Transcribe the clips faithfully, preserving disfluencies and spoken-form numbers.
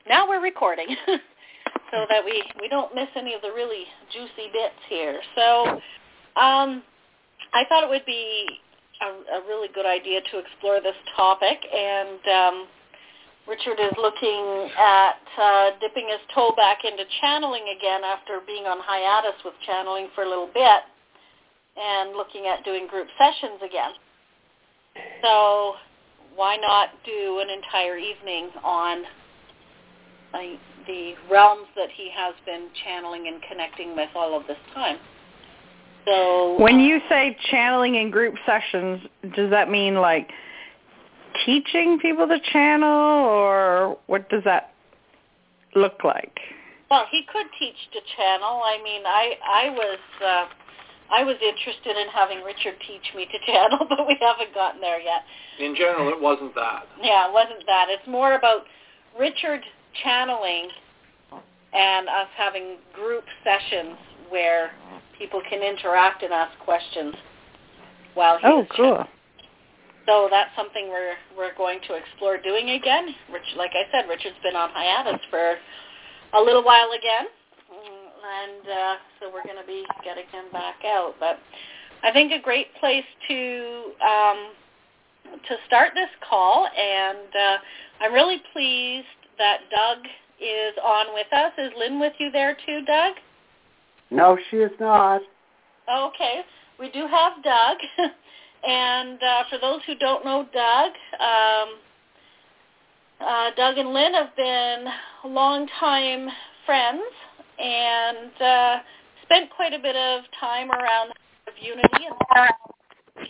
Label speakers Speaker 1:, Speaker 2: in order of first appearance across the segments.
Speaker 1: now we're recording so that we, we don't miss any of the really juicy bits here. So um, I thought it would be a, a really good idea to explore this topic, and um, Richard is looking at uh, dipping his toe back into channeling again after being on hiatus with channeling for a little bit, and looking at doing group sessions again. So why not do an entire evening on uh, the realms that he has been channeling and connecting with all of this time? So
Speaker 2: when you say channeling in group sessions, does that mean like teaching people to channel, or what does that look like?
Speaker 1: Well, he could teach to channel. I mean, I I was uh, I was interested in having Richard teach me to channel, but we haven't gotten there yet.
Speaker 3: In general, it wasn't that.
Speaker 1: Yeah, it wasn't that. It's more about Richard channeling and us having group sessions where people can interact and ask questions while he's
Speaker 2: Oh, cool.
Speaker 1: channeling. So that's something we're we're going to explore doing again. Rich, like I said, Richard's been on hiatus for a little while again, and uh, so we're going to be getting him back out. But I think a great place to um, to start this call, and uh, I'm really pleased that Doug is on with us. Is Lynn with you there too, Doug?
Speaker 4: No, she is not.
Speaker 1: Okay, we do have Doug. And uh, for those who don't know Doug, um, uh, Doug and Lynn have been longtime friends and uh, spent quite a bit of time around of unity. And,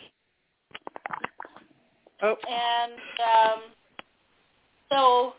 Speaker 2: oh.
Speaker 1: and um, so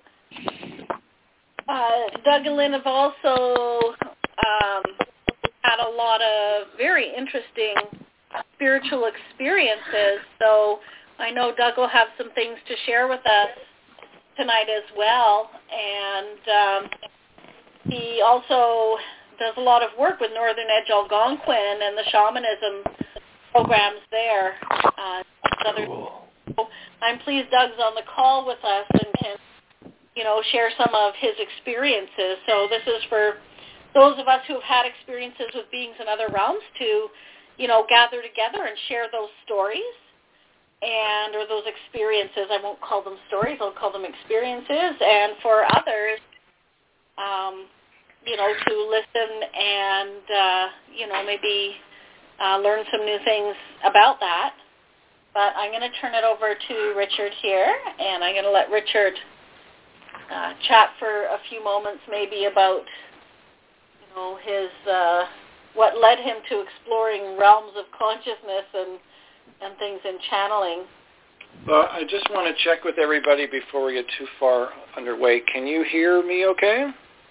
Speaker 1: uh, Doug and Lynn have also um, had a lot of very interesting spiritual experiences, so I know Doug will have some things to share with us tonight as well, and um, he also does a lot of work with Northern Edge Algonquin and the shamanism programs there. Uh, other, so I'm pleased Doug's on the call with us and can, you know, share some of his experiences. So this is for those of us who have had experiences with beings in other realms to, you know, gather together and share those stories and or those experiences. I won't call them stories. I'll call them experiences. And for others, um, you know, to listen and, uh, you know, maybe uh, learn some new things about that. But I'm going to turn it over to Richard here, and I'm going to let Richard uh, chat for a few moments maybe about, you know, his... Uh, what led him to exploring realms of consciousness and, and things in channeling.
Speaker 3: Well, I just want to check with everybody before we get too far underway. Can you hear me okay?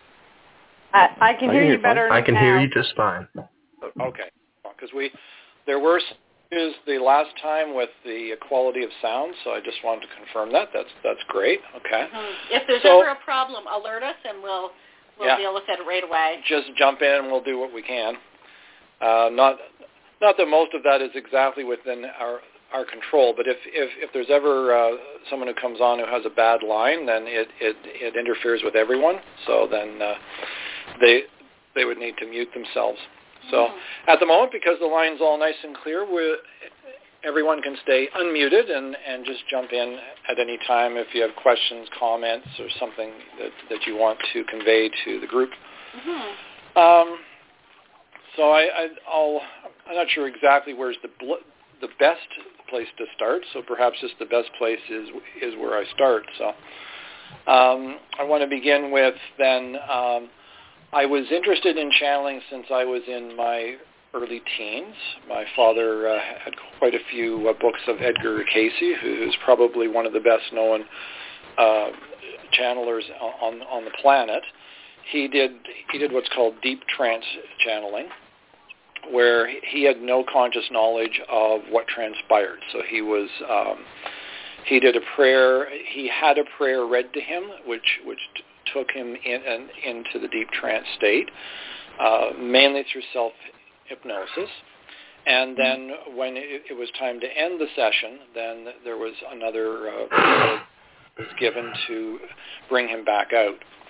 Speaker 2: I, I can
Speaker 5: I
Speaker 2: hear
Speaker 5: can
Speaker 2: you better now.
Speaker 5: I can hear you just fine.
Speaker 3: Okay. Because we, there were issues the last time with the quality of sound, so I just wanted to confirm that. That's that's great. Okay.
Speaker 1: Mm-hmm. If there's
Speaker 3: so,
Speaker 1: ever a problem, alert us and we'll we'll
Speaker 3: yeah,
Speaker 1: deal with it right away.
Speaker 3: Just jump in and we'll do what we can. Uh, not, not that most of that is exactly within our our control, but if if, if there's ever uh, someone who comes on who has a bad line, then it, it, it interferes with everyone. So then uh, they they would need to mute themselves. So mm. at the moment, because the line's all nice and clear, we everyone can stay unmuted and, and just jump in at any time if you have questions, comments, or something that, that you want to convey to the group. Mm-hmm. Um, So I, I, I'll, I'm not sure exactly where's the bl- the best place to start. So perhaps just the best place is is where I start. So um, I want to begin with then. Um, I was interested in channeling since I was in my early teens. My father uh, had quite a few uh, books of Edgar Cayce, who's probably one of the best known uh, channelers on on the planet. He did he did what's called deep trance channeling, where he had no conscious knowledge of what transpired. So he was um, he did a prayer. He had a prayer read to him, which which t- took him in, in into the deep trance state, uh, mainly through self hypnosis. And then when it, it was time to end the session, then there was another uh, prayer was given to bring him back out.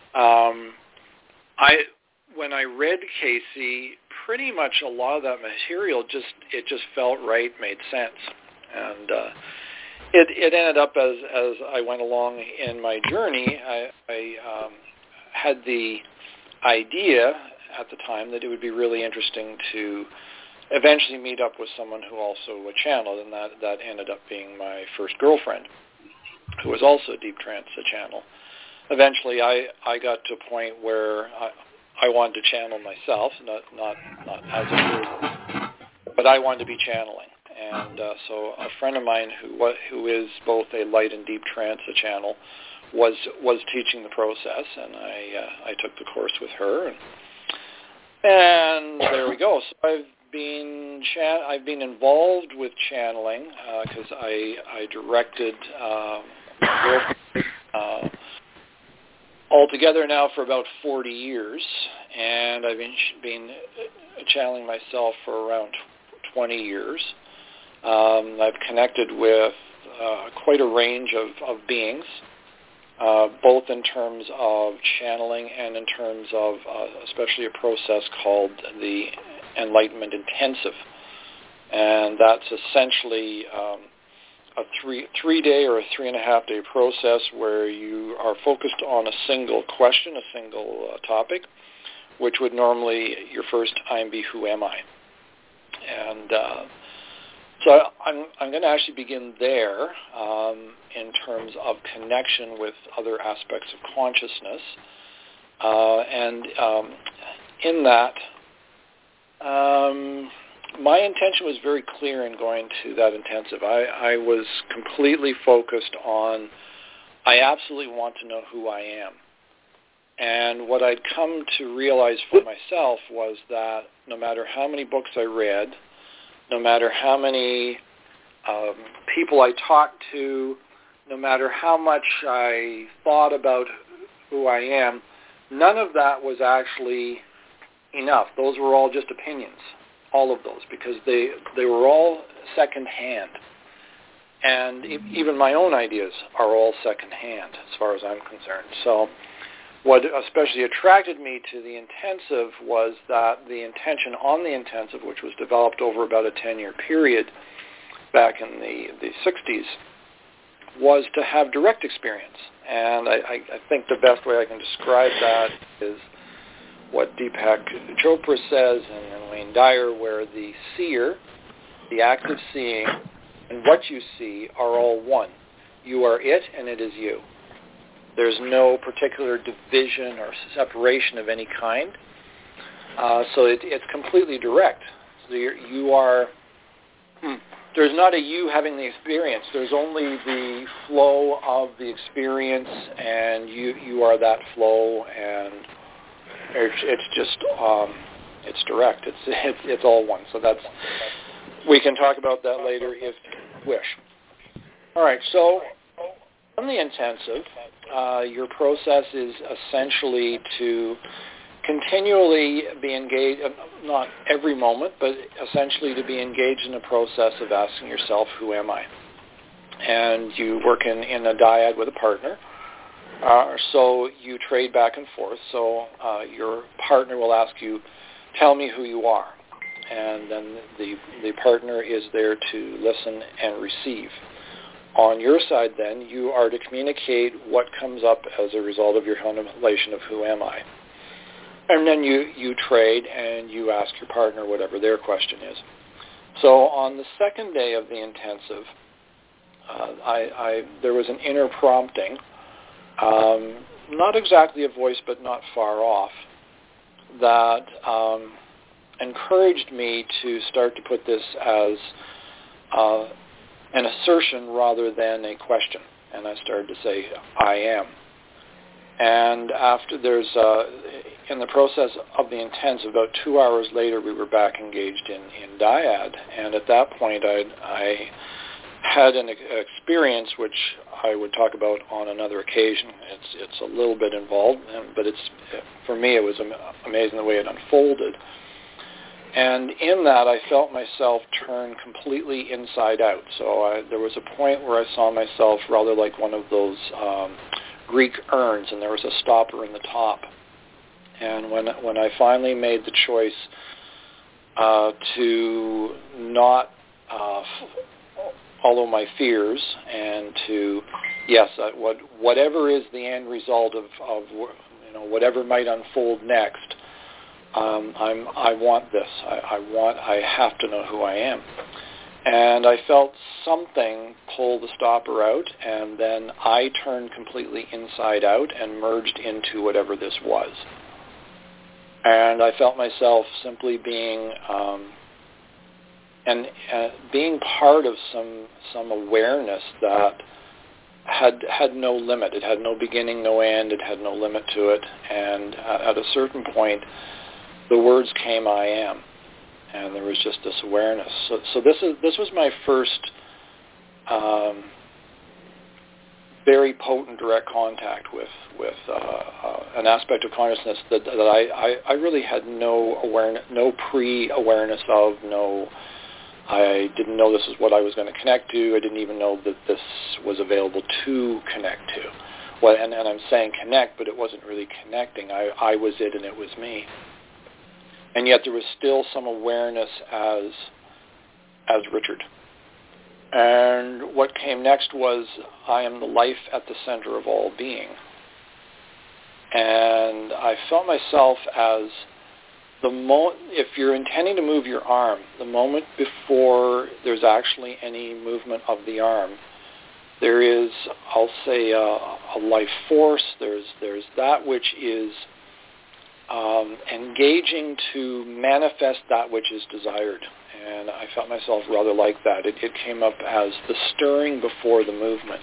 Speaker 3: Um, I when I read Casey, pretty much a lot of that material just it just felt right, made sense, and uh, it it ended up as as I went along in my journey. I, I um, had the idea at the time that it would be really interesting to eventually meet up with someone who also would channel, and that that ended up being my first girlfriend, who was also a deep trance channel. Eventually, I, I got to a point where I, I wanted to channel myself, not not not as a guru, but I wanted to be channeling. And uh, so a friend of mine who wa- who is both a light and deep trance channel was was teaching the process, and I uh, I took the course with her, and, and there we go. So I've been cha- I've been involved with channeling because uh, I I directed um, uh, altogether now for about forty years, and I've been been channeling myself for around twenty years. Um, I've connected with uh, quite a range of, of beings, uh, both in terms of channeling and in terms of uh, especially a process called the Enlightenment Intensive. And that's essentially um, a three, three-day or a three-and-a-half-day process where you are focused on a single question, a single uh, topic, which would normally your first time be, who am I? And uh, so I'm, I'm going to actually begin there um, in terms of connection with other aspects of consciousness. Uh, and um, in that, um, my intention was very clear in going to that intensive. I, I was completely focused on, I absolutely want to know who I am. And what I'd come to realize for myself was that no matter how many books I read, no matter how many um, people I talked to, no matter how much I thought about who I am, none of that was actually enough. Those were all just opinions, all of those, because they they were all secondhand. And e- even my own ideas are all secondhand as far as I'm concerned. So what especially attracted me to the intensive was that the intention on the intensive, which was developed over about a ten-year period back in the, the sixties, was to have direct experience. And I, I, I think the best way I can describe that is what Deepak Chopra says and Wayne Dyer, where the seer, the act of seeing, and what you see are all one. You are it, and it is you. There's no particular division or separation of any kind. Uh, so it, it's completely direct. So you're, you are, hmm, there's not a you having the experience. There's only the flow of the experience, and you, you are that flow, and it's, it's just, um, it's direct. It's, it's, it's all one. So that's, we can talk about that later if you wish. All right, so on the intensive, uh, your process is essentially to continually be engaged, not every moment, but essentially to be engaged in a process of asking yourself, who am I? And you work in, in a dyad with a partner. Uh, so you trade back and forth. So uh, your partner will ask you, tell me who you are. And then the, the partner is there to listen and receive. On your side, then, you are to communicate what comes up as a result of your contemplation of who am I. And then you, you trade and you ask your partner whatever their question is. So on the second day of the intensive, uh, I, I, there was an inner prompting, um, not exactly a voice but not far off, that um, encouraged me to start to put this as uh, an assertion rather than a question. And I started to say, I am. And after there's, uh, in the process of the intensive, about two hours later, we were back engaged in, in dyad. And at that point, I, I had an experience which I would talk about on another occasion. It's, it's a little bit involved, but it's, for me, it was amazing the way it unfolded. And in that, I felt myself turn completely inside out. So I, there was a point where I saw myself rather like one of those um, Greek urns, and there was a stopper in the top. And when when I finally made the choice uh, to not uh, follow my fears and to, yes, uh, what whatever is the end result of, of you know whatever might unfold next, um, I'm I want this. I, I want. I have to know who I am. And I felt something pull the stopper out, and then I turned completely inside out and merged into whatever this was. And I felt myself simply being um, and uh, being part of some some awareness that had had no limit. It had no beginning, no end. It had no limit to it. And uh, at a certain point, the words came, "I am." And there was just this awareness. So, so this is this was my first um, very potent direct contact with with uh, uh, an aspect of consciousness that, that I, I, I really had no awareness, no pre-awareness of. No, I didn't know this is what I was going to connect to. I didn't even know that this was available to connect to. Well, and, and I'm saying connect, but it wasn't really connecting. I, I was it, and it was me. And yet there was still some awareness as as Richard. And what came next was, I am the life at the center of all being. And I felt myself as the mo- if you're intending to move your arm, the moment before there's actually any movement of the arm, there is, I'll say, a, a life force. There's there's that which is Um, engaging to manifest that which is desired. And I felt myself rather like that. It, it came up as the stirring before the movement.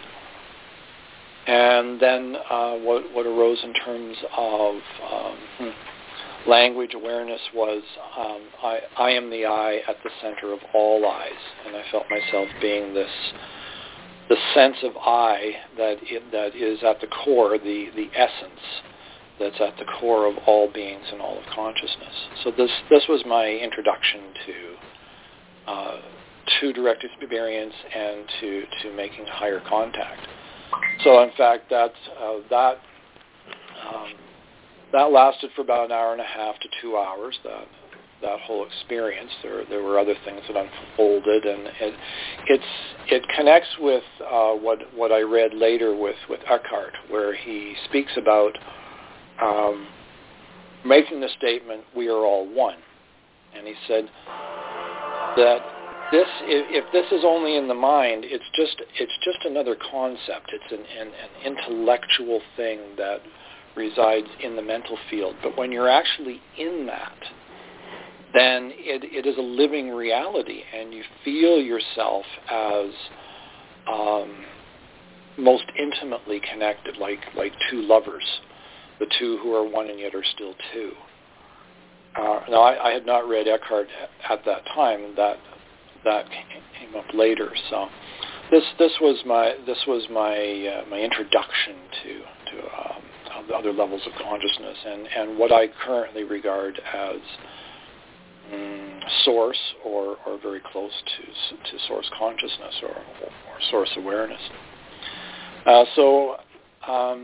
Speaker 3: And then uh, what, what arose in terms of um, language awareness was um, I, I am the I at the center of all eyes. And I felt myself being this the sense of I that it, that is at the core, the, the essence that's at the core of all beings and all of consciousness. So this this was my introduction to uh, to direct experience and to, to making higher contact. So in fact, that uh, that um, that lasted for about an hour and a half to two hours. That that whole experience. There there were other things that unfolded, and it it's it connects with uh, what what I read later with with Eckhart, where he speaks about Um, making the statement, "We are all one," and he said that this, if, if this is only in the mind, it's just it's just another concept. It's an, an, an intellectual thing that resides in the mental field. But when you're actually in that, then it, it is a living reality, and you feel yourself as um, most intimately connected, like like two lovers. The two who are one and yet are still two. Uh, now, I, I had not read Eckhart at that time. That that came up later. So, this this was my this was my uh, my introduction to to um, other levels of consciousness, and, and what I currently regard as um, source or, or very close to to source consciousness or, or source awareness. Uh, so. Um,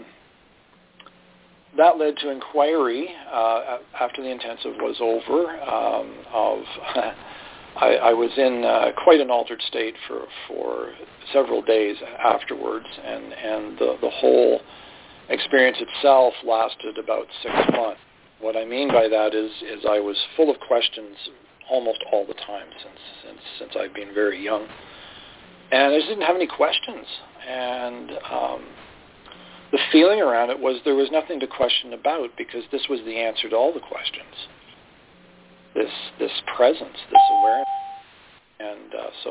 Speaker 3: That led to inquiry uh, after the intensive was over. Um, of I, I was in uh, quite an altered state for, for several days afterwards, and, and the, the whole experience itself lasted about six months. What I mean by that is, is I was full of questions almost all the time since, since, since I've been very young. And I just didn't have any questions. And um, the feeling around it was there was nothing to question about, because this was the answer to all the questions. This this presence, this awareness. And uh, so,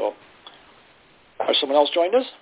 Speaker 3: has someone else joined us?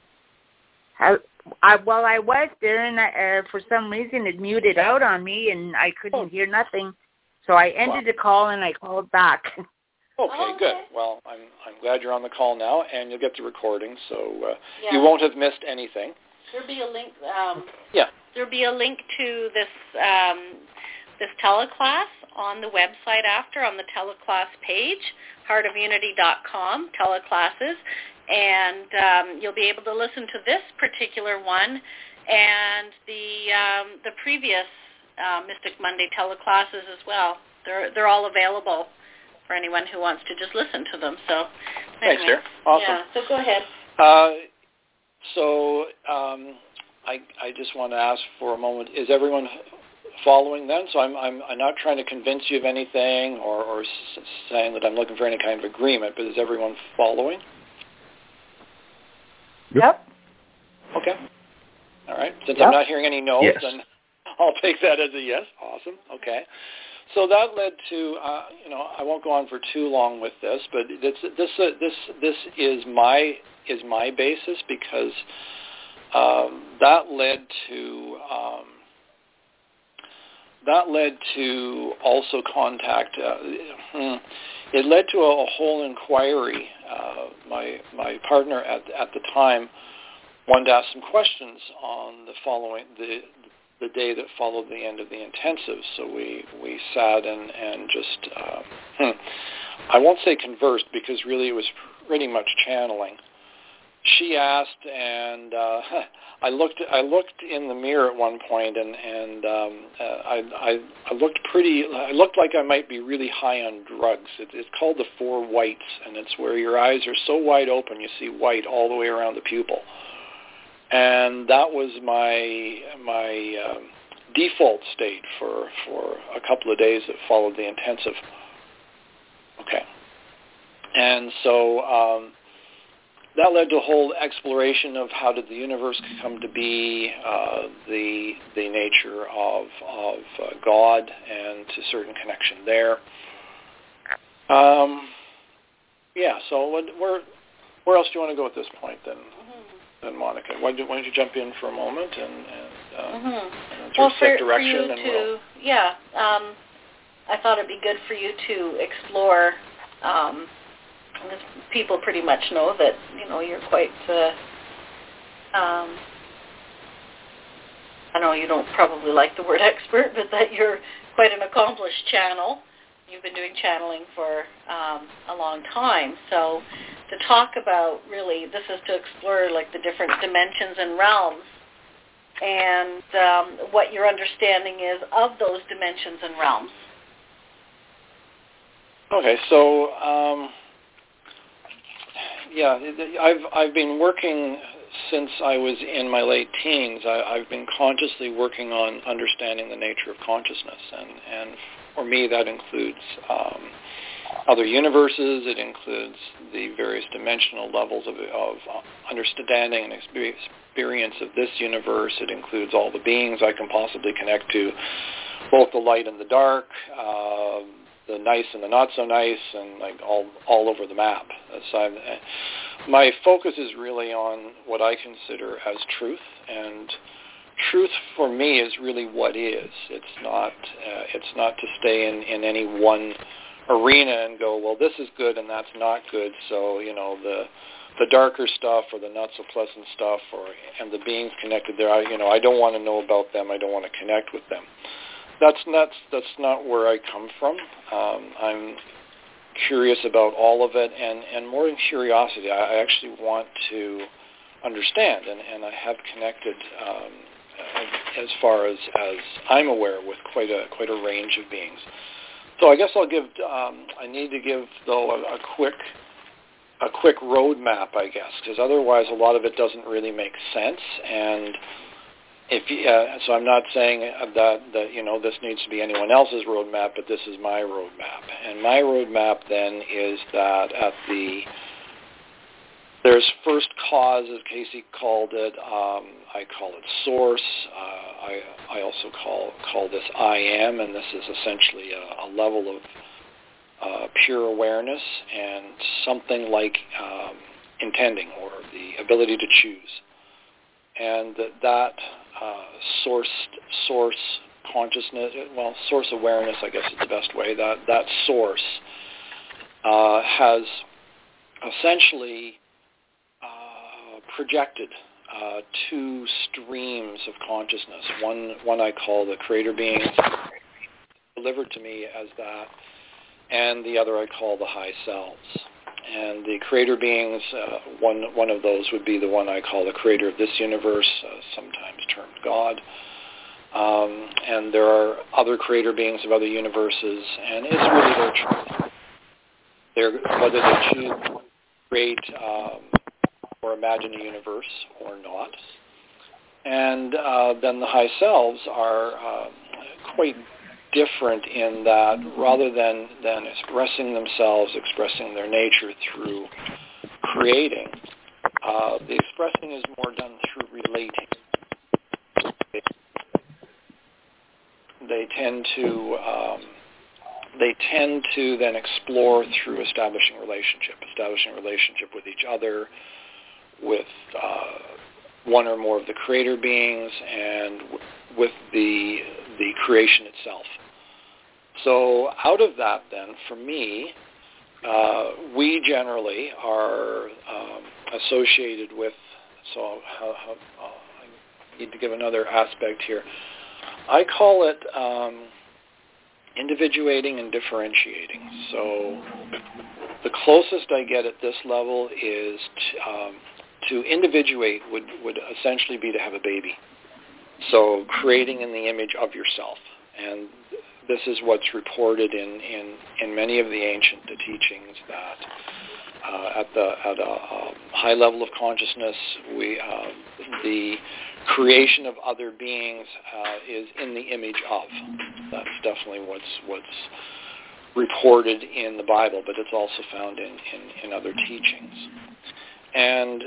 Speaker 5: I, I, well, I was there, and I, uh, for some reason it muted out on me, and I couldn't oh. hear nothing. So I ended wow. the call, and I called back.
Speaker 3: Okay, okay, good. Well, I'm I'm glad you're on the call now, and you'll get the recording, so uh,
Speaker 1: yeah.
Speaker 3: you won't have missed anything.
Speaker 1: There'll be a link. Um,
Speaker 3: yeah.
Speaker 1: There'll be a link to this um, this teleclass on the website after, on the teleclass page, heart of unity dot com, teleclasses, and um, you'll be able to listen to this particular one and the um, the previous uh, Mystic Monday teleclasses as well. They're they're all available for anyone who wants to just listen to them. So, anyway.
Speaker 3: Thanks, dear. Awesome.
Speaker 1: Yeah. So go ahead.
Speaker 3: Uh, so um, I I just want to ask for a moment. Is everyone following then? So I'm I'm I'm not trying to convince you of anything or or s- saying that I'm looking for any kind of agreement. But is everyone following?
Speaker 2: Yep.
Speaker 3: Okay. All right. Since
Speaker 4: Yep.
Speaker 3: I'm not hearing any no's,
Speaker 6: Yes.
Speaker 3: then I'll take that as a yes. Awesome. Okay. So that led to, uh, you know, I won't go on for too long with this, but this this uh, this this is my is my basis because um, that led to um, that led to also contact. Uh, hmm, it led to a, a whole inquiry. Uh, my my partner at at the time wanted to ask some questions on the following the the day that followed the end of the intensive. So we we sat and and just uh, hmm, I won't say conversed because really it was pretty much channeling. She asked, and uh, I looked. I looked in the mirror at one point, and and um, uh, I, I I looked pretty. I looked like I might be really high on drugs. It, it's called the four whites, and it's where your eyes are so wide open you see white all the way around the pupil. And that was my my um, default state for for a couple of days that followed the intensive. Okay, and so. Um, That led to a whole exploration of how did the universe come to be, uh, the the nature of of uh, God, and to certain connection there. Um, yeah. So what, where where else do you want to go at this point, then, mm-hmm. then Monica? Why don't, why don't you jump in for a moment and, and, uh,
Speaker 1: mm-hmm.
Speaker 3: and sort
Speaker 1: well,
Speaker 3: of set
Speaker 1: for,
Speaker 3: direction?
Speaker 1: for you
Speaker 3: and
Speaker 1: to,
Speaker 3: we'll...
Speaker 1: yeah. Um, I thought it'd be good for you to explore. Um, Because people pretty much know that, you know, you're quite, uh, um, I know you don't probably like the word expert, but that you're quite an accomplished channel. You've been doing channeling for um, a long time. So to talk about, really, this is to explore, like, the different dimensions and realms and um, what your understanding is of those dimensions and realms.
Speaker 3: Okay, so... Um, Yeah, I've I've been working since I was in my late teens. I, I've been consciously working on understanding the nature of consciousness, and, and for me that includes um, other universes. It includes the various dimensional levels of, of understanding and experience of this universe. It includes all the beings I can possibly connect to, both the light and the dark. Uh, the nice and the not so nice, and like all all over the map. So I'm, my focus is really on what I consider as truth, and truth for me is really what is. It's not uh, it's not to stay in, in any one arena and go, well, this is good and that's not good. So you know the the darker stuff or the not so pleasant stuff, or and the beings connected there. I you know I don't want to know about them. I don't want to connect with them. That's not that's not where I come from. Um, I'm curious about all of it, and, and more than curiosity, I, I actually want to understand, and, and I have connected um, as far as, as I'm aware with quite a quite a range of beings. So I guess I'll give. Um, I need to give though a, a quick a quick roadmap, I guess, because otherwise a lot of it doesn't really make sense. And If uh, so, I'm not saying that, that you know this needs to be anyone else's roadmap, but this is my roadmap. And my roadmap then is that at the there's first cause, as Casey called it. Um, I call it source. Uh, I I also call call this I am, and this is essentially a, a level of uh, pure awareness and something like um, intending or the ability to choose, and that that. Uh, source, source consciousness, well, source awareness, I guess is the best way. That that source uh, has essentially uh, projected uh, two streams of consciousness. One, one I call the creator beings, delivered to me as that, and the other I call the high selves. and the creator beings, uh, one one of those would be the one I call the creator of this universe, uh, sometimes termed God. Um, and there are other creator beings of other universes, and it's really their choice. They're, whether they choose to create um, or imagine a universe or not. And uh, then the high selves are uh, quite different in that rather than, than expressing themselves, expressing their nature through creating, uh, the expressing is more done through relating. They, they tend to um, they tend to then explore through establishing relationship, establishing relationship with each other, with uh, one or more of the creator beings, and w- with the the creation itself. So out of that then, for me, uh, we generally are um, associated with, so how, how, uh, I need to give another aspect here. I call it um, individuating and differentiating. So the closest I get at this level is to, um, to individuate would, would essentially be to have a baby. So creating in the image of yourself. And this is what's reported in, in, in many of the ancient teachings, that uh, at the at a um, high level of consciousness, we uh, the creation of other beings uh, is in the image of. That's definitely what's what's reported in the Bible, but it's also found in, in, in other teachings. And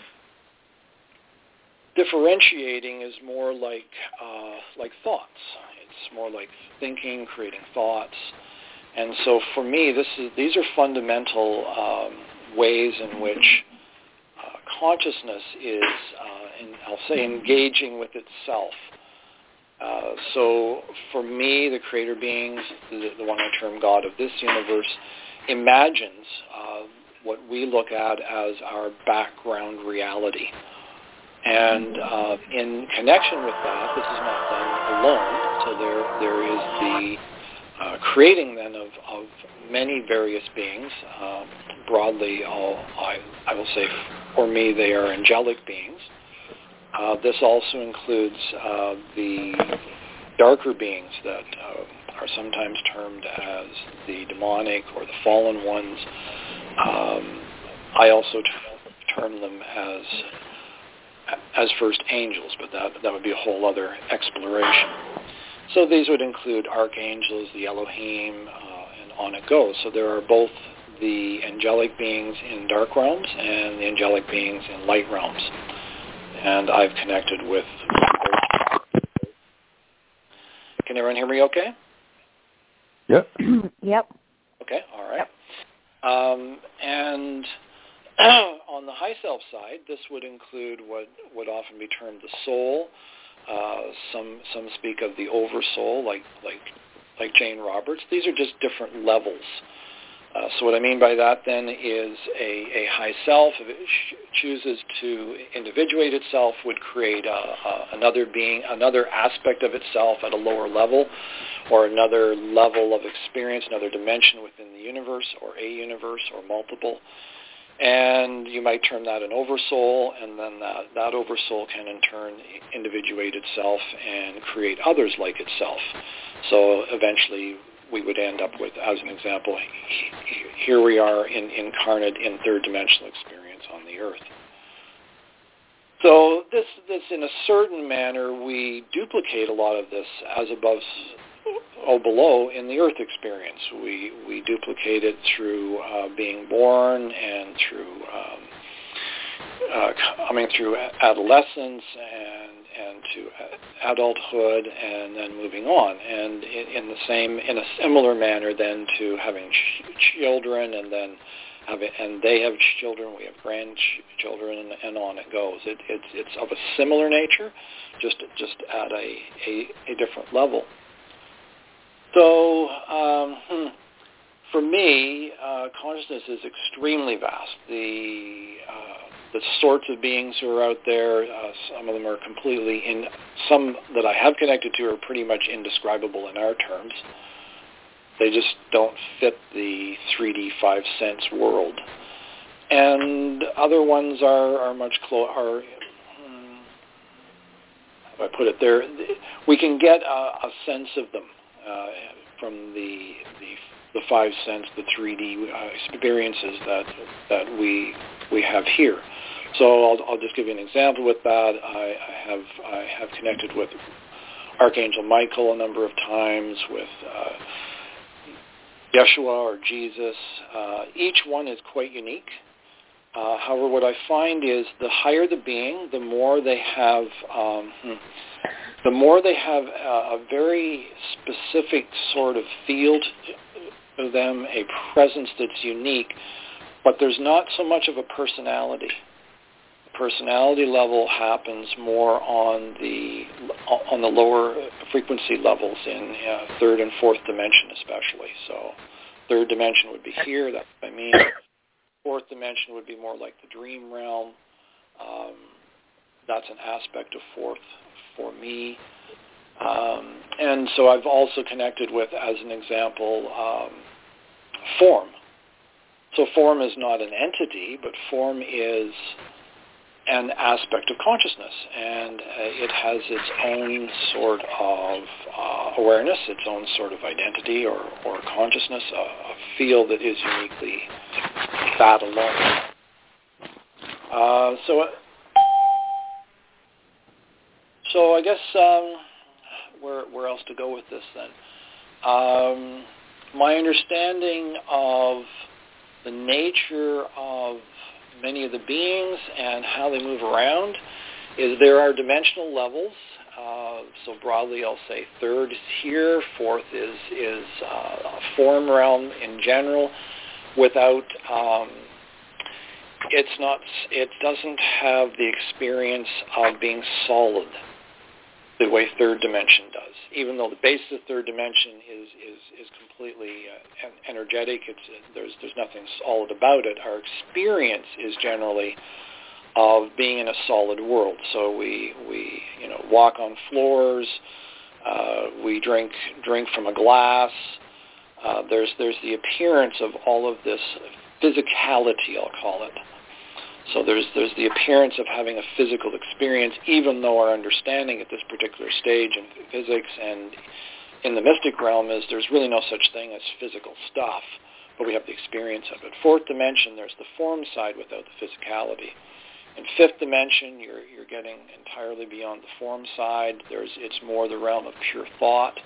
Speaker 3: differentiating is more like uh, like thoughts. It's more like thinking, creating thoughts. And so for me, this is these are fundamental um, ways in which uh, consciousness is, uh, in, I'll say, engaging with itself. Uh, so for me, the creator beings, the, the one I term God of this universe, imagines uh, what we look at as our background reality. And uh, in connection with that, this is not done alone. So there, there is the uh, creating then of, of many various beings. Um, broadly, all, I, I will say for me, they are angelic beings. Uh, this also includes uh, the darker beings that uh, are sometimes termed as the demonic or the fallen ones. Um, I also t- term them as as first angels, but that that would be a whole other exploration. So these would include archangels, the Elohim, uh, and on it goes. So there are both the angelic beings in dark realms and the angelic beings in light realms. And I've connected with both. Can everyone hear me okay?
Speaker 6: Yep.
Speaker 2: Yep.
Speaker 3: Okay, all right.
Speaker 2: Yep.
Speaker 3: Um, and on the high self side, this would include what would often be termed the soul. Uh, some some speak of the oversoul, like like like Jane Roberts. These are just different levels. Uh, so what I mean by that then is a, a high self, if it sh- chooses to individuate itself, would create a, a, another being, another aspect of itself at a lower level, or another level of experience, another dimension within the universe, or a universe, or multiple. And you might term that an oversoul, and then that, that oversoul can in turn individuate itself and create others like itself. So eventually we would end up with, as an example, here we are in, incarnate in third dimensional experience on the earth. So this, this, in a certain manner, we duplicate a lot of this as above, oh, below in the earth experience. We we duplicate it through uh, being born and through um, uh, coming through adolescence and and to adulthood and then moving on, and in, in the same in a similar manner then to having ch- children and then having and they have children, we have grandchildren, and, and on it goes. It, it's it's of a similar nature, just just at a a, a different level. So um, hmm, for me, uh, consciousness is extremely vast. The uh, the sorts of beings who are out there, uh, some of them are completely in. Some that I have connected to are pretty much indescribable in our terms. They just don't fit the three D five sense world. and other ones are, are much closer. Are um, how do I put it? There, we can get a, a sense of them uh, from the the the five sense, the three D uh, experiences that that we we have here. So I'll, I'll just give you an example with that. I, I have I have connected with Archangel Michael a number of times, with uh, Yeshua or Jesus. Uh, each one is quite unique. Uh, however, what I find is the higher the being, the more they have, um, the more they have a, a very specific sort of field to them, a presence that's unique, but there's not so much of a personality. The personality level happens more on the on the lower frequency levels in uh, third and fourth dimension, especially. So, third dimension would be here. That's what I mean. Fourth dimension would be more like the dream realm. Um, that's an aspect of fourth for me. Um, and so I've also connected with, as an example, um, form. So form is not an entity, but form is an aspect of consciousness, and uh, it has its own sort of uh, awareness, its own sort of identity or, or consciousness, a, a field that is uniquely that alone. Uh, so, so I guess um, where where else to go with this then? Um, my understanding of the nature of many of the beings and how they move around is there are dimensional levels. Uh, so broadly, I'll say third is here, fourth is is uh, a form realm in general. Without, um, it's not, it doesn't have the experience of being solid the way third dimension does. Even though the basis of third dimension is is, is completely uh, energetic, it's there's there's nothing solid about it. Our experience is generally of being in a solid world. So we we you know walk on floors, uh, we drink drink from a glass. Uh, there's there's the appearance of all of this physicality, I'll call it. So there's there's the appearance of having a physical experience, even though our understanding at this particular stage in physics and in the mystic realm is there's really no such thing as physical stuff, but we have the experience of it. Fourth dimension, there's the form side without the physicality. In fifth dimension, you're you're getting entirely beyond the form side. There's it's more the realm of pure thought.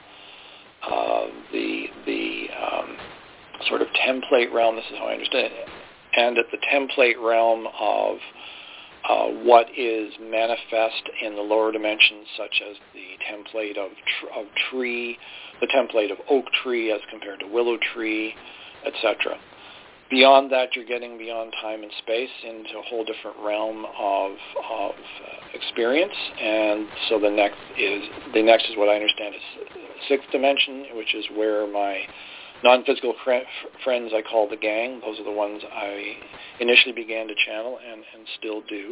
Speaker 3: Uh, the the um, sort of template realm, this is how I understand it, and at the template realm of uh, what is manifest in the lower dimensions, such as the template of tr- of tree, the template of oak tree as compared to willow tree, et cetera. Beyond that, you're getting beyond time and space into a whole different realm of of uh, experience, and so the next is the next is what I understand is sixth dimension, which is where my non-physical cre- friends I call the gang. Those are the ones I initially began to channel and, and still do.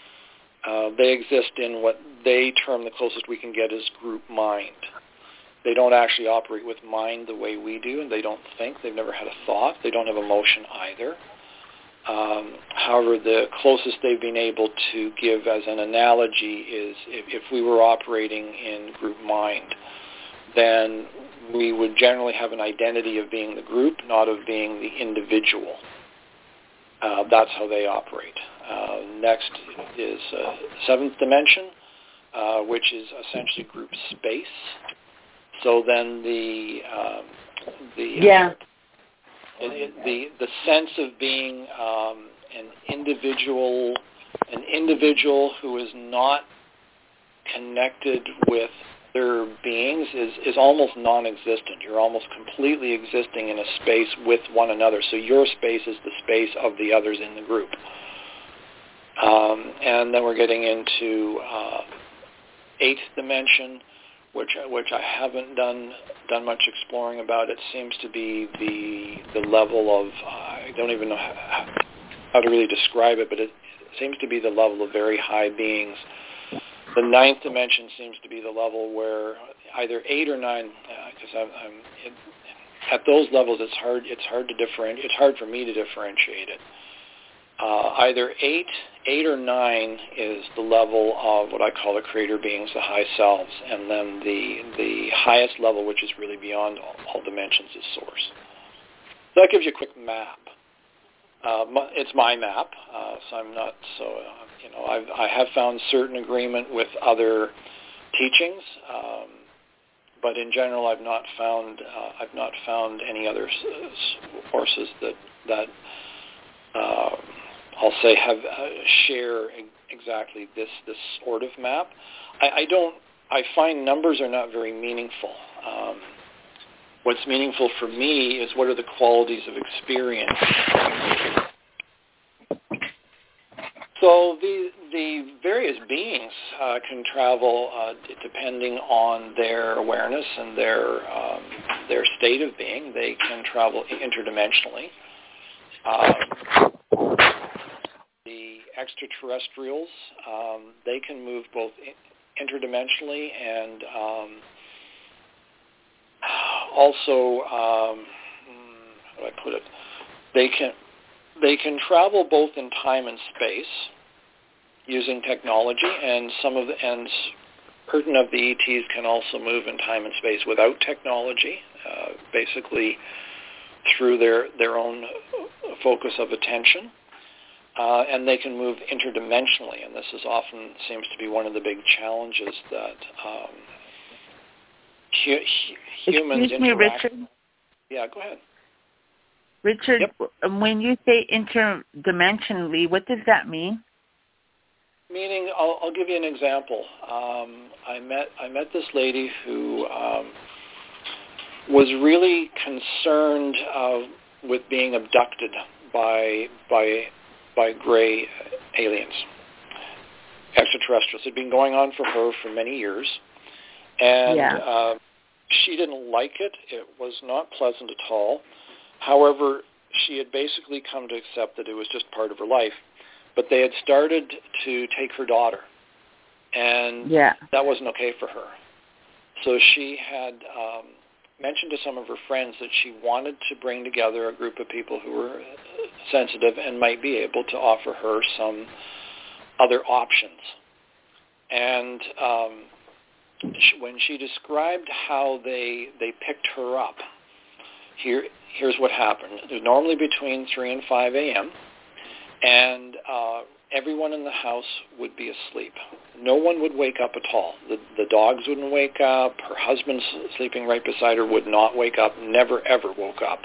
Speaker 3: Uh, they exist in what they term the closest we can get is group mind. They don't actually operate with mind the way we do, and they don't think. They've never had a thought. They don't have emotion either. Um, however, the closest they've been able to give as an analogy is if, if we were operating in group mind, then we would generally have an identity of being the group, not of being the individual. Uh, that's how they operate. Uh, next is uh, seventh dimension, uh, which is essentially group space. So then the um, the
Speaker 5: yeah.
Speaker 3: uh, the the sense of being um, an individual, an individual who is not connected with their beings is, is almost non-existent. You're almost completely existing in a space with one another. So your space is the space of the others in the group. Um, and then we're getting into uh, eighth dimension, which which I haven't done done much exploring about. It seems to be the the level of uh, I don't even know how, how to really describe it, but it seems to be the level of very high beings. The ninth dimension seems to be the level where either eight or nine, because uh, I'm, I'm it, at those levels, it's hard. It's hard to differentiate. It's hard for me to differentiate it. uh, either eight, eight or nine is the level of what I call the creator beings, the high selves, and then the the highest level, which is really beyond all, all dimensions, is source. So that gives you a quick map. Uh, it's my map, uh, so I'm not so uh, you know I've, I have found certain agreement with other teachings, um, but in general I've not found uh, I've not found any other sources that that uh, I'll say have uh, share exactly this this sort of map. I, I don't. I find numbers are not very meaningful. Um, what's meaningful for me is what are the qualities of experience. So the the various beings uh, can travel uh, d- depending on their awareness and their um, their state of being. They can travel interdimensionally. Um, the extraterrestrials, um, they can move both interdimensionally and um, also, um, how do I put it? They can they can travel both in time and space using technology, and some of the, and certain of the E Ts can also move in time and space without technology, uh, basically through their their own focus of attention. Uh, and they can move interdimensionally, and this is often seems to be one of the big challenges that um, hu- hu- humans
Speaker 5: Excuse me,
Speaker 3: interact.
Speaker 5: Richard.
Speaker 3: Yeah, go ahead.
Speaker 5: Richard,
Speaker 3: Yep.
Speaker 5: when you say interdimensionally, what does that mean?
Speaker 3: Meaning, I'll, I'll give you an example. Um, I met I met this lady who um, was really concerned uh, with being abducted by by by gray aliens, extraterrestrials. It had been going on for her for many years, and
Speaker 5: Yeah.
Speaker 3: uh, she didn't like it. It was not pleasant at all. However, she had basically come to accept that it was just part of her life. But they had started to take her daughter, and
Speaker 5: Yeah.
Speaker 3: that wasn't okay for her. So she had um, mentioned to some of her friends that she wanted to bring together a group of people who were sensitive and might be able to offer her some other options. And um, she, when she described how they they picked her up, here here's what happened. It was normally between three and five a.m., and uh, everyone in the house would be asleep. No one would wake up at all. The, the dogs wouldn't wake up. Her husband sleeping right beside her would not wake up, never, ever woke up.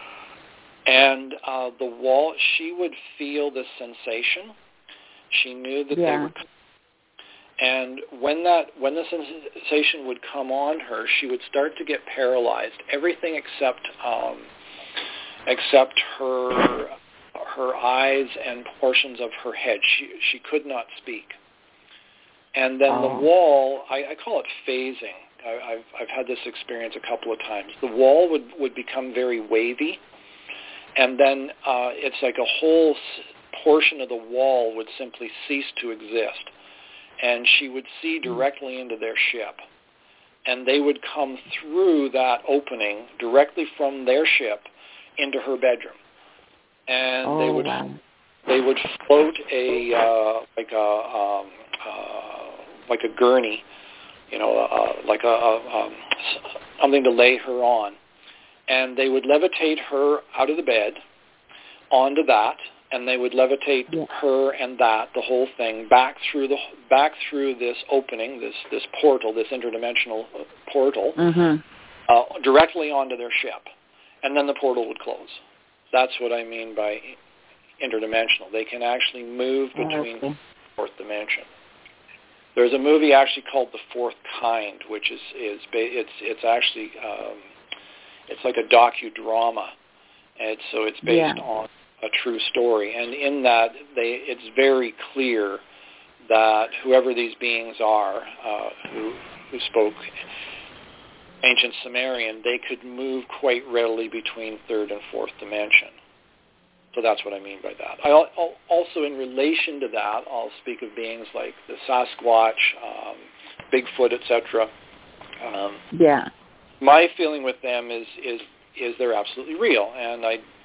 Speaker 3: And uh, the wall, she would feel this sensation. She knew that
Speaker 5: Yeah.
Speaker 3: they were. And when that when the sensation would come on her, she would start to get paralyzed. Everything except um, except her her eyes and portions of her head. She she could not speak. And then
Speaker 5: Oh.
Speaker 3: the wall, I, I call it phasing. I, I've I've had this experience a couple of times. The wall would, would become very wavy, and then uh, it's like a whole portion of the wall would simply cease to exist. And she would see directly into their ship. And they would come through that opening directly from their ship into her bedroom. And
Speaker 5: oh,
Speaker 3: they would
Speaker 5: wow.
Speaker 3: they would float a uh, like a um, uh, like a gurney, you know, uh, like a, a um, something to lay her on, and they would levitate her out of the bed onto that, and they would levitate
Speaker 5: Yeah.
Speaker 3: her and that, the whole thing, back through the back through this opening, this this portal, this interdimensional portal,
Speaker 5: Mm-hmm.
Speaker 3: uh, directly onto their ship, and then the portal would close. That's what I mean by interdimensional. They can actually move between
Speaker 5: Okay.
Speaker 3: fourth dimension. There's a movie actually called The Fourth Kind, which is is ba- it's it's actually um, it's like a docudrama, and so it's based
Speaker 5: Yeah.
Speaker 3: on a true story. And in that, they it's very clear that whoever these beings are, uh, who who spoke ancient Sumerian, they could move quite readily between third and fourth dimension. So that's what I mean by that. I al- also, in relation to that, I'll speak of beings like the Sasquatch, um, Bigfoot, et cetera. Um,
Speaker 5: Yeah.
Speaker 3: my feeling with them is is is they're absolutely real, and I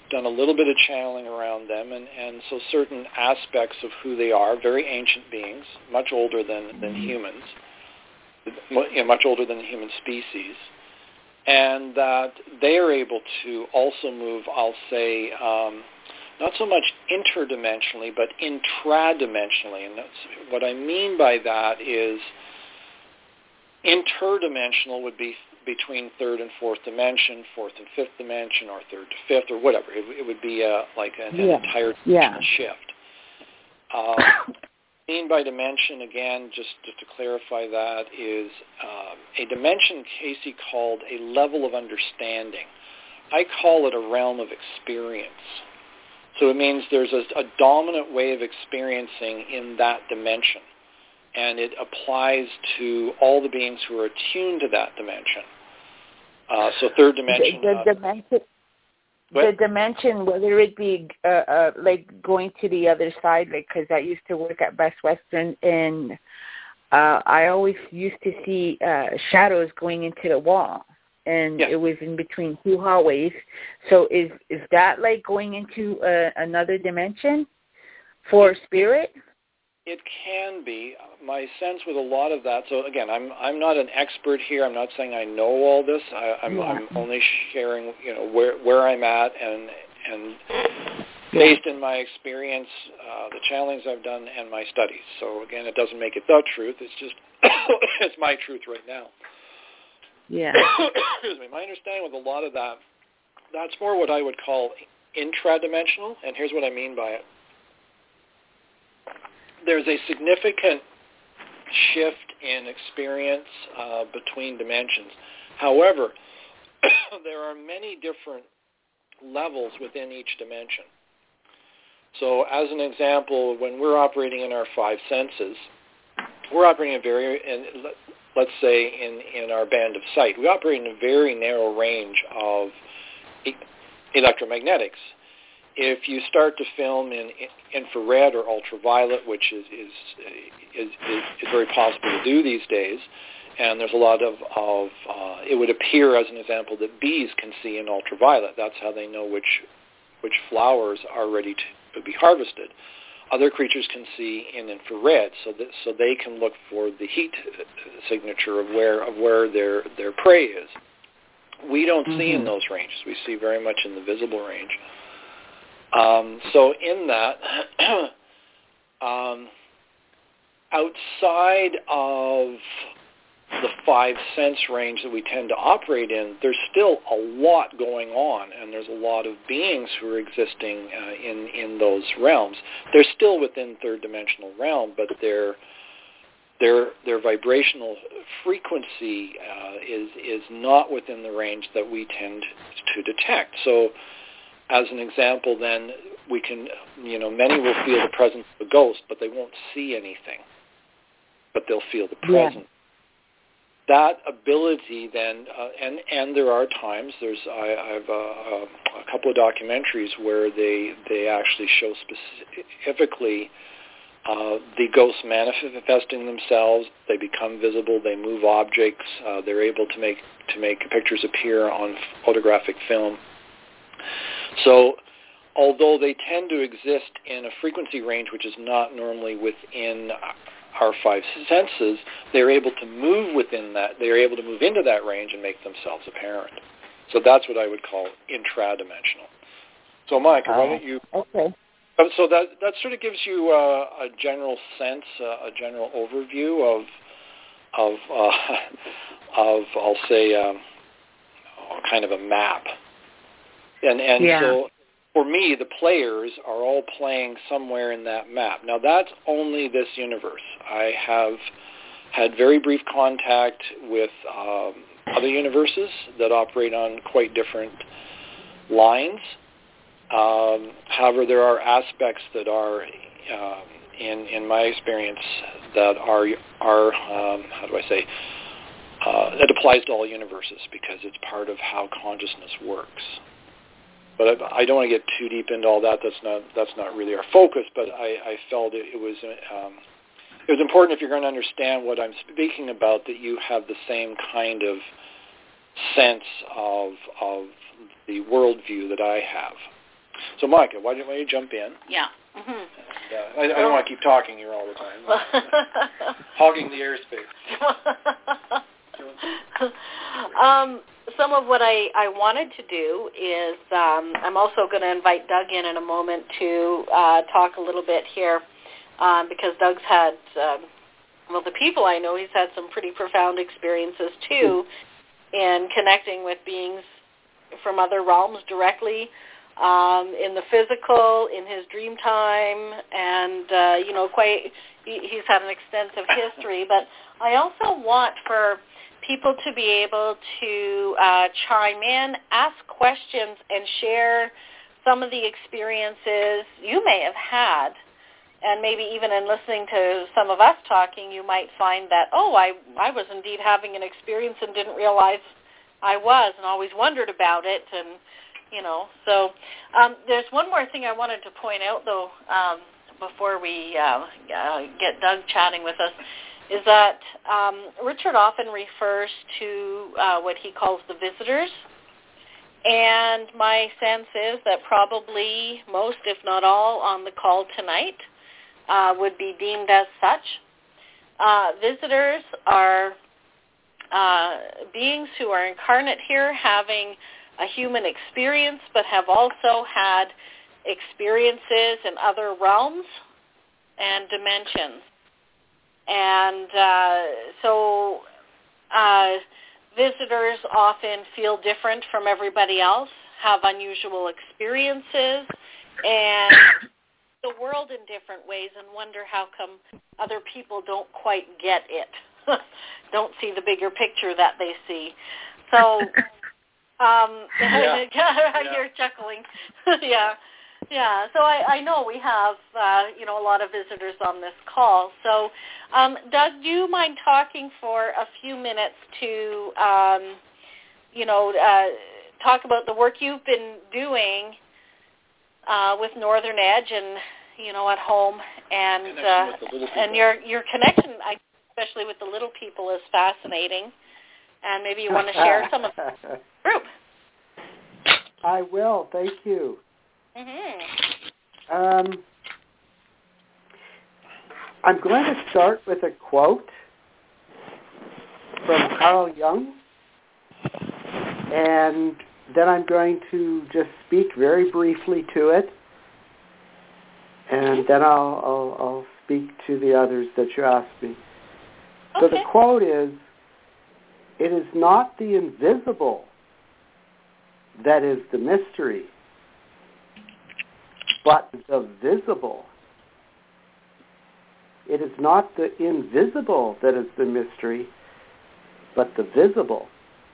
Speaker 3: done a little bit of channeling around them, and, and so certain aspects of who they are, very ancient beings, much older than, than humans, you know, much older than the human species, and that they are able to also move, I'll say, um, not so much interdimensionally, but intradimensionally. And that's, what I mean by that is interdimensional would be between third and fourth dimension, fourth and fifth dimension, or third to fifth, or whatever. It, it would be a, like an,
Speaker 5: yeah.
Speaker 3: an entire dimensional
Speaker 5: yeah.
Speaker 3: shift. Um, mean by dimension, again, just, just to clarify that, is um, a dimension Casey called a level of understanding. I call it a realm of experience. So it means there's a, a dominant way of experiencing in that dimension, and it applies to all the beings who are attuned to that dimension. Uh, so third dimension.
Speaker 5: The, the
Speaker 3: uh,
Speaker 5: dimension, the dimension, whether it be uh, uh, like going to the other side, like because I used to work at Best Western, and uh, I always used to see uh, shadows going into the wall, and
Speaker 3: yeah.
Speaker 5: it was in between two hallways. So is is that like going into uh, another dimension for spirit?
Speaker 3: It can be. My sense with a lot of that, so again, I'm I'm not an expert here. I'm not saying I know all this. I, I'm,
Speaker 5: yeah.
Speaker 3: I'm only sharing, you know, where where I'm at, and and based in my experience, uh, the channelings I've done, and my studies. So again, it doesn't make it the truth. It's just it's my truth right now.
Speaker 5: Yeah.
Speaker 3: Excuse me. My understanding with a lot of that, that's more what I would call intradimensional, and here's what I mean by it. There's a significant shift in experience uh, between dimensions. However, there are many different levels within each dimension. So as an example, when we're operating in our five senses, we're operating in very, in, let's say in, in our band of sight, we operate in a very narrow range of e- electromagnetics. If you start to film in infrared or ultraviolet, which is is, is is is very possible to do these days, and there's a lot of, of uh, it would appear, as an example, that bees can see in ultraviolet. That's how they know which which flowers are ready to be harvested. Other creatures can see in infrared, so that so they can look for the heat signature of where of where their their prey is. We don't mm-hmm. see in those ranges. We see very much in the visible range. Um, so in that, um, outside of the five sense range that we tend to operate in, there's still a lot going on, and there's a lot of beings who are existing uh, in, in those realms. They're still within third dimensional realm, but their their their vibrational frequency uh, is is not within the range that we tend to detect. So as an example, then, we can, you know, many will feel the presence of a ghost, but they won't see anything, but they'll feel the presence. Yeah. That ability then, uh, and, and there are times, there's, I, I've uh, a couple of documentaries where they, they actually show specifically uh, the ghosts manifesting themselves. They become visible, they move objects, uh, they're able to make, to make pictures appear on photographic film. So although they tend to exist in a frequency range which is not normally within our five senses, they're able to move within that. They're able to move into that range and make themselves apparent. So that's what I would call intradimensional. So, Mike, uh, why don't you...
Speaker 5: Okay.
Speaker 3: So that that sort of gives you uh, a general sense, uh, a general overview of, of, uh, of I'll say, um, kind of a map. And and
Speaker 5: yeah.
Speaker 3: so for me, the players are all playing somewhere in that map. Now, that's only this universe. I have had very brief contact with um, other universes that operate on quite different lines. Um, however, there are aspects that are, uh, in in my experience, that are are um, how do I say? Uh, that applies to all universes because it's part of how consciousness works. But I, I don't want to get too deep into all that. That's not that's not really our focus. But I, I felt it, it was um, it was important, if you're going to understand what I'm speaking about, that you have the same kind of sense of of the worldview that I have. So, Micah, why don't you jump in?
Speaker 1: Yeah. Mm-hmm.
Speaker 3: And, uh, I, I don't want to keep talking here all the time. Hogging the airspace.
Speaker 1: um, some of what I, I wanted to do is um, I'm also going to invite Doug in in a moment to uh, talk a little bit here um, because Doug's had, um, well, the people I know, he's had some pretty profound experiences too in connecting with beings from other realms directly um, in the physical, in his dream time, and, uh, you know, quite, he, he's had an extensive history. But I also want for people to be able to uh, chime in, ask questions, and share some of the experiences you may have had. And maybe even in listening to some of us talking, you might find that, oh, I, I was indeed having an experience and didn't realize I was and always wondered about it. And, you know, so um, there's one more thing I wanted to point out, though, um, before we uh, uh, get Doug chatting with us, is that um, Richard often refers to uh, what he calls the visitors. And my sense is that probably most, if not all, on the call tonight uh, would be deemed as such. Uh, visitors are uh, beings who are incarnate here having a human experience, but have also had experiences in other realms and dimensions. And uh, so uh, visitors often feel different from everybody else, have unusual experiences, and the world in different ways, and wonder how come other people don't quite get it, don't see the bigger picture that they see. So um,
Speaker 3: yeah.
Speaker 1: You're chuckling. yeah. Yeah, so I, I know we have, uh, you know, a lot of visitors on this call. So, um, Doug, do you mind talking for a few minutes to, um, you know, uh, talk about the work you've been doing uh, with Northern Edge and, you know, at home, and uh, and your your connection, especially with the little people, is fascinating. And maybe you want to share some of the group.
Speaker 4: I will. Thank you.
Speaker 1: Mm-hmm.
Speaker 4: Um, I'm going to start with a quote from Carl Jung, and then I'm going to just speak very briefly to it, and then I'll, I'll, I'll speak to the others that you asked me. So
Speaker 1: Okay.
Speaker 4: the quote is, "It is not the invisible that is the mystery, but the visible. It is not the invisible that is the mystery, but the visible."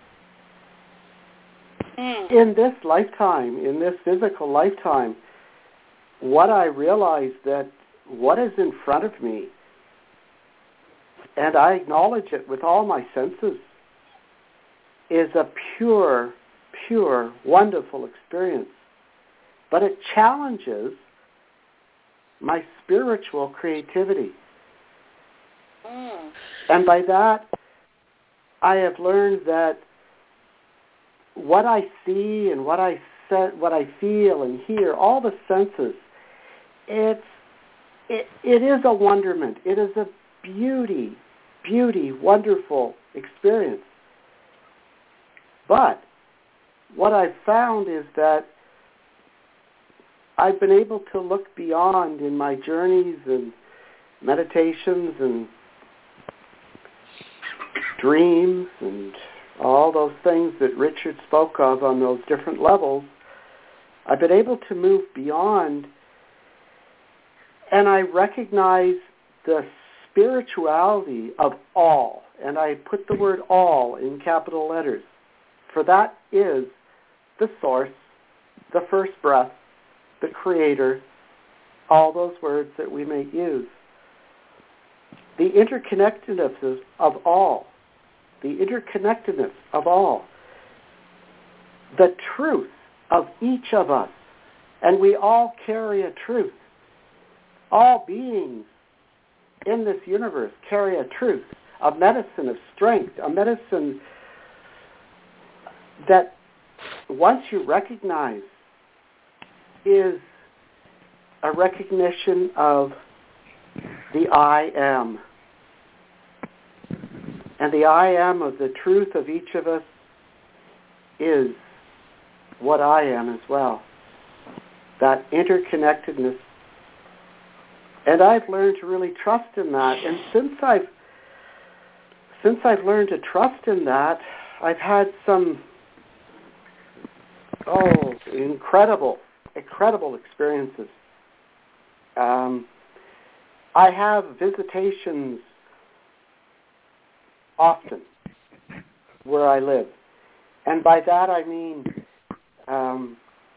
Speaker 1: Mm.
Speaker 4: In this lifetime, in this physical lifetime, what I realize that what is in front of me, and I acknowledge it with all my senses, is a pure, pure, wonderful experience. But it challenges my spiritual creativity.
Speaker 1: Mm.
Speaker 4: And by that, I have learned that what I see and what I se- what I feel and hear, all the senses, it's it, it is a wonderment. It is a beauty, beauty, wonderful experience. But what I've found is that I've been able to look beyond in my journeys and meditations and dreams and all those things that Richard spoke of on those different levels. I've been able to move beyond, and I recognize the spirituality of all, and I put the word all in capital letters, for that is the source, the first breath, the creator, all those words that we may use. The interconnectedness of all, the interconnectedness of all, the truth of each of us, and we all carry a truth. All beings in this universe carry a truth, a medicine of strength, a medicine that once you recognize is a recognition of the I am. And the I am of the truth of each of us is what I am as well. That interconnectedness. And I've learned to really trust in that. And since I've since I've learned to trust in that, I've had some oh incredible, incredible experiences. Um, I have visitations often where I live. And by that I mean um,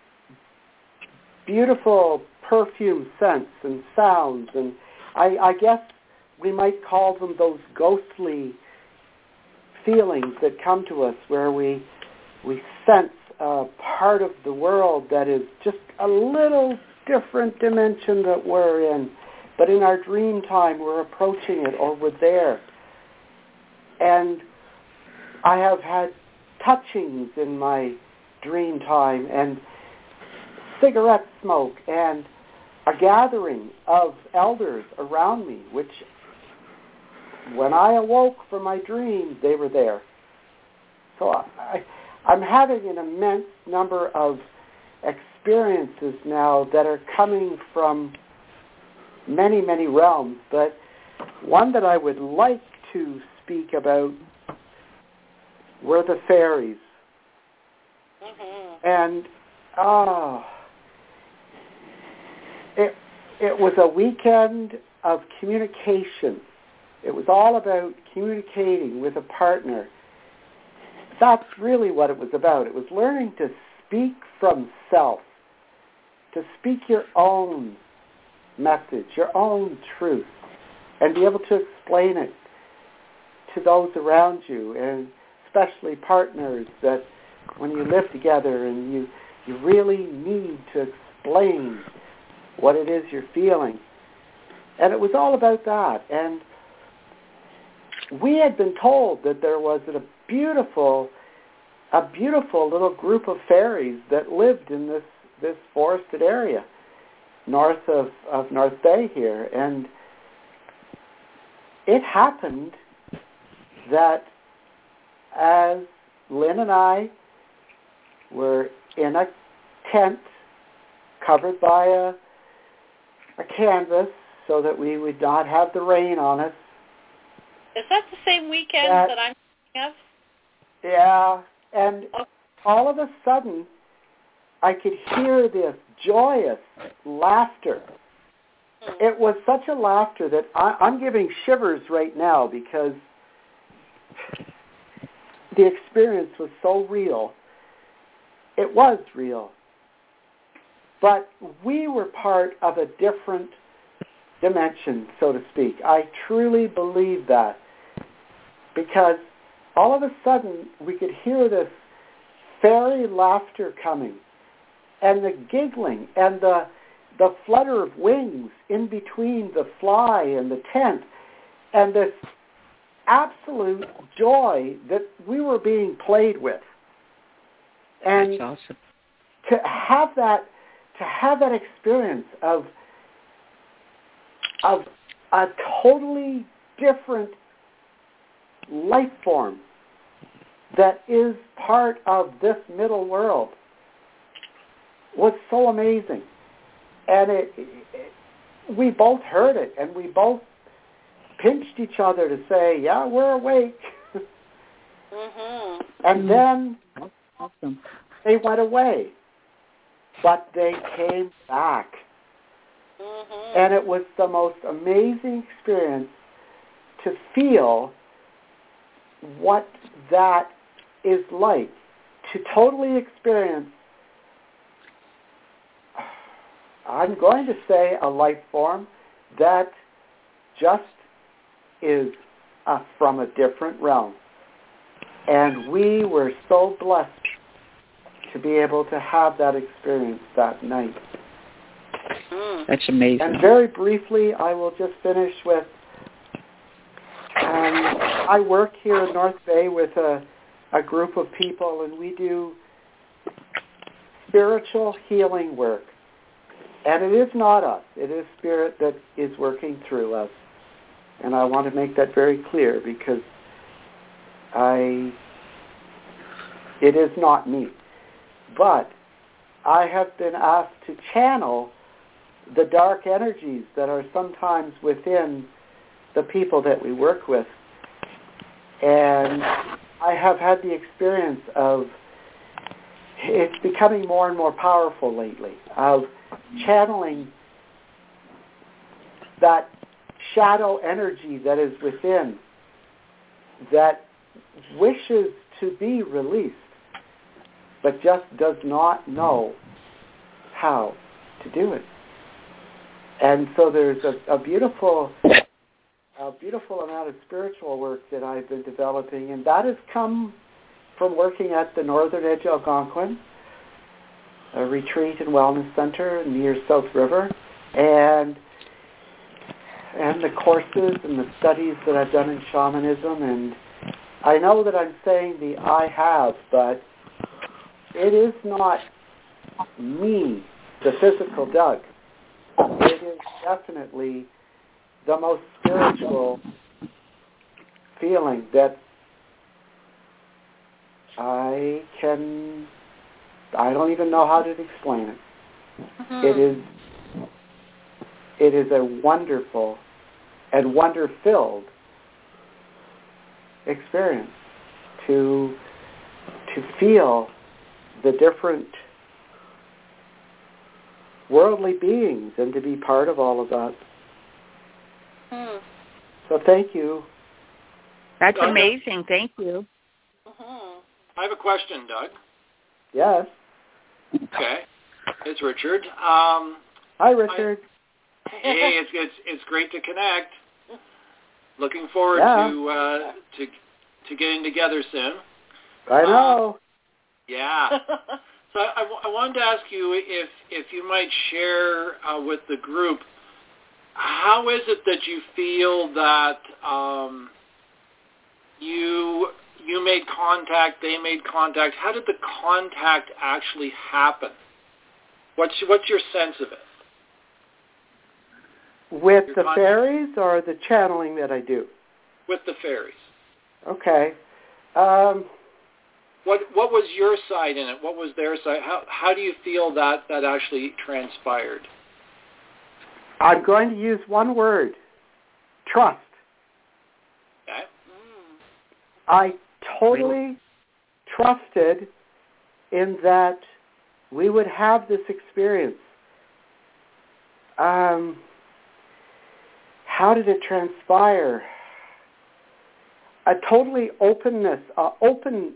Speaker 4: beautiful perfume scents and sounds. And I, I guess we might call them those ghostly feelings that come to us where we we sense a part of the world that is just a little different dimension that we're in. But in our dream time, we're approaching it or we're there. And I have had touchings in my dream time and cigarette smoke and a gathering of elders around me, which when I awoke from my dream, they were there. So I, I'm having an immense number of experiences now that are coming from many, many realms, but one that I would like to speak about were the fairies. Mm-hmm. And oh, it, it was a weekend of communication. It was all about communicating with a partner. That's really what it was about. It was learning to speak from self, to speak your own message, your own truth, and be able to explain it to those around you, and especially partners that when you live together and you, you really need to explain what it is you're feeling. And it was all about that. And we had been told that there was a beautiful, a beautiful little group of fairies that lived in this, this forested area north of, of North Bay here. And it happened that as Lynn and I were in a tent covered by a, a canvas so that we would not have the rain on us.
Speaker 1: Is that the same weekend
Speaker 4: that,
Speaker 1: that I'm thinking of?
Speaker 4: Yeah, and
Speaker 1: oh.
Speaker 4: all of a sudden I could hear this joyous laughter. Hmm. It was such a laughter that I, I'm giving shivers right now because the experience was so real. It was real. But we were part of a different dimension, so to speak. I truly believe that. Because all of a sudden we could hear this fairy laughter coming, and the giggling, and the the flutter of wings in between the fly and the tent, and this absolute joy that we were being played with. And
Speaker 5: that's awesome.
Speaker 4: to have that to have that experience of of a totally different life form that is part of this middle world was so amazing. And it, it, we both heard it, and we both pinched each other to say, yeah, we're awake.
Speaker 1: Mm-hmm.
Speaker 4: And then
Speaker 5: awesome.
Speaker 4: They went away, but they came back.
Speaker 1: Mm-hmm.
Speaker 4: And it was the most amazing experience to feel what that is like, to totally experience, I'm going to say, a life form that just is uh, from a different realm. And we were so blessed to be able to have that experience that night.
Speaker 5: That's amazing.
Speaker 4: And very briefly, I will just finish with, um, I work here in North Bay with a, a group of people, and we do spiritual healing work. And it is not us. It is Spirit that is working through us. And I want to make that very clear because I, it is not me. But I have been asked to channel the dark energies that are sometimes within the people that we work with. And I have had the experience of it's becoming more and more powerful lately, of channeling that shadow energy that is within that wishes to be released but just does not know how to do it. And so there's a, a beautiful a beautiful amount of spiritual work that I've been developing, and that has come from working at the Northern Edge Algonquin, a retreat and wellness center near South River, and and the courses and the studies that I've done in shamanism. And I know that I'm saying the I have, but it is not me, the physical Doug. It is definitely the most spiritual feeling that I can, I don't even know how to explain it. Mm-hmm. It is, it is a wonderful and wonder-filled experience to, to feel the different worldly beings and to be part of all of that. Mm. So thank you.
Speaker 5: That's amazing. Thank you.
Speaker 3: Mm-hmm. I have a question, Doug.
Speaker 4: Yes.
Speaker 3: Okay. It's Richard. Um,
Speaker 4: Hi, Richard.
Speaker 3: I, hey, it's, it's it's great to connect. Looking forward
Speaker 4: yeah.
Speaker 3: to uh, to to getting together soon.
Speaker 4: I know.
Speaker 3: Um, yeah. So I, I wanted to ask you if if you might share uh, with the group, how is it that you feel that um, you you made contact, they made contact? How did the contact actually happen? What's what's your sense of it?
Speaker 4: With
Speaker 3: your
Speaker 4: the
Speaker 3: contact?
Speaker 4: fairies or the channeling that I do?
Speaker 3: With the fairies.
Speaker 4: Okay. Um,
Speaker 3: what what was your side in it? What was their side? How how do you feel that that actually transpired?
Speaker 4: I'm going to use one word: trust.
Speaker 3: Okay.
Speaker 4: I totally trusted in that we would have this experience. Um, how did it transpire? A totally openness, uh, open,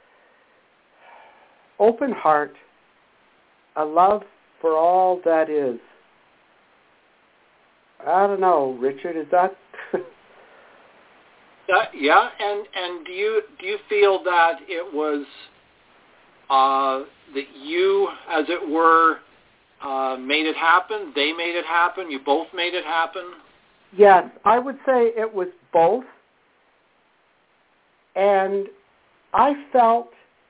Speaker 4: open heart, a love for all that is. I don't know, Richard. Is that?
Speaker 3: uh, yeah, and and do you do you feel that it was uh, that you, as it were, uh, made it happen? They made it happen. You both made it happen.
Speaker 4: Yes, I would say it was both. And I felt,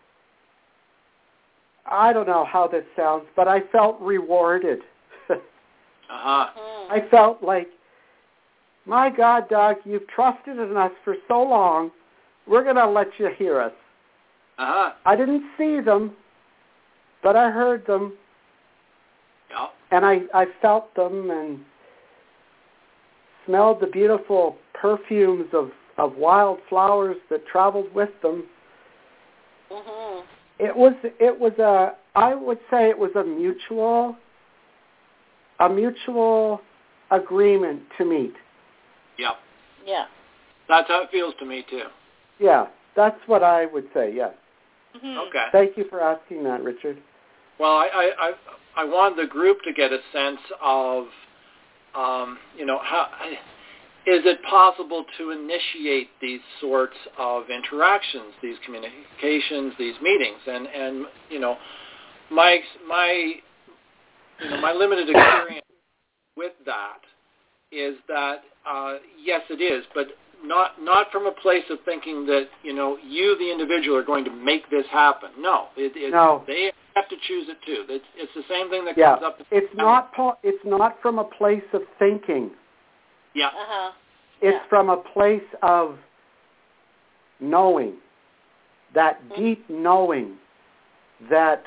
Speaker 4: I don't know how this sounds, but I felt rewarded.
Speaker 3: uh-huh.
Speaker 4: I felt like, my God, Doug, you've trusted in us for so long, we're going to let you hear us.
Speaker 3: Uh-huh.
Speaker 4: I didn't see them, but I heard them.
Speaker 3: Yeah.
Speaker 4: And I, I felt them and smelled the beautiful perfumes of of wild flowers that traveled with them. Mm-hmm. It was, it was a, I would say it was a mutual, a mutual agreement to meet.
Speaker 3: Yeah.
Speaker 1: Yeah.
Speaker 3: That's how it feels to me too.
Speaker 4: Yeah, that's what I would say, yes.
Speaker 3: Mm-hmm. Okay.
Speaker 4: Thank you for asking that, Richard.
Speaker 3: Well, I, I, I, I wanted the group to get a sense of, um, you know, how... I, is it possible to initiate these sorts of interactions, these communications, these meetings? And, and you know, my my you know my limited experience with that is that uh, yes, it is. But not not from a place of thinking that, you know, you, the individual, are going to make this happen. No, it, it,
Speaker 4: no.
Speaker 3: They have to choose it too. It's, it's the same thing that
Speaker 4: yeah.
Speaker 3: comes up.
Speaker 4: It's not. Po- it's not from a place of thinking.
Speaker 3: Yeah.
Speaker 1: Uh-huh.
Speaker 4: It's
Speaker 1: yeah.
Speaker 4: from a place of knowing, that mm-hmm. deep knowing that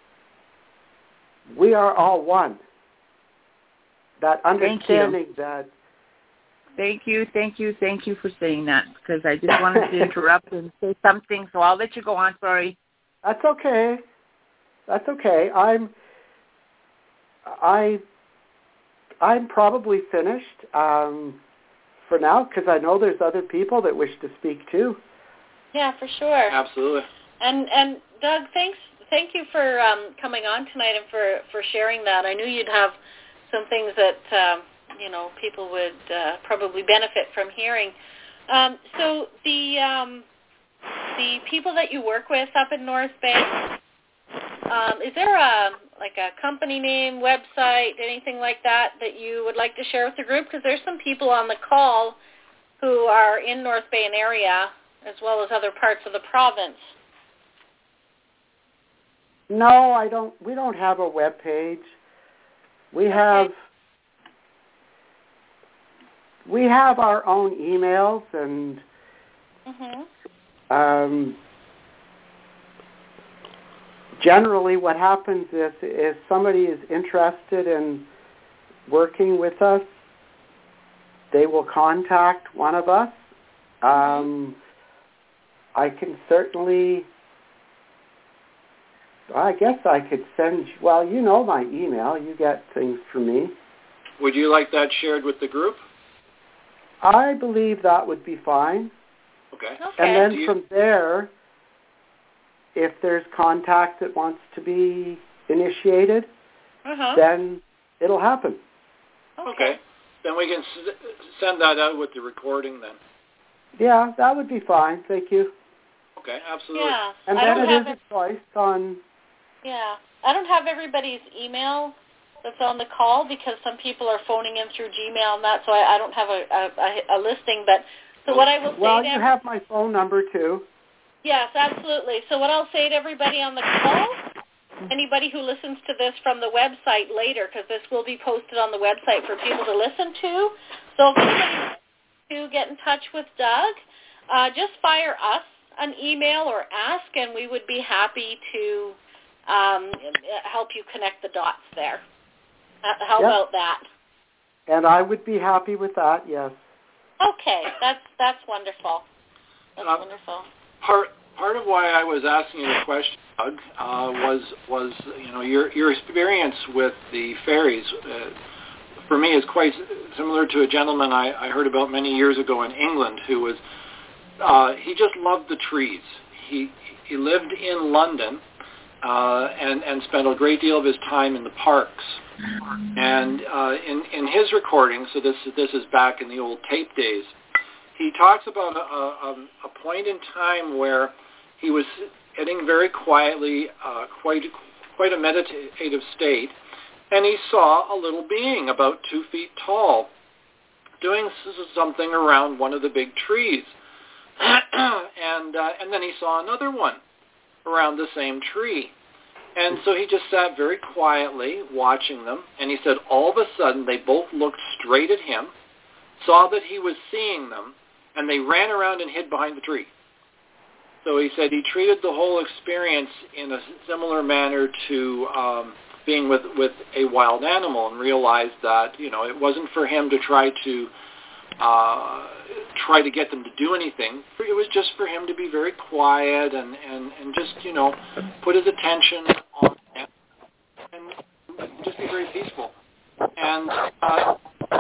Speaker 4: we are all one. That understanding that.
Speaker 5: Thank you, thank you, thank you for saying that, because I just wanted to interrupt and say something, so I'll let you go on. Sorry.
Speaker 4: That's okay. That's okay. I'm. I. I'm probably finished um, for now, because I know there's other people that wish to speak too.
Speaker 1: Yeah, for sure.
Speaker 3: Absolutely.
Speaker 1: And and Doug, thanks. Thank you for um, coming on tonight and for, for sharing that. I knew you'd have some things that um, you know people would uh, probably benefit from hearing. Um, so the um, the people that you work with up in North Bay, um, is there a like a company name, website, anything like that that you would like to share with the group? Because there's some people on the call who are in North Bay and area, as well as other parts of the province.
Speaker 4: No, I don't. We don't have a web page. We
Speaker 1: okay.
Speaker 4: have we have our own emails, and
Speaker 1: mm-hmm.
Speaker 4: um, generally, what happens is if somebody is interested in working with us, they will contact one of us. Um, I can certainly. I guess I could send, well, you know my email. You get things from me.
Speaker 3: Would you like that shared with the group?
Speaker 4: I believe that would be fine.
Speaker 3: Okay.
Speaker 1: okay.
Speaker 4: And then
Speaker 3: you...
Speaker 4: from there, if there's contact that wants to be initiated,
Speaker 1: uh-huh.
Speaker 4: then it'll happen.
Speaker 3: Okay. okay. Then we can s- send that out with the recording then.
Speaker 4: Yeah, that would be fine. Thank you.
Speaker 3: Okay, absolutely.
Speaker 1: Yeah.
Speaker 4: And
Speaker 1: I
Speaker 4: then
Speaker 1: don't
Speaker 4: it
Speaker 1: have
Speaker 4: is a choice on...
Speaker 1: Yeah. I don't have everybody's email that's on the call because some people are phoning in through Gmail and that, so I, I don't have a, a, a listing. But so what I will say
Speaker 4: well,
Speaker 1: to
Speaker 4: you
Speaker 1: every-
Speaker 4: have my phone number too.
Speaker 1: Yes, absolutely. So what I'll say to everybody on the call, anybody who listens to this from the website later, because this will be posted on the website for people to listen to. So if anybody wants to get in touch with Doug, uh, just fire us an email or ask, and we would be happy to um, help you connect the dots there. Uh, how
Speaker 4: yep.
Speaker 1: about that?
Speaker 4: And I would be happy with that, yes.
Speaker 1: Okay, that's that's wonderful. That's
Speaker 3: uh,
Speaker 1: wonderful.
Speaker 3: Part part of why I was asking you the question, Doug, uh, was was you know your your experience with the fairies. Uh, for me, is quite similar to a gentleman I, I heard about many years ago in England who was. Uh, he just loved the trees. He he lived in London uh, and and spent a great deal of his time in the parks. And uh, in in his recording, so this this is back in the old tape days, he talks about a, a, a point in time where he was sitting very quietly, uh, quite quite a meditative state, and he saw a little being about two feet tall, doing something around one of the big trees. and uh, and then he saw another one around the same tree. And so he just sat very quietly watching them, and he said all of a sudden they both looked straight at him, saw that he was seeing them, and they ran around and hid behind the tree. So he said he treated the whole experience in a similar manner to um, being with, with a wild animal, and realized that, you know, it wasn't for him to try to Uh, try to get them to do anything. It was just for him to be very quiet and, and, and just, you know, put his attention on them and just be very peaceful. And uh,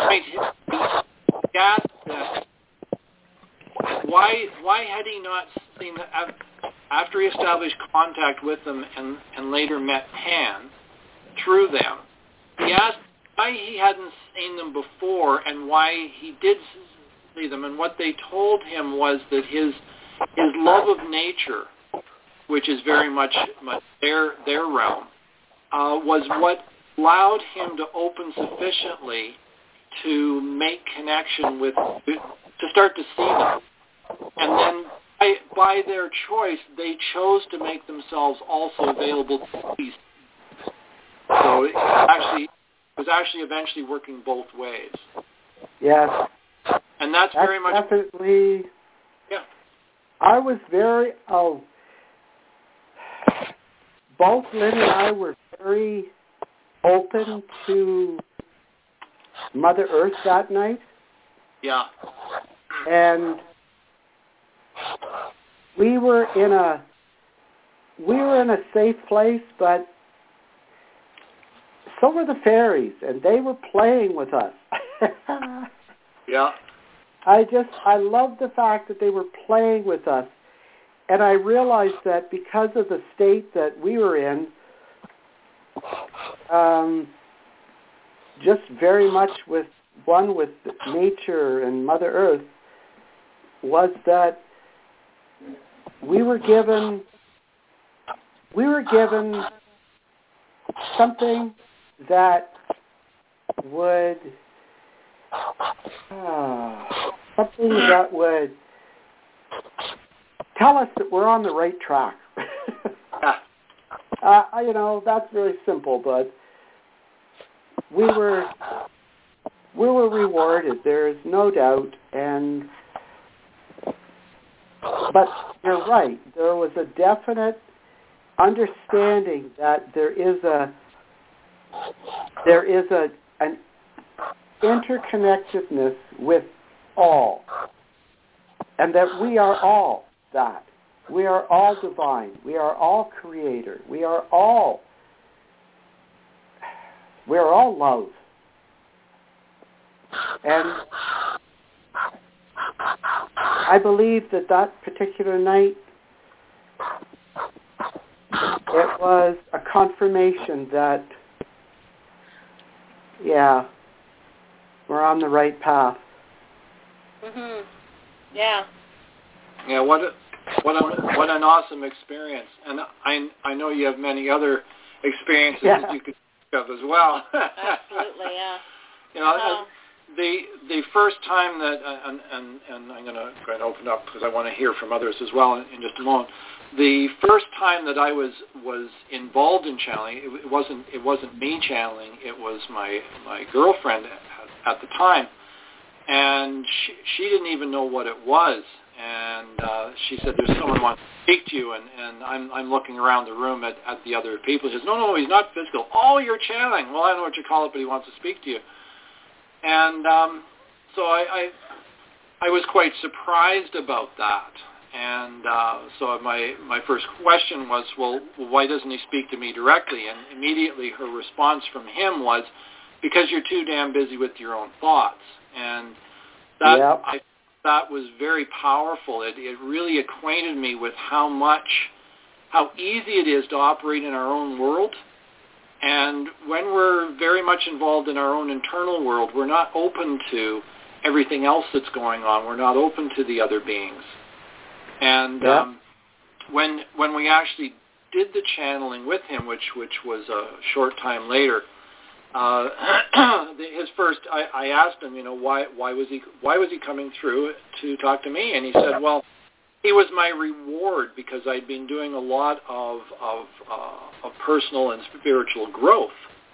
Speaker 3: he asked uh, why why had he not seen, after he established contact with them and, and later met Pan through them, he asked why he hadn't seen them before and why he did see them. And what they told him was that his his love of nature, which is very much, much their their realm, uh, was what allowed him to open sufficiently to make connection with to start to see them. And then by, by their choice, they chose to make themselves also available to these. So it actually it was actually eventually working both ways.
Speaker 4: Yes.
Speaker 3: And that's,
Speaker 4: that's
Speaker 3: very much
Speaker 4: definitely.
Speaker 3: Yeah.
Speaker 4: I was very oh. Both Lynn and I were very open to Mother Earth that night.
Speaker 3: Yeah.
Speaker 4: And we were in a we were in a safe place, but so were the fairies, and they were playing with us.
Speaker 3: Yeah.
Speaker 4: I just I love the fact that they were playing with us, and I realized that because of the state that we were in, um, just very much with one with nature and Mother Earth, was that we were given we were given something that would uh, something that would tell us that we're on the right track. uh, you know, that's very simple, but we were we were rewarded. There is no doubt, and but you're right. There was a definite understanding that there is a there is a an interconnectedness with all, and that we are all that. We are all divine. We are all creator. We are all we are all love. And I believe that that particular night, it was a confirmation that, yeah, we're on the right path.
Speaker 1: Mhm. Yeah.
Speaker 3: Yeah. What a, what a, what an awesome experience, and I I know you have many other experiences
Speaker 4: yeah.
Speaker 3: that you could think of as well.
Speaker 1: Absolutely. Yeah.
Speaker 3: You know.
Speaker 1: Oh.
Speaker 3: The the first time that, and, and, and I'm going to go ahead and open up because I want to hear from others as well in, in just a moment. The first time that I was was involved in channeling, it, it wasn't it wasn't me channeling. It was my my girlfriend at, at the time, and she she didn't even know what it was. And uh, she said, "There's someone who wants to speak to you." And, and I'm I'm looking around the room at, at the other people. She says, "No, no, he's not physical. Oh, you're channeling. Well, I don't know what you call it, but he wants to speak to you." And um, so I, I I was quite surprised about that. And uh, so my my first question was, well, why doesn't he speak to me directly? And immediately her response from him was, because you're too damn busy with your own thoughts. And that
Speaker 4: yep.
Speaker 3: I, that was very powerful. It, it really acquainted me with how much, how easy it is to operate in our own world. And when we're very much involved in our own internal world, we're not open to everything else that's going on. We're not open to the other beings. And
Speaker 4: yeah.
Speaker 3: um, when when we actually did the channeling with him, which which was a short time later, uh, his first, I, I asked him, you know, why why was he why was he coming through to talk to me? And he said, well, he was my reward because I'd been doing a lot of of, uh, of personal and spiritual growth,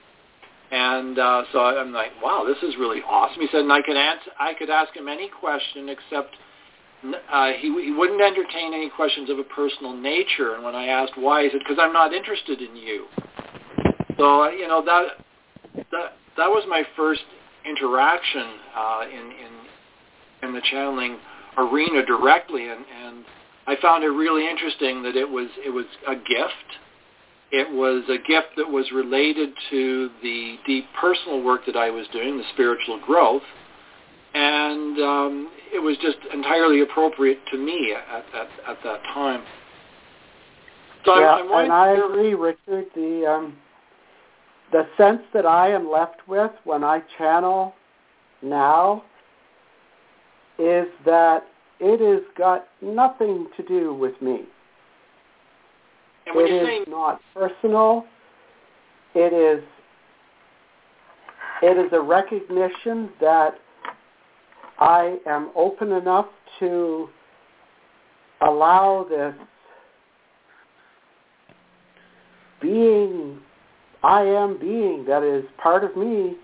Speaker 3: and uh, so I'm like, wow, this is really awesome. He said, and I could answer, I could ask him any question except uh, he he wouldn't entertain any questions of a personal nature. And when I asked why, he said, because I'm not interested in you. So uh, you know that that that was my first interaction uh, in in in the channeling arena directly, and, and I found it really interesting that it was it was a gift. It was a gift that was related to the deep personal work that I was doing, the spiritual growth, and um, it was just entirely appropriate to me at, at, at that time. So
Speaker 4: yeah,
Speaker 3: I'm, I'm
Speaker 4: and I agree, Richard. The um, the sense that I am left with when I channel now is that it has got nothing to do with me.
Speaker 3: And when
Speaker 4: it
Speaker 3: you
Speaker 4: is
Speaker 3: say
Speaker 4: not personal. It is it is a recognition that I am open enough to allow this being, I am being that is part of me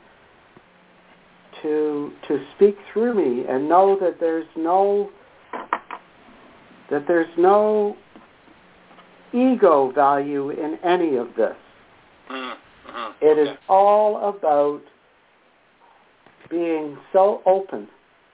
Speaker 4: to to speak through me, and know that there's no that there's no ego value in any of this.
Speaker 3: Mm-hmm.
Speaker 4: It
Speaker 3: okay.
Speaker 4: is all about being so open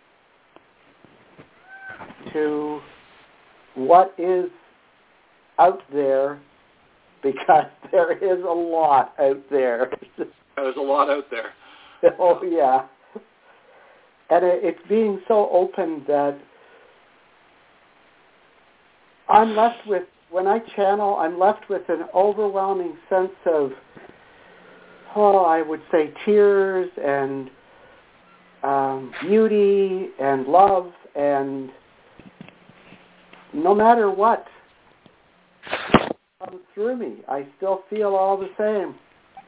Speaker 4: to what is out there, because there is a lot out there.
Speaker 3: There's a lot out there.
Speaker 4: Oh, yeah. And it, it's being so open that I'm left with, when I channel, I'm left with an overwhelming sense of, oh, I would say tears and um, beauty and love, and no matter what comes through me, I still feel all the same.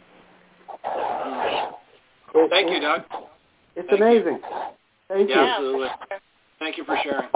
Speaker 4: It,
Speaker 3: Thank
Speaker 4: it,
Speaker 3: you, Doug.
Speaker 4: It's
Speaker 3: Thank
Speaker 4: amazing.
Speaker 3: You.
Speaker 4: Thank
Speaker 3: yeah,
Speaker 4: you.
Speaker 3: Absolutely. Thank you for sharing.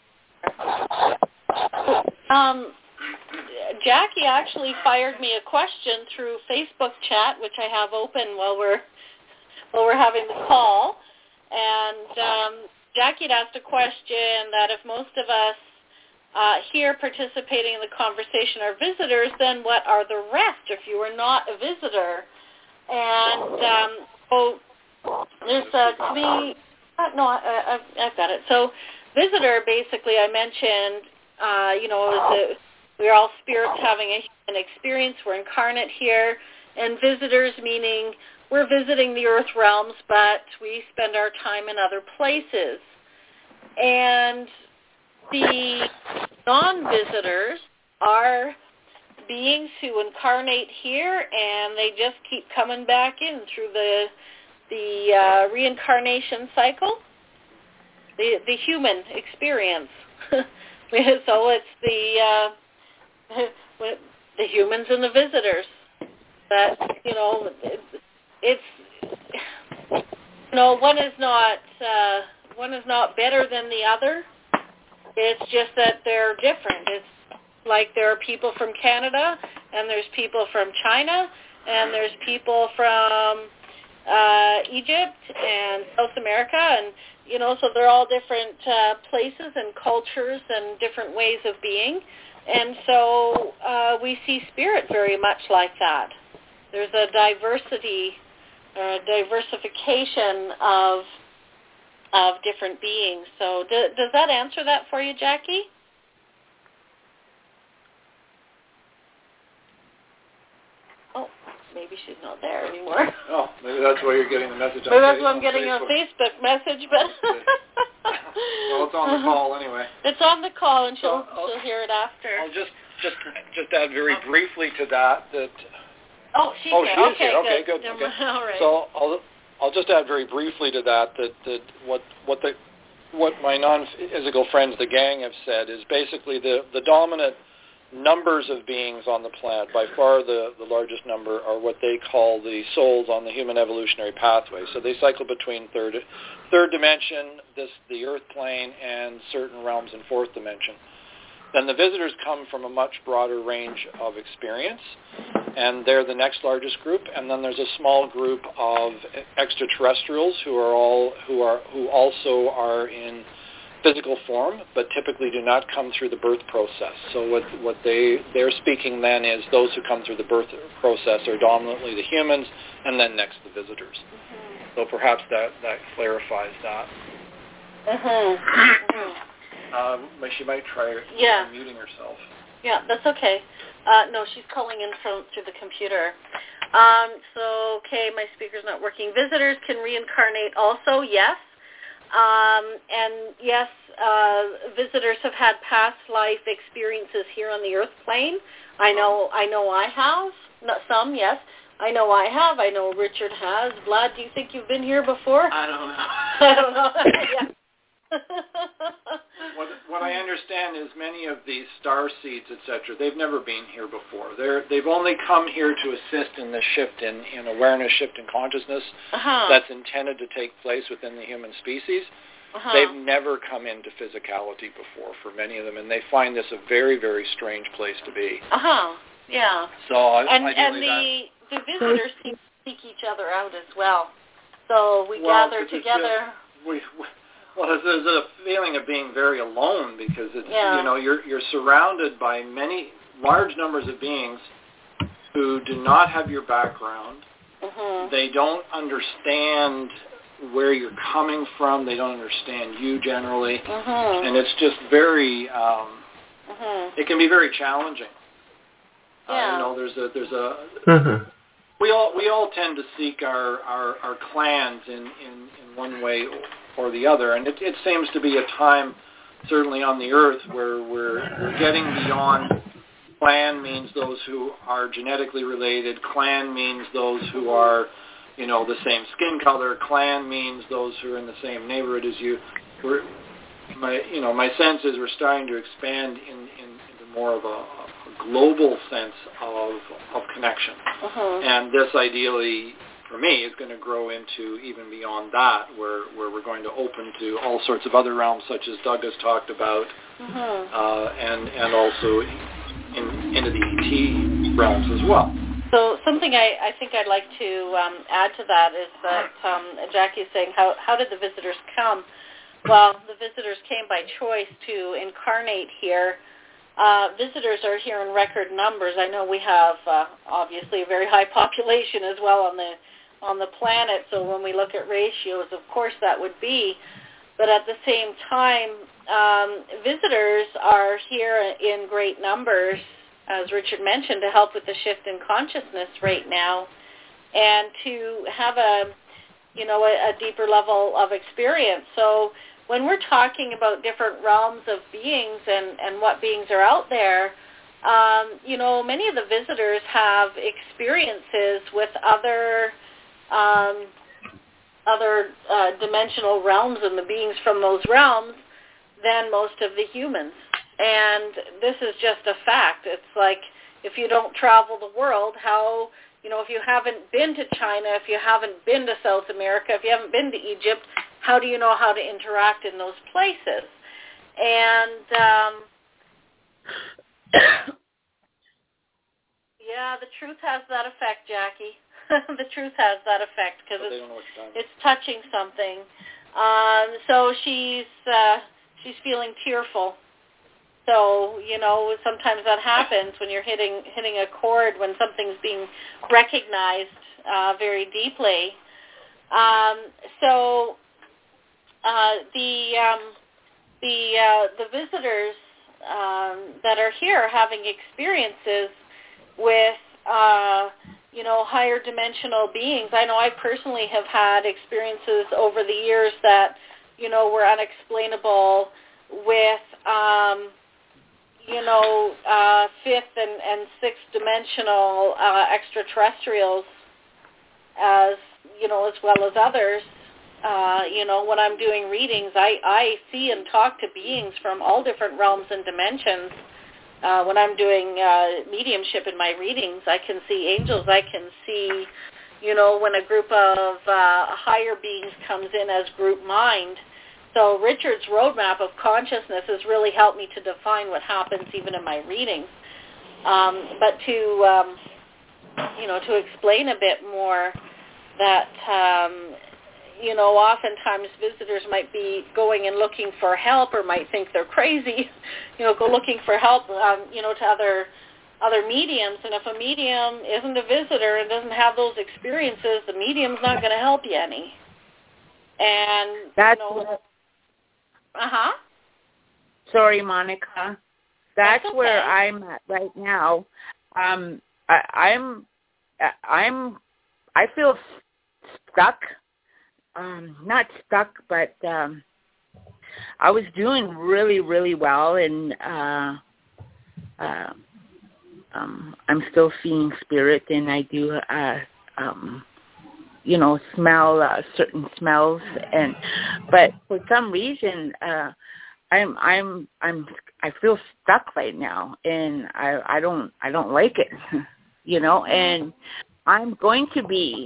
Speaker 1: Um, Jackie actually fired me a question through Facebook chat, which I have open while we're while we're having the call. And um, Jackie had asked a question that if most of us uh, here participating in the conversation are visitors, then what are the rest if you are not a visitor? And um, so there's a community. Uh, no, I, I've, I've got it. So visitor, basically, I mentioned, uh, you know, is a, we're all spirits having a human experience. We're incarnate here. And visitors meaning we're visiting the earth realms, but we spend our time in other places. And the non-visitors are beings who incarnate here, and they just keep coming back in through the the uh, reincarnation cycle, the the human experience. So it's the uh, the humans and the visitors. That you know, it, it's you know one is not uh, one is not better than the other. It's just that they're different. It's like there are people from Canada, and there's people from China, and there's people from uh, Egypt and South America, and you know, so they're all different uh, places and cultures and different ways of being, and so uh, we see spirit very much like that. There's a diversity, uh, diversification of of different beings. So do, does that answer that for you, Jackie? Oh, maybe she's not there anymore.
Speaker 3: Oh, maybe that's why you're getting the message on
Speaker 1: Maybe that's
Speaker 3: Facebook.
Speaker 1: why I'm getting a Facebook message, but...
Speaker 3: Well, it's on the call anyway.
Speaker 1: It's on the call, and she'll,
Speaker 3: So,
Speaker 1: she'll hear it after.
Speaker 3: I'll just, just, just add very briefly to that that...
Speaker 1: Oh, she's
Speaker 3: oh,
Speaker 1: here.
Speaker 3: she is
Speaker 1: Okay,
Speaker 3: here. Okay,
Speaker 1: good.
Speaker 3: good. Okay.
Speaker 1: All right.
Speaker 3: So I'll, I'll just add very briefly to that that, that what, what the... what my non-physical friends, the gang, have said is basically the, the dominant numbers of beings on the planet, by far the, the largest number, are what they call the souls on the human evolutionary pathway. So they cycle between third third dimension, this the earth plane, and certain realms in fourth dimension. Then the visitors come from a much broader range of experience, and they're the next largest group. And then there's a small group of extraterrestrials who are all who are who also are in physical form, but typically do not come through the birth process. So what what they they're speaking then is those who come through the birth process are dominantly the humans, and then next the visitors. Mm-hmm. So perhaps that that clarifies that.
Speaker 1: Mm-hmm.
Speaker 3: Um, but she might try
Speaker 1: yeah.
Speaker 3: muting herself.
Speaker 1: Yeah, that's okay. Uh, no, she's calling in from through the computer. Um, so, okay, my speaker's not working. Visitors can reincarnate also, yes. Um, and yes, uh, visitors have had past life experiences here on the earth plane. I know, I know I have. Not some, yes. I know I have. I know Richard has. Vlad, do you think you've been here before?
Speaker 3: I don't know.
Speaker 1: I don't know. Yeah.
Speaker 3: what, what I understand is many of these star seeds, et cetera, they've never been here before. They're, they've only come here to assist in the shift in, in awareness, shift in consciousness
Speaker 1: uh-huh.
Speaker 3: that's intended to take place within the human species.
Speaker 1: Uh-huh.
Speaker 3: They've never come into physicality before for many of them, and they find this a very, very strange place to be.
Speaker 1: Uh-huh, yeah.
Speaker 3: So I,
Speaker 1: and
Speaker 3: ideally
Speaker 1: and the, the visitors seem to seek each other out as well. So we
Speaker 3: well,
Speaker 1: gather together.
Speaker 3: Just, we, we, well, there's a feeling of being very alone because it's,
Speaker 1: yeah.
Speaker 3: you know, you're you're surrounded by many large numbers of beings who do not have your background.
Speaker 1: Mm-hmm.
Speaker 3: They don't understand where you're coming from. They don't understand you generally,
Speaker 1: mm-hmm.
Speaker 3: and it's just very. Um,
Speaker 1: mm-hmm.
Speaker 3: It can be very challenging.
Speaker 1: Yeah.
Speaker 3: Uh, you know, there's a there's a.
Speaker 6: Mm-hmm.
Speaker 3: We all we all tend to seek our, our, our clans in, in, in one way or the other, and it, it seems to be a time, certainly on the Earth, where we're we're getting beyond. Clan means those who are genetically related. Clan means those who are, you know, the same skin color. Clan means those who are in the same neighborhood as you. We're, my, you know, my sense is we're starting to expand in, in, into more of a, a global sense of of connection.
Speaker 1: Uh-huh.
Speaker 3: And this, ideally, for me, is going to grow into even beyond that, where where we're going to open to all sorts of other realms, such as Doug has talked about,
Speaker 1: uh-huh.
Speaker 3: uh, and and also. In, into the E T realms as well.
Speaker 1: So something I, I think I'd like to um, add to that is that um, Jackie is saying, how, how did the visitors come? Well, the visitors came by choice to incarnate here. Uh, visitors are here in record numbers. I know we have uh, obviously a very high population as well on the on the planet, so when we look at ratios, of course that would be. But at the same time, um, visitors are here in great numbers, as Richard mentioned, to help with the shift in consciousness right now, and to have a, you know, a, a deeper level of experience. So when we're talking about different realms of beings and, and what beings are out there, um, you know, many of the visitors have experiences with other um other uh, dimensional realms and the beings from those realms than most of the humans. And this is just a fact. It's like if you don't travel the world, how, you know, if you haven't been to China, if you haven't been to South America, if you haven't been to Egypt, how do you know how to interact in those places? And, um, yeah, the truth has that effect, Jackie. The truth has that effect because it's, it's touching something. Um, so she's uh, she's feeling tearful. So, you know, sometimes that happens when you're hitting hitting a chord, when something's being recognized uh, very deeply. Um, so uh, the um, the uh, the visitors um, that are here are having experiences with uh, you know, higher dimensional beings. I know I personally have had experiences over the years that, you know, were unexplainable with, um, you know, uh, fifth and, and sixth dimensional uh, extraterrestrials, as, you know, as well as others. Uh, you know, when I'm doing readings, I, I see and talk to beings from all different realms and dimensions. Uh, when I'm doing uh, mediumship in my readings, I can see angels. I can see, you know, when a group of uh, higher beings comes in as group mind. So Richard's roadmap of consciousness has really helped me to define what happens even in my readings. Um, but to, um, you know, to explain a bit more that, um, you know, oftentimes visitors might be going and looking for help or might think they're crazy, you know, go looking for help, um, you know, to other other mediums. And if a medium isn't a visitor and doesn't have those experiences, the medium's not going to help you any. And,
Speaker 5: That's
Speaker 1: you know,
Speaker 5: what,
Speaker 1: uh-huh.
Speaker 5: Sorry, Monica. That's,
Speaker 1: That's okay.
Speaker 5: where I'm at right now. Um, I, I'm, I'm, I feel stuck. Um, not stuck, but um, I was doing really, really well, and uh, uh, um, I'm still seeing spirit, and I do, uh, um, you know, smell uh, certain smells, and but for some reason, uh, I'm, I'm, I'm, I feel stuck right now, and I, I don't, I don't like it, you know, and I'm going to be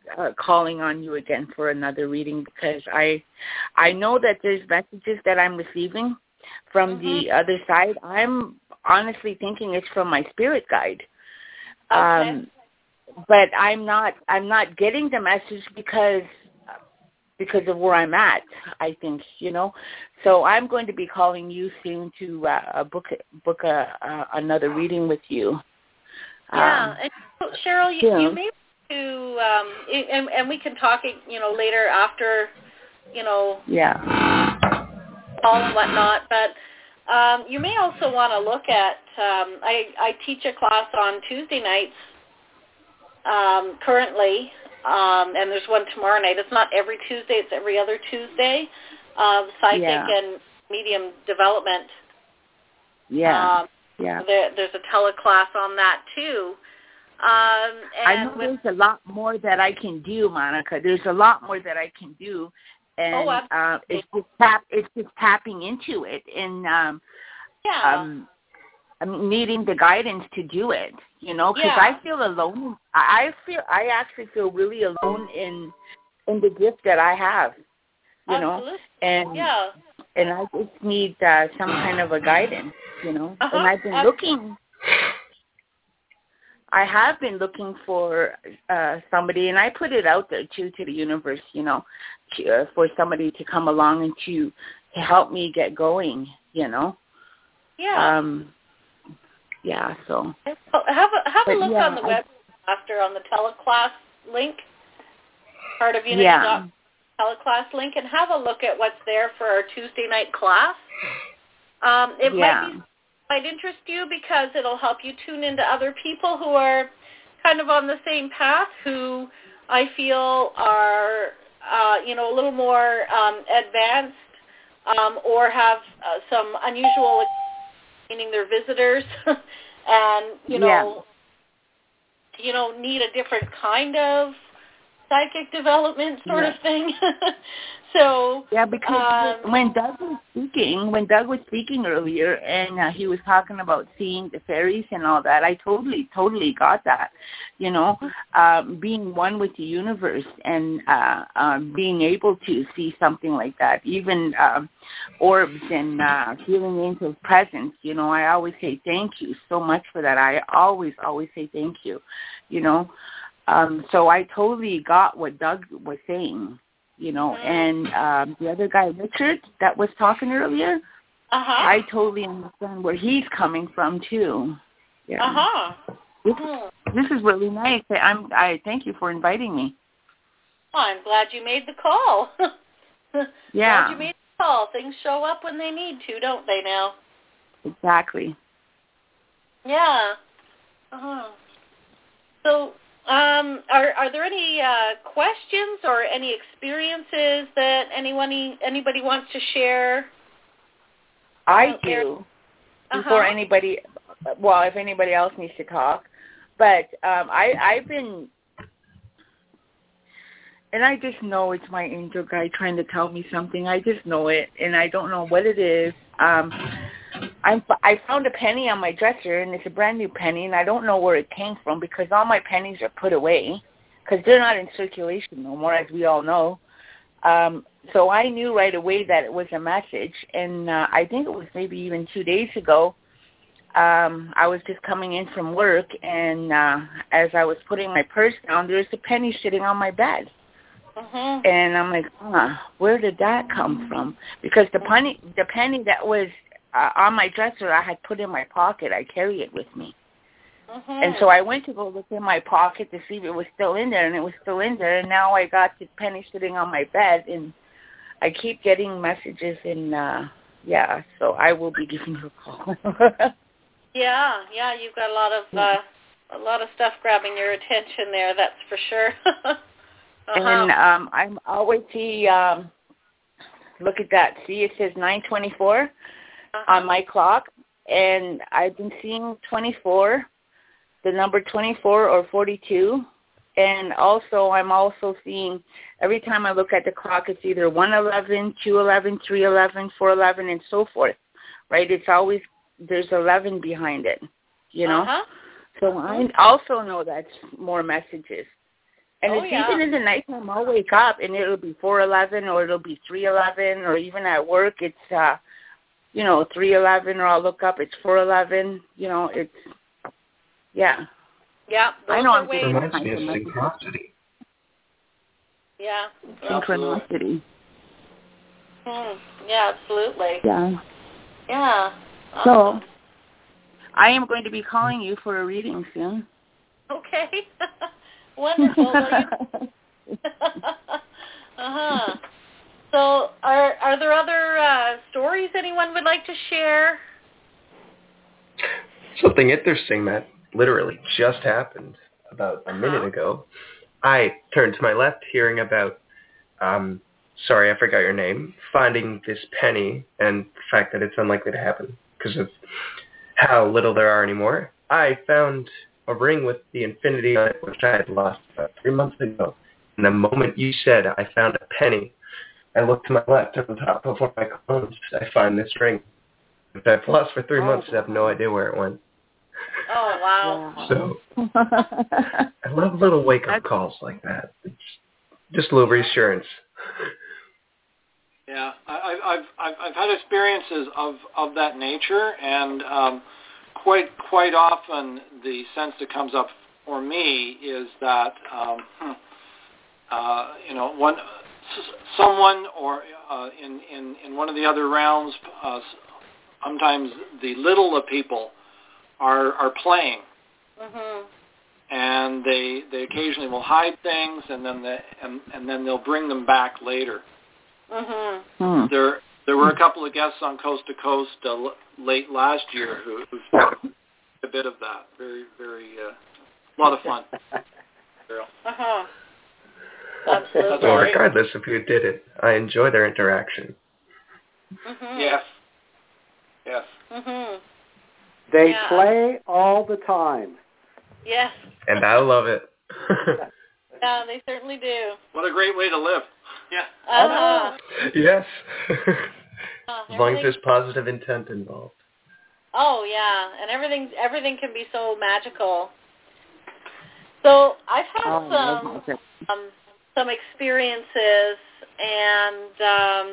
Speaker 5: uh, calling on you again for another reading because I, I know that there's messages that I'm receiving from mm-hmm. the other side. I'm honestly thinking it's from my spirit guide.
Speaker 1: Okay.
Speaker 5: Um, but I'm not, I'm not getting the message because, because of where I'm at, I think, you know. So I'm going to be calling you soon to uh, book, book a, uh, another reading with you.
Speaker 1: Yeah,
Speaker 5: Um,
Speaker 1: and Cheryl, you,
Speaker 5: yeah.
Speaker 1: you may to, um, and, and we can talk, you know, later after, you know,
Speaker 5: yeah,
Speaker 1: call and whatnot. But um, you may also want to look at. Um, I I teach a class on Tuesday nights um, currently, um, and there's one tomorrow night. It's not every Tuesday; it's every other Tuesday. Of psychic
Speaker 5: yeah.
Speaker 1: and medium development.
Speaker 5: Yeah.
Speaker 1: Um,
Speaker 5: Yeah.
Speaker 1: There, there's a teleclass on that too. Um, and
Speaker 5: I know
Speaker 1: with,
Speaker 5: there's a lot more that I can do, Monica. There's a lot more that I can do, and
Speaker 1: oh,
Speaker 5: uh, it's just tap. It's just tapping into it, and um,
Speaker 1: yeah.
Speaker 5: um, I'm needing the guidance to do it. You know, because
Speaker 1: yeah.
Speaker 5: I feel alone. I feel. I actually feel really alone in in the gift that I have. You
Speaker 1: Absolutely.
Speaker 5: know, and
Speaker 1: yeah.
Speaker 5: and I just need uh, some kind of a guidance. You know,
Speaker 1: uh-huh.
Speaker 5: and I've been
Speaker 1: Absolutely.
Speaker 5: looking. I have been looking for uh, somebody, and I put it out there too to the universe. You know, to, uh, for somebody to come along and to, to help me get going. You know.
Speaker 1: Yeah.
Speaker 5: Um. Yeah. So.
Speaker 1: Have a have
Speaker 5: but
Speaker 1: a look
Speaker 5: yeah,
Speaker 1: on the web after on the teleclass link, part of Unity.
Speaker 5: Yeah.
Speaker 1: Teleclass link, and have a look at what's there for our Tuesday night class. Um, it
Speaker 5: yeah.
Speaker 1: might be might interest you because it'll help you tune into other people who are kind of on the same path, who I feel are, uh, you know, a little more um, advanced um, or have uh, some unusual, meaning they're visitors, and you know, yeah. you know, need a different kind of psychic development sort
Speaker 5: yeah.
Speaker 1: of thing. So
Speaker 5: yeah, because
Speaker 1: um,
Speaker 5: when Doug was speaking, when Doug was speaking earlier, and uh, he was talking about seeing the fairies and all that, I totally, totally got that. You know, um, being one with the universe and uh, uh, being able to see something like that, even um, orbs and uh, feeling angels' presence. You know, I always say thank you so much for that. I always, always say thank you. You know, um, so I totally got what Doug was saying. You know, and um, the other guy, Richard, that was talking earlier,
Speaker 1: uh-huh.
Speaker 5: I totally understand where he's coming from too. Yeah.
Speaker 1: Uh-huh.
Speaker 5: This,
Speaker 1: Hmm.
Speaker 5: this is really nice. I'm. I thank you for inviting me.
Speaker 1: Oh, I'm glad you made the call.
Speaker 5: Yeah.
Speaker 1: Glad you made the call. Things show up when they need to, don't they? Now.
Speaker 5: Exactly.
Speaker 1: Yeah. Uh-huh. So. Um, are are there any uh, questions or any experiences that anyone anybody wants to share?
Speaker 5: I do.
Speaker 1: Uh-huh.
Speaker 5: Before anybody, well, if anybody else needs to talk, but um, I I've been, and I just know it's my angel guide trying to tell me something. I just know it, and I don't know what it is. Um, I'm, I found a penny on my dresser, and it's a brand new penny, and I don't know where it came from because all my pennies are put away because they're not in circulation no more, as we all know. Um, so I knew right away that it was a message, and uh, I think it was maybe even two days ago. Um, I was just coming in from work, and uh, as I was putting my purse down, there's a penny sitting on my bed.
Speaker 1: Mm-hmm.
Speaker 5: And I'm like, huh, where did that come from? Because the penny, the penny that was uh, on my dresser, I had put in my pocket. I carry it with me.
Speaker 1: Mm-hmm.
Speaker 5: And so I went to go look in my pocket to see if it was still in there, and it was still in there. And now I got the penny sitting on my bed, and I keep getting messages. And uh, yeah, so I will be giving you a call.
Speaker 1: yeah, yeah, you've got a lot of uh, a lot of stuff grabbing your attention there. That's for sure. uh-huh.
Speaker 5: And um, I'm always see. Um, look at that. See, it says nine twenty-four uh-huh. on my clock, and I've been seeing twenty-four. The number twenty-four or forty-two, and also I'm also seeing every time I look at the clock, it's either one eleven, two eleven, three eleven, four eleven, and so forth, right? It's always, there's eleven behind it, you know?
Speaker 1: Uh-huh.
Speaker 5: So I also know that's more messages, And
Speaker 1: oh,
Speaker 5: it's
Speaker 1: yeah.
Speaker 5: even in the nighttime, I'll wake up and it'll be four eleven or it'll be three eleven, or even at work it's, uh, you know, three eleven, or I'll look up, it's four eleven. You know, it's, yeah.
Speaker 1: Yeah, those
Speaker 5: I know
Speaker 1: are
Speaker 5: I'm
Speaker 1: ways.
Speaker 6: It reminds me of synchronicity.
Speaker 1: Yeah.
Speaker 5: Synchronicity.
Speaker 1: Hmm. Yeah, absolutely.
Speaker 5: Yeah.
Speaker 1: Yeah.
Speaker 5: So,
Speaker 1: Awesome.
Speaker 5: I am going to be calling you for a reading soon.
Speaker 1: Okay. Wonderful. Well, you... uh-huh. So are are there other uh, stories anyone would like to share?
Speaker 6: Something interesting that literally just happened about a
Speaker 1: Uh-huh.
Speaker 6: minute ago. I turned to my left hearing about, um, sorry, I forgot your name, finding this penny and the fact that it's unlikely to happen because of how little there are anymore. I found a ring with the infinity on it, which I had lost about three months ago. And the moment you said I found a penny, I looked to my left on top of one of my clones. I find this ring, which I've lost for three
Speaker 5: Oh,
Speaker 6: months and
Speaker 5: wow.
Speaker 6: have no idea where it went.
Speaker 1: Oh, wow.
Speaker 6: So I love little wake-up calls like that. It's just a little reassurance.
Speaker 3: Yeah, I, I've I've I've had experiences of, of that nature, and um, quite quite often the sense that comes up for me is that um, uh, you know one someone or uh, in, in in one of the other realms, uh, sometimes the little people are are playing.
Speaker 1: Mhm.
Speaker 3: And they they occasionally will hide things, and then they, and, and then they'll bring them back later.
Speaker 1: Mhm.
Speaker 5: Hmm.
Speaker 3: There there were a couple of guests on Coast to Coast uh, l- late last year who, who spoke a bit of that. Very very uh, a lot of fun.
Speaker 1: Uh-huh. Absolutely.
Speaker 6: Well, regardless of who did it, I enjoy their interaction.
Speaker 1: Mhm.
Speaker 3: Yes. Yes.
Speaker 1: Mhm.
Speaker 4: They
Speaker 1: Yeah.
Speaker 4: play all the time.
Speaker 1: Yes.
Speaker 6: And I love it.
Speaker 1: Yeah, they certainly do.
Speaker 3: What a great way to live. Yeah.
Speaker 1: Uh-huh.
Speaker 6: Yes.
Speaker 1: Uh,
Speaker 6: As long as
Speaker 1: everything-
Speaker 6: there's positive intent involved.
Speaker 1: Oh yeah, and everything everything can be so magical. So I've had
Speaker 5: Oh,
Speaker 1: some
Speaker 5: okay.
Speaker 1: um, some experiences, and um,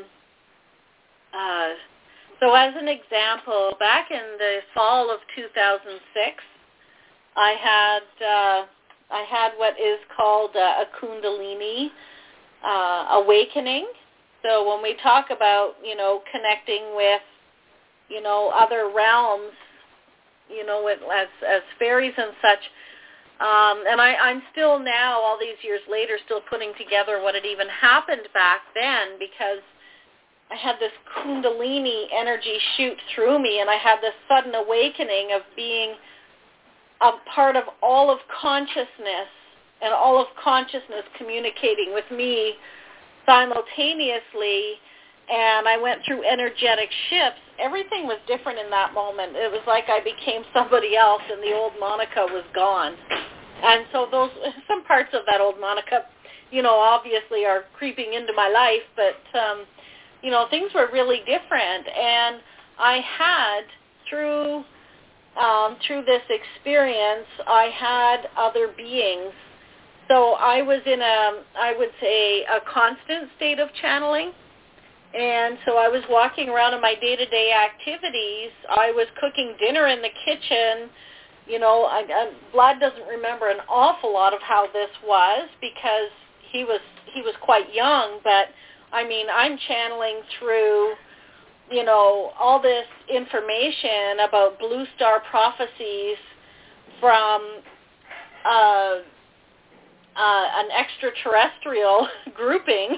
Speaker 1: uh, so as an example, back in the fall of two thousand six, I had uh, I had what is called uh, a Kundalini uh, awakening. So when we talk about, you know, connecting with, you know, other realms, you know, with, as as fairies and such, um, and I, I'm still now, all these years later, still putting together what had even happened back then, because I had this Kundalini energy shoot through me, and I had this sudden awakening of being a part of all of consciousness, and all of consciousness communicating with me simultaneously, and I went through energetic shifts. Everything was different in that moment. It was like I became somebody else, and the old Monica was gone. And so those, some parts of that old Monica, you know, obviously are creeping into my life, but, um, you know, things were really different. And I had, through um, through this experience, I had other beings. So I was in a, I would say, a constant state of channeling. And so I was walking around in my day-to-day activities. I was cooking dinner in the kitchen. You know, I, I, Vlad doesn't remember an awful lot of how this was because he was he was quite young. But, I mean, I'm channeling through, you know, all this information about blue star prophecies from uh, uh, an extraterrestrial grouping.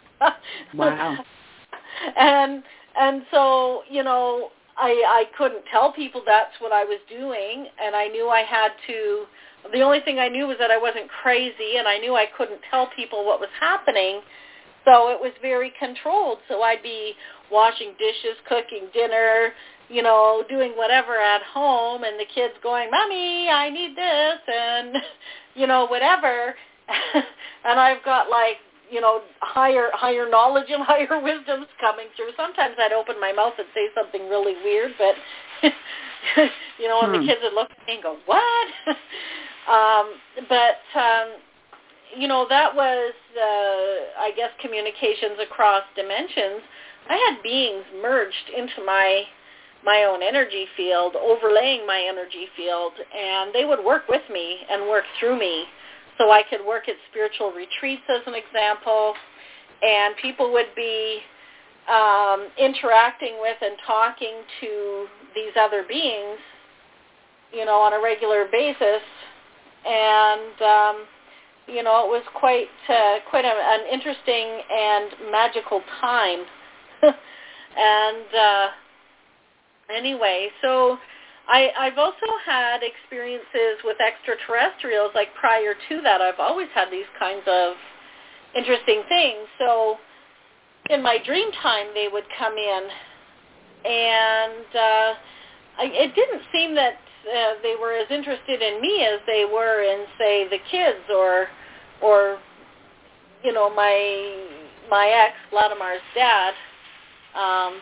Speaker 5: Wow.
Speaker 1: And and so, you know, I I couldn't tell people that's what I was doing, and I knew I had to, the only thing I knew was that I wasn't crazy, and I knew I couldn't tell people what was happening, so it was very controlled. So I'd be washing dishes, cooking dinner, you know, doing whatever at home, and the kids going, Mommy, I need this, and, you know, whatever. And I've got, like, you know, higher higher knowledge and higher wisdoms coming through. Sometimes I'd open my mouth and say something really weird, but, you know, and
Speaker 5: hmm.
Speaker 1: the kids would look at me and go, what? um, but um, you know, that was, uh, I guess, communications across dimensions. I had beings merged into my my own energy field, overlaying my energy field, and they would work with me and work through me. So I could work at spiritual retreats, as an example, and people would be um, interacting with and talking to these other beings, you know, on a regular basis. And, um, you know, it was quite uh, quite a, an interesting and magical time. and uh, anyway, so I, I've also had experiences with extraterrestrials. Like prior to that, I've always had these kinds of interesting things. So in my dream time, they would come in, and uh, I, it didn't seem that uh, they were as interested in me as they were in, say, the kids or, or you know, my my ex, Vladimir's dad. Um,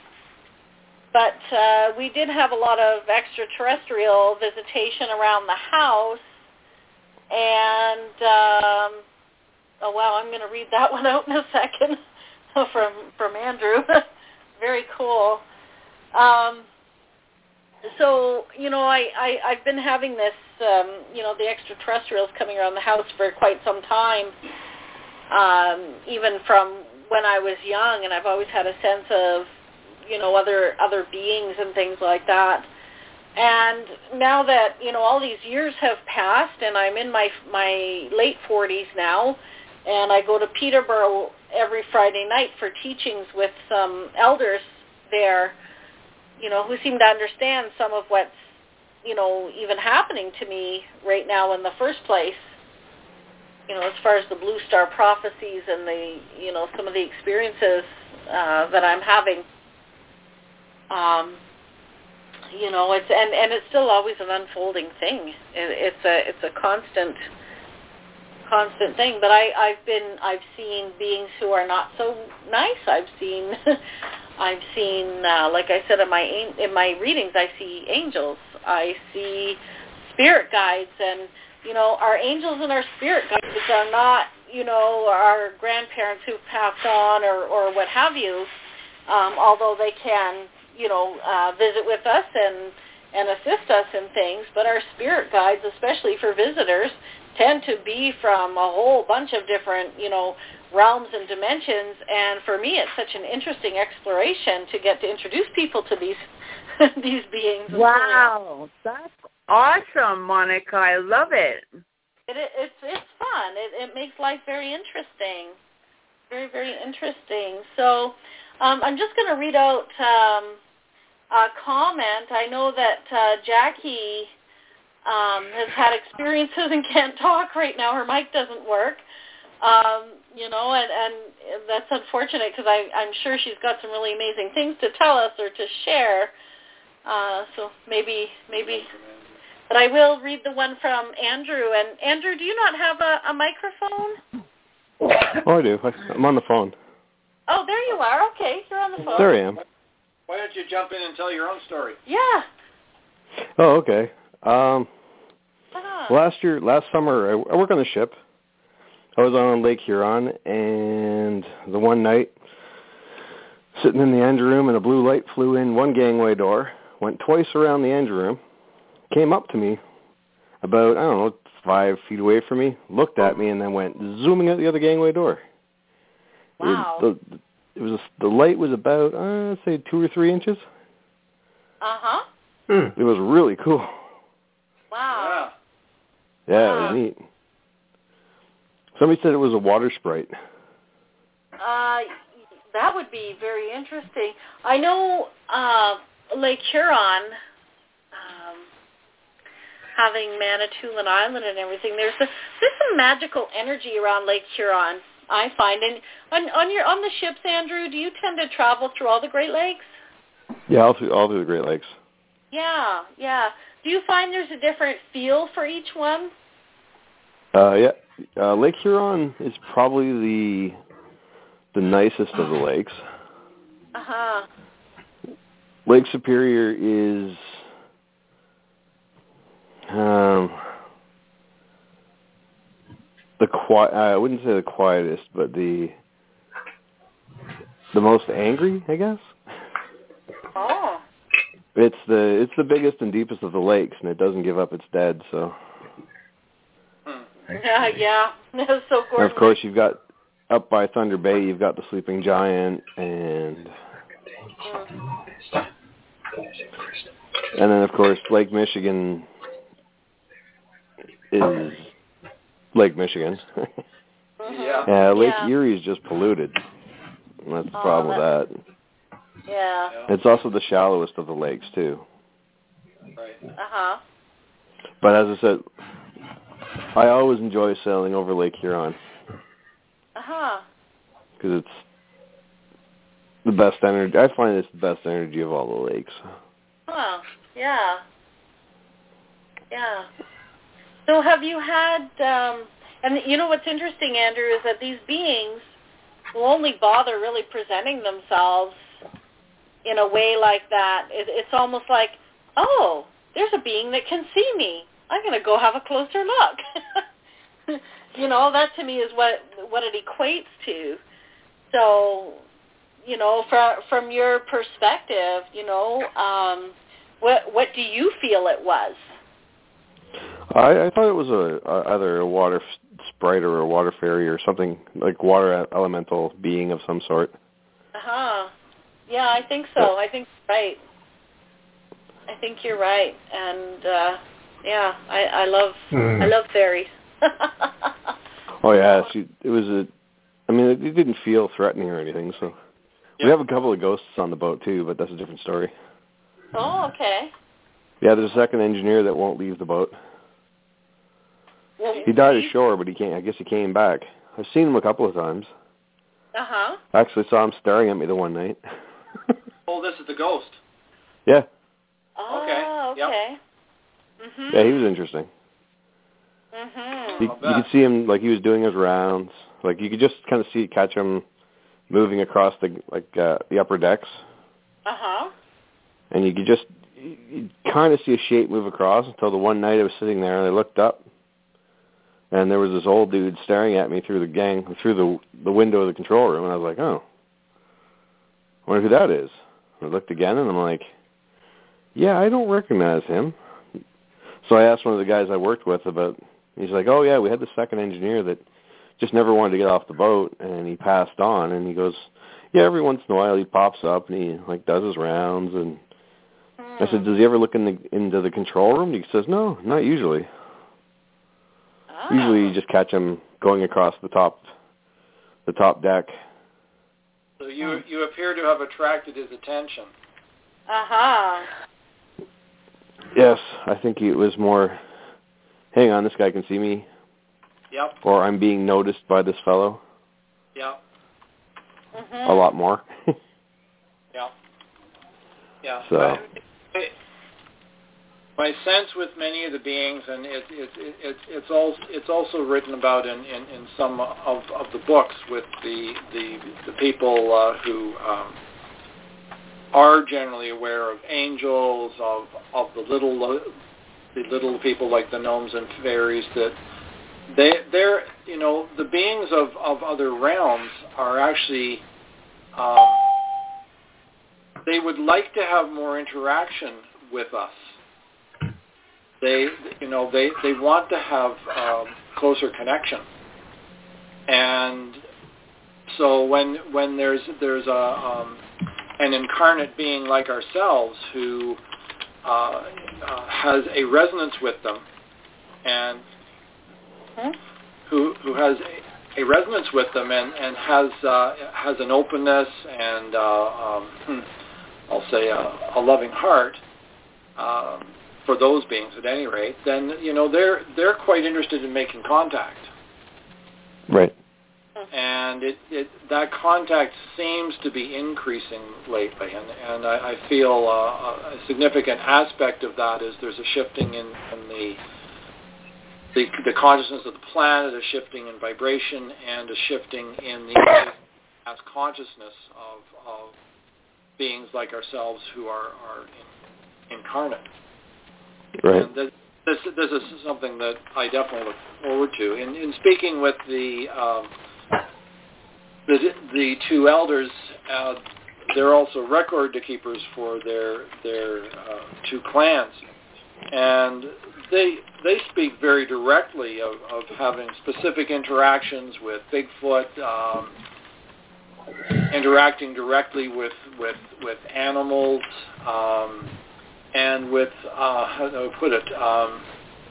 Speaker 1: but uh, we did have a lot of extraterrestrial visitation around the house, and um, oh wow, I'm going to read that one out in a second from from Andrew. Very cool. Um, so you know, I, I I've been having this, um, you know, the extraterrestrials coming around the house for quite some time, um, even from when I was young, and I've always had a sense of, you know, other other beings and things like that. And now that, you know, all these years have passed, and I'm in my my late forties now, and I go to Peterborough every Friday night for teachings with some elders there, you know, who seem to understand some of what's, you know, even happening to me right now in the first place. You know, as far as the blue star prophecies and the, you know, some of the experiences uh, that I'm having. Um, you know, it's and, and it's still always an unfolding thing. It, it's a it's a constant constant thing. But I, I've been I've seen beings who are not so nice. I've seen I've seen uh, like I said in my in my readings, I see angels. I see spirit guides, and you know, our angels and our spirit guides are not, you know, our grandparents who've passed on or, or what have you, um, although they can, you know, uh, visit with us and, and assist us in things. But our spirit guides, especially for visitors, tend to be from a whole bunch of different, you know, realms and dimensions. And for me, it's such an interesting exploration to get to introduce people to these these beings.
Speaker 5: Wow, that's awesome, Monica. I love it.
Speaker 1: It, it it's it's fun. It, it makes life very interesting, very very interesting. So um, I'm just going to read out um, a comment. I know that uh, Jackie um, has had experiences and can't talk right now. Her mic doesn't work. Um, you know, and, and that's unfortunate because I'm sure she's got some really amazing things to tell us or to share. Uh, so maybe maybe. But I will read the one from Andrew. And Andrew, do you not have a, a microphone?
Speaker 7: Oh, I do. I'm on the phone.
Speaker 1: Oh, there you are. Okay, you're on the phone.
Speaker 7: There I am.
Speaker 3: Why don't you jump in and tell your own story?
Speaker 1: Yeah.
Speaker 7: Oh, okay. Um,
Speaker 1: uh-huh.
Speaker 7: Last year, last summer, I, I work on the ship. I was on Lake Huron, and the one night, sitting in the engine room, and a blue light flew in one gangway door, went twice around the engine room, came up to me about, I don't know, five feet away from me, looked at me, and then went zooming out the other gangway door.
Speaker 1: Wow.
Speaker 7: It, the, it was the light was about, uh, say, two or three inches.
Speaker 1: Uh-huh.
Speaker 7: Hmm. It was really cool.
Speaker 1: Wow.
Speaker 7: Yeah,
Speaker 1: wow.
Speaker 7: It was neat. Somebody said it was a water sprite.
Speaker 1: Uh, that would be very interesting. I know uh, Lake Huron, um, having Manitoulin Island and everything, there's a, there's some magical energy around Lake Huron, I find. And on, on your on the ships, Andrew, do you tend to travel through all the Great Lakes?
Speaker 7: Yeah, all through all through the Great Lakes.
Speaker 1: Yeah, yeah. Do you find there's a different feel for each one?
Speaker 7: Uh, yeah, uh, Lake Huron is probably the the nicest of the lakes.
Speaker 1: Uh huh.
Speaker 7: Lake Superior is um, the quiet. I wouldn't say the quietest, but the the most angry, I guess.
Speaker 1: Oh.
Speaker 7: It's the it's the biggest and deepest of the lakes, and it doesn't give up its dead. So.
Speaker 1: Yeah, yeah. That's so gorgeous.
Speaker 7: And of course, you've got up by Thunder Bay, you've got the Sleeping Giant, and and then of course Lake Michigan is Lake Michigan.
Speaker 1: Mm-hmm.
Speaker 7: Yeah, Lake
Speaker 1: yeah.
Speaker 7: Erie is just polluted. And that's the
Speaker 1: Oh,
Speaker 7: problem
Speaker 1: that's,
Speaker 7: with that.
Speaker 1: Yeah.
Speaker 7: It's also the shallowest of the lakes too.
Speaker 3: Right.
Speaker 1: Uh huh.
Speaker 7: But as I said, I always enjoy sailing over Lake Huron.
Speaker 1: Uh huh.
Speaker 7: Because it's the best energy. I find it's the best energy of all the lakes.
Speaker 1: Huh. Yeah. Yeah. So have you had, um, and you know what's interesting, Andrew, is that these beings will only bother really presenting themselves in a way like that. It, it's almost like, oh, there's a being that can see me. I'm going to go have a closer look. You know, that to me is what what it equates to. So, you know, from from your perspective, you know, um, what what do you feel it was?
Speaker 7: I, I thought it was a, a either a water sprite or a water fairy or something like water elemental being of some sort.
Speaker 1: Uh huh. Yeah, I think so. I think you're right. I think you're right, and uh, yeah, I, I love mm. I love fairies.
Speaker 7: Oh yeah, she, it was a. I mean, it, it didn't feel threatening or anything. So yeah. We have a couple of ghosts on the boat too, but that's a different story.
Speaker 1: Oh, okay.
Speaker 7: Yeah, there's a second engineer that won't leave the boat.
Speaker 1: Well,
Speaker 7: he died ashore, but he can't. I guess he came back. I've seen him a couple of times.
Speaker 1: Uh huh.
Speaker 7: I actually saw him staring at me the one night.
Speaker 3: Oh, this is the ghost.
Speaker 7: Yeah.
Speaker 1: Oh,
Speaker 3: okay.
Speaker 1: okay.
Speaker 3: Yep.
Speaker 1: Mhm.
Speaker 7: Yeah, he was interesting.
Speaker 1: Mhm.
Speaker 7: You, you could see him like he was doing his rounds. Like you could just kind of see catch him moving across the like uh, the upper decks.
Speaker 1: Uh huh.
Speaker 7: And you could just you kind of see a shape move across until the one night I was sitting there and I looked up, and there was this old dude staring at me through the gang through the the window of the control room, and I was like, oh, I wonder who that is. And I looked again, and I'm like, yeah, I don't recognize him. So I asked one of the guys I worked with about. He's like, oh, yeah, we had the second engineer that just never wanted to get off the boat, and he passed on. And he goes, yeah, every once in a while he pops up, and he, like, does his rounds. And hmm. I said, does he ever look in the, into the control room? And he says, no, not usually. Oh. Usually you just catch him going across the top the top deck.
Speaker 3: So you you appear to have attracted his attention.
Speaker 1: Uh-huh.
Speaker 7: Yes, I think it was more, hang on, this guy can see me.
Speaker 3: Yep.
Speaker 7: Or I'm being noticed by this fellow.
Speaker 3: Yep.
Speaker 1: Mm-hmm.
Speaker 7: A lot more.
Speaker 3: Yeah. Yeah.
Speaker 7: So.
Speaker 3: I, I, my sense with many of the beings, and it, it, it, it, it's also it's also written about in, in, in some of, of the books with the the, the people uh, who um, are generally aware of angels, of of the little the little people like the gnomes and fairies, that they they're you know the beings of, of other realms are actually um, they would like to have more interaction with us. They you know they, they want to have um, closer connection, and so when when there's there's a um, an incarnate being like ourselves who uh, uh, has a resonance with them, and
Speaker 1: hmm?
Speaker 3: who who has a, a resonance with them, and and has uh, has an openness and uh, um, I'll say a, a loving heart um, for those beings at any rate, then you know they're they're quite interested in making contact.
Speaker 7: Right.
Speaker 3: And it, it that contact seems to be increasing lately, and, and I, I feel uh, a significant aspect of that is there's a shifting in, in the, the the consciousness of the planet, a shifting in vibration, and a shifting in the as consciousness of, of beings like ourselves who are, are in, incarnate.
Speaker 7: Right.
Speaker 3: And that this this is something that I definitely look forward to. In, in speaking with the um, the the two elders, uh, they're also record keepers for their their uh, two clans, and they they speak very directly of, of having specific interactions with Bigfoot, um, interacting directly with with, with animals, um, and with uh, how do I put it? Um,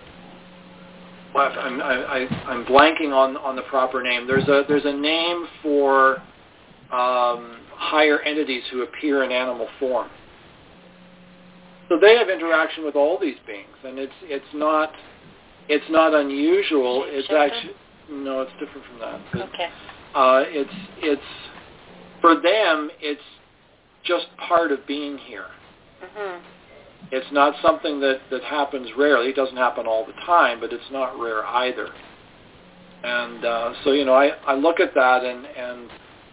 Speaker 3: well, I'm I, I'm blanking on, on the proper name. There's a there's a name for um, higher entities who appear in animal form. So they have interaction with all these beings, and it's it's not it's not unusual. It's actually no, it's different from that. But,
Speaker 1: okay.
Speaker 3: Uh, it's it's for them. It's just part of being here.
Speaker 1: Mm-hmm.
Speaker 3: It's not something that, that happens rarely. It doesn't happen all the time, but it's not rare either. And uh, so you know, I, I look at that and and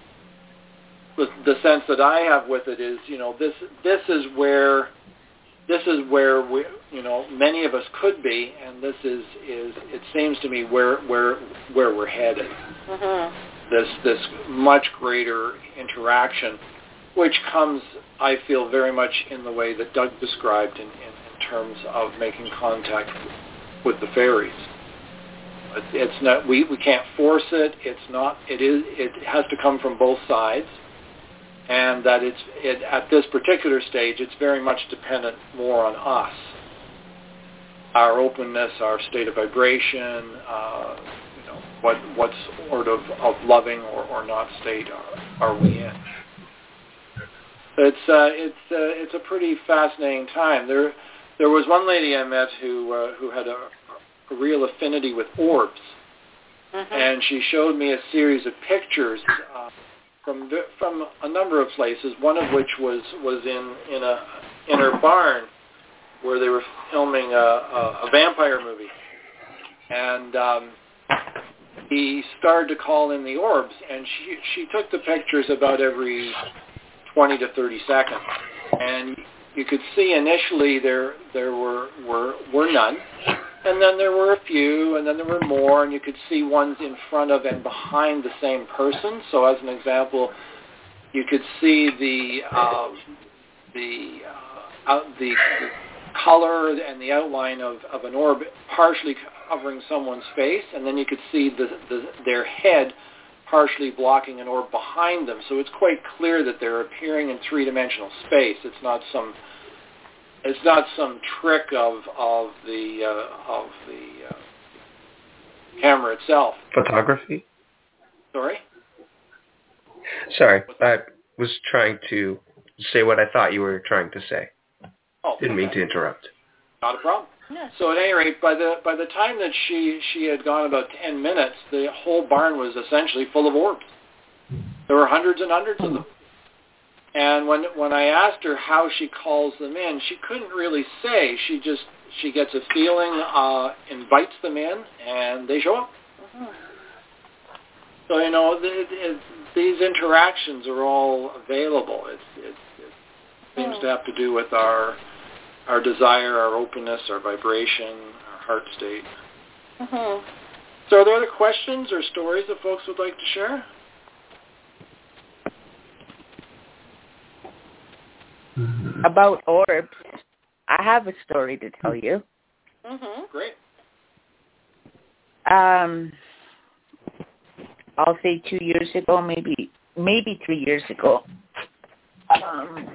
Speaker 3: the, the sense that I have with it is, you know, this this is where. This is where we, you know, many of us could be, and this is, is it seems to me where where where we're headed.
Speaker 1: Mm-hmm.
Speaker 3: This this much greater interaction, which comes, I feel, very much in the way that Doug described in, in, in terms of making contact with the fairies. It's, it's not we, we can't force it. It's not. It is. It has to come from both sides. And that it's it, at this particular stage, it's very much dependent more on us, our openness, our state of vibration, uh, you know, what what sort of, of loving or, or not state are, are we in. It's uh, it's uh, it's a pretty fascinating time. There there was one lady I met who uh, who had a, a real affinity with orbs, mm-hmm. and she showed me a series of pictures. Uh, From from a number of places, one of which was, was in, in a in her barn, where they were filming a, a, a vampire movie, and um, he started to call in the orbs, and she she took the pictures about every twenty to thirty seconds, and you could see initially there there were were were none. And then there were a few, and then there were more, and you could see ones in front of and behind the same person. So, as an example, you could see the uh, the uh, out, the color and the outline of, of an orb partially covering someone's face, and then you could see the, the their head partially blocking an orb behind them. So it's quite clear that they're appearing in three-dimensional space. It's not some It's not some trick of of the uh, of the uh, camera itself.
Speaker 6: Photography?
Speaker 3: Sorry?
Speaker 6: Sorry, I was trying to say what I thought you were trying to say.
Speaker 3: Oh,
Speaker 6: Didn't
Speaker 3: okay.
Speaker 6: mean to interrupt.
Speaker 3: Not a problem.
Speaker 1: Yeah.
Speaker 3: So at any rate, by the by the time that she she had gone about ten minutes, the whole barn was essentially full of orbs. There were hundreds and hundreds of them. And when when I asked her how she calls them in, she couldn't really say. She just she gets a feeling, uh, invites them in, and they show up.
Speaker 1: Mm-hmm.
Speaker 3: So you know, the, it, these interactions are all available. It's, it's, it seems mm. to have to do with our our desire, our openness, our vibration, our heart state.
Speaker 1: Mm-hmm.
Speaker 3: So, are there other questions or stories that folks would like to share?
Speaker 5: About orbs, I have a story to tell you.
Speaker 1: Mm-hmm.
Speaker 3: Great.
Speaker 5: Um, I'll say two years ago, maybe maybe three years ago. Um,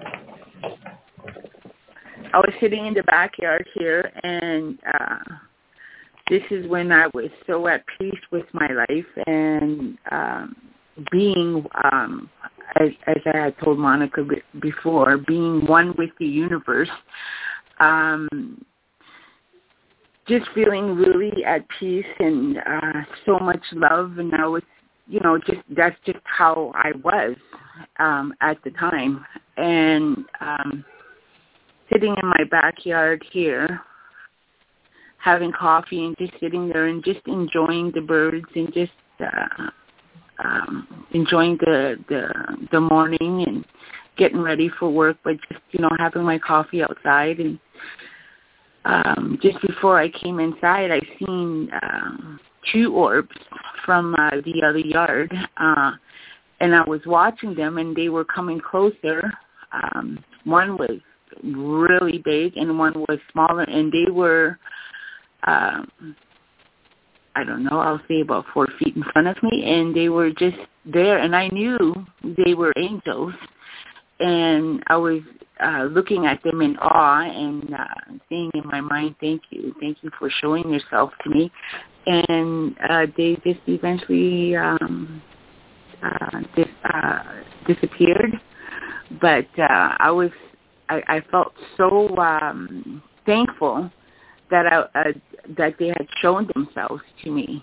Speaker 5: I was sitting in the backyard here, and uh, this is when I was so at peace with my life and um, being, um, as, as I had told Monica before, being one with the universe, um, just feeling really at peace and uh, so much love. And I was, you know, just that's just how I was um, at the time. And um, sitting in my backyard here, having coffee and just sitting there and just enjoying the birds and just uh, um, enjoying the, the the morning and getting ready for work, but just, you know, having my coffee outside. And um, just before I came inside, I seen um, two orbs from uh, the other yard, uh, and I was watching them, and they were coming closer. Um, one was really big, and one was smaller, and they were, um, I don't know, I'll say about four feet in front of me, and they were just there, and I knew they were angels, and I was uh, looking at them in awe and uh, saying in my mind, thank you, thank you for showing yourself to me, and uh, they just eventually um, uh, dis- uh, disappeared, but uh, I was, I, I felt so um, thankful that I, uh, that they had shown themselves to me.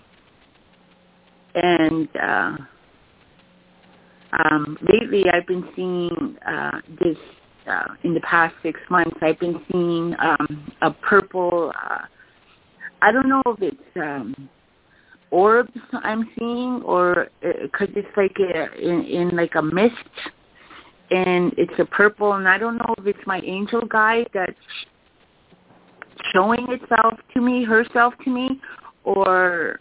Speaker 5: And uh, um, lately I've been seeing uh, this, uh, in the past six months, I've been seeing um, a purple, uh, I don't know if it's um, orbs I'm seeing, or because uh, it's like a, in, in like a mist, and it's a purple, and I don't know if it's my angel guide that's showing itself to me, herself to me, or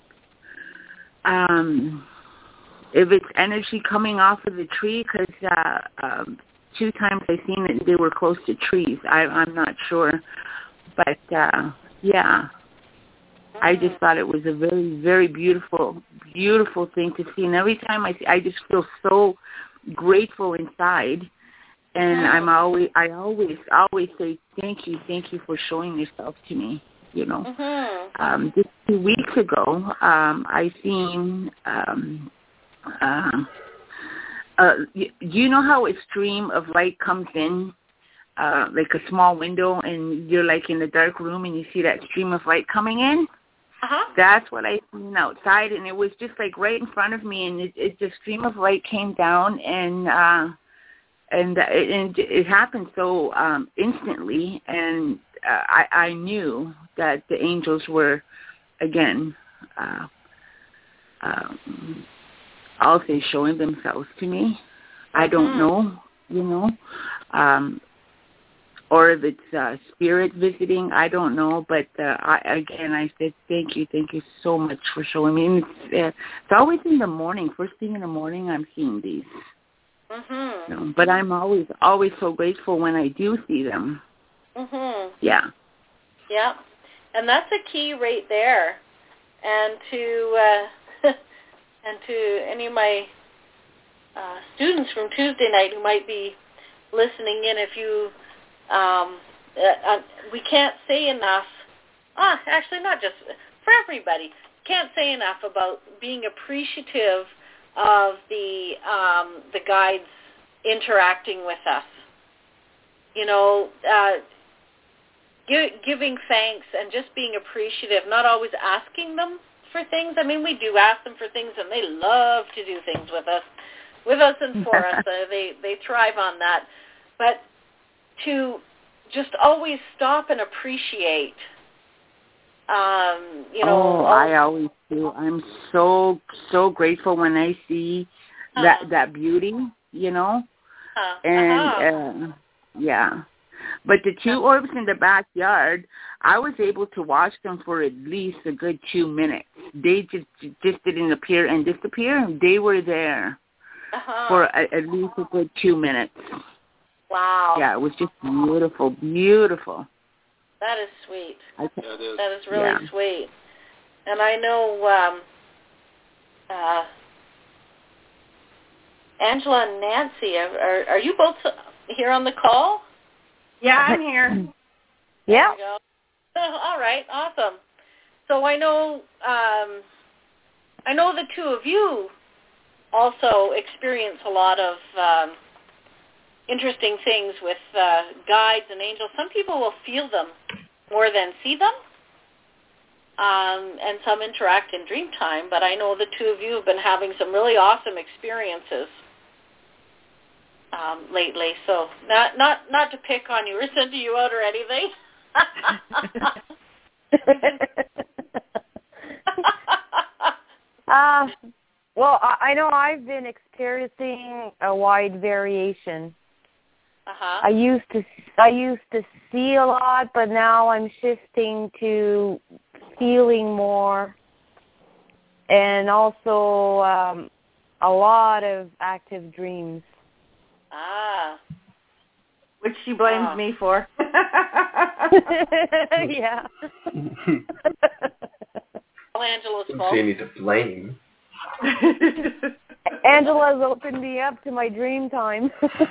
Speaker 5: um, if it's energy coming off of the tree, because uh, um, two times I've seen it, they were close to trees. I, I'm not sure. But, uh, yeah, I just thought it was a very, very beautiful, beautiful thing to see. And every time I see, I just feel so grateful inside. And I'm always, I always, always say, thank you, thank you for showing yourself to me, you know.
Speaker 1: Mm-hmm.
Speaker 5: Um, just two weeks ago, um, I seen, um, uh, uh, you, you know how a stream of light comes in, uh, like a small window, and you're like in the dark room and you see that stream of light coming in?
Speaker 1: Uh-huh.
Speaker 5: That's what I seen outside, and it was just like right in front of me, and it, it the stream of light came down, and uh, and it, and it happened so um, instantly, and uh, I, I knew that the angels were, again, uh, um, I'll say showing themselves to me. I don't
Speaker 1: Mm-hmm.
Speaker 5: know, you know, um, or if it's uh, spirit visiting, I don't know. But uh, I, again, I said thank you, thank you so much for showing me. And it's, uh, it's always in the morning, first thing in the morning, I'm seeing these.
Speaker 1: Mm-hmm.
Speaker 5: You know, but I'm always, always so grateful when I do see them.
Speaker 1: Mm-hmm.
Speaker 5: Yeah.
Speaker 1: Yeah, and that's a key right there. And to uh, and to any of my uh, students from Tuesday night who might be listening in, if you, um, uh, uh, we can't say enough. Ah, actually, not just for everybody. Can't say enough about being appreciative of the um, the guides interacting with us. You know. Uh, Giving thanks and just being appreciative, not always asking them for things. I mean, we do ask them for things, and they love to do things with us, with us and for us. Uh, they they thrive on that. But to just always stop and appreciate, um, you know.
Speaker 5: Oh, I always do. I'm so so grateful when I see uh, that that beauty, you know,
Speaker 1: uh,
Speaker 5: and
Speaker 1: uh-huh.
Speaker 5: uh, yeah. But the two orbs in the backyard, I was able to watch them for at least a good two minutes. They just just didn't appear and disappear. They were there
Speaker 1: uh-huh.
Speaker 5: for a, at least a good two minutes.
Speaker 1: Wow.
Speaker 5: Yeah, it was just beautiful, beautiful.
Speaker 1: That is sweet.
Speaker 3: That is.
Speaker 1: That is really
Speaker 5: yeah.
Speaker 1: sweet. And I know um, uh, Angela and Nancy, are, are, are you both here on the call?
Speaker 2: Yeah, I'm here.
Speaker 5: Yeah.
Speaker 1: All right, awesome. So I know, um, I know the two of you also experience a lot of um, interesting things with uh, guides and angels. Some people will feel them more than see them, um, and some interact in dream time. But I know the two of you have been having some really awesome experiences Um, lately, so not not not to pick on you or send you out or anything.
Speaker 8: uh, well, I, I know I've been experiencing a wide variation.
Speaker 1: Uh-huh. Uh-huh.
Speaker 5: I used to I used to see a lot, but now I'm shifting to feeling more, and also um, a lot of active dreams.
Speaker 1: Ah.
Speaker 2: Which she blames
Speaker 1: ah.
Speaker 2: me for.
Speaker 5: Yeah.
Speaker 1: Well, Angela's
Speaker 6: So
Speaker 1: fault.
Speaker 6: you need to blame.
Speaker 5: Angela's opened me up to my dream time.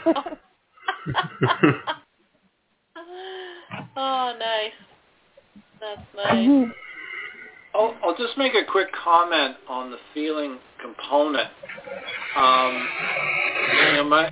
Speaker 1: Oh, nice. That's nice.
Speaker 3: I'll, I'll just make a quick comment on the feeling component. Um, you know, my,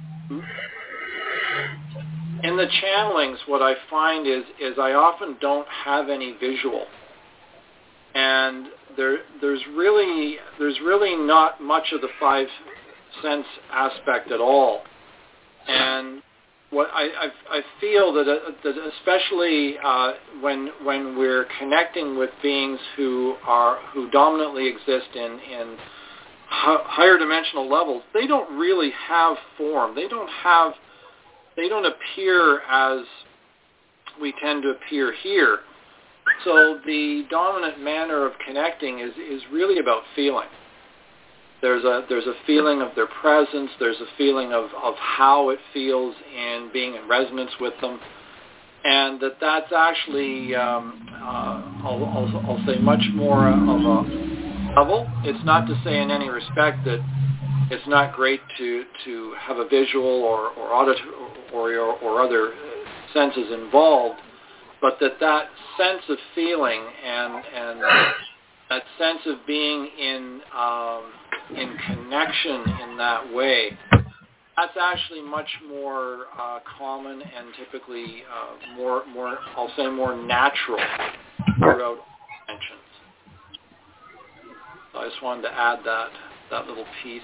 Speaker 3: in the channelings, what I find is is I often don't have any visual, and there there's really there's really not much of the five sense aspect at all. And what I I, I feel that uh, that especially uh, when when we're connecting with beings who are who dominantly exist in in higher dimensional levels, they don't really have form. They don't have They don't appear as we tend to appear here. So the dominant manner of connecting is, is really about feeling. There's a there's a feeling of their presence. There's a feeling of, of how it feels in being in resonance with them, and that that's actually um, uh, I'll, I'll, I'll say much more of a level. It's not to say in any respect that it's not great to, to have a visual or or auditory or, or other senses involved, but that that sense of feeling and and that sense of being in um, in connection in that way, that's actually much more uh, common and typically uh, more more I'll say more natural throughout dimensions. So I just wanted to add that that little piece.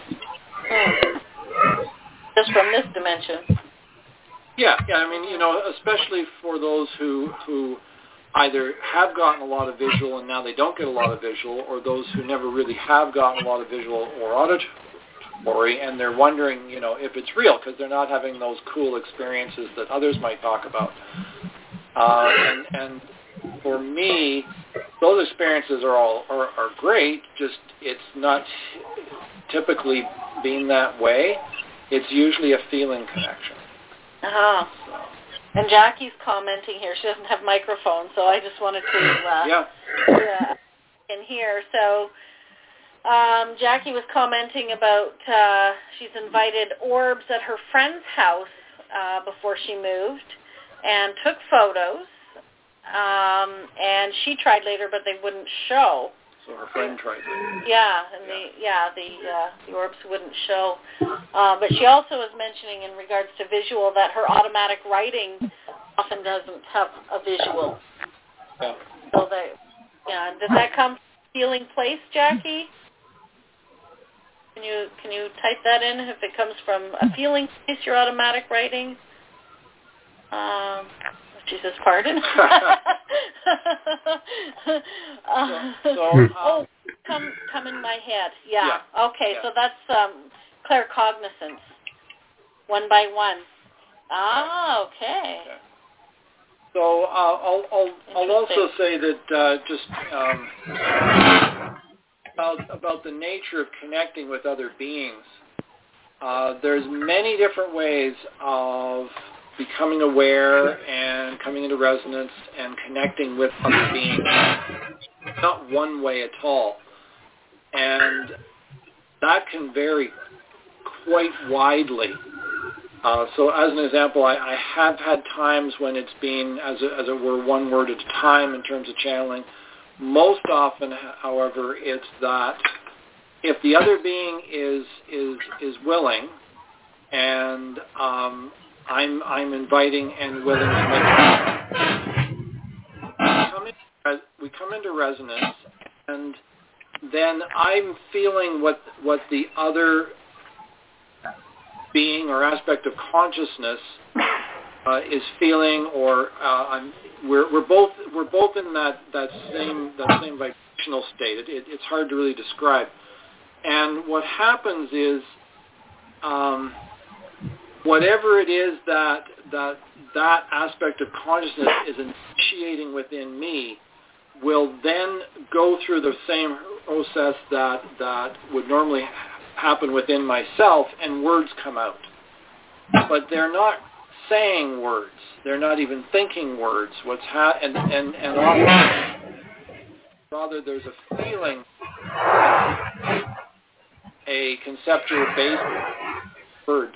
Speaker 1: Just from this dimension.
Speaker 3: Yeah, yeah. I mean, you know, especially for those who who either have gotten a lot of visual and now they don't get a lot of visual, or those who never really have gotten a lot of visual or auditory, and they're wondering, you know, if it's real because they're not having those cool experiences that others might talk about. Uh, and and for me, those experiences are all are, are great. Just it's not typically being that way. It's usually a feeling connection.
Speaker 1: Uh-huh.
Speaker 3: So.
Speaker 1: And Jackie's commenting here. She doesn't have microphone, so I just wanted to uh,
Speaker 3: yeah.
Speaker 1: uh, in here. So um, Jackie was commenting about uh, she's invited orbs at her friend's house uh, before she moved and took photos. Um, and she tried later, but they wouldn't show.
Speaker 3: So her friend tried later.
Speaker 1: Yeah, and the yeah the uh, the orbs wouldn't show. Uh, but she also was mentioning in regards to visual that her automatic writing often doesn't have a visual.
Speaker 3: Yeah.
Speaker 1: So that yeah, does that come from feeling place, Jackie? Can you can you type that in if it comes from a feeling place, your automatic writing? Um, Jesus, pardon. uh,
Speaker 3: so, so, um,
Speaker 1: oh, come come in my head. Yeah.
Speaker 3: yeah
Speaker 1: okay,
Speaker 3: yeah.
Speaker 1: so that's um, claircognizance, one by one. Ah, okay.
Speaker 3: okay. So uh, I'll I'll I'll also say that uh, just um, about about the nature of connecting with other beings. Uh, there's many different ways of becoming aware and coming into resonance and connecting with other beings. Not one way at all. And that can vary quite widely. Uh, so as an example, I, I have had times when it's been, as, a, as it were, one word at a time in terms of channeling. Most often, however, it's that if the other being is is is willing and um, I'm I'm inviting and willing to make we come, in, we come into resonance, and then I'm feeling what what the other being or aspect of consciousness uh, is feeling, or uh, I'm we're we're both we're both in that, that same that same vibrational state. It, it, it's hard to really describe. And what happens is. Um, whatever it is that that that aspect of consciousness is initiating within me will then go through the same process that that would normally happen within myself, and words come out. But they're not saying words. They're not even thinking words. What's ha- and and and often, rather, there's a feeling, a conceptual base words.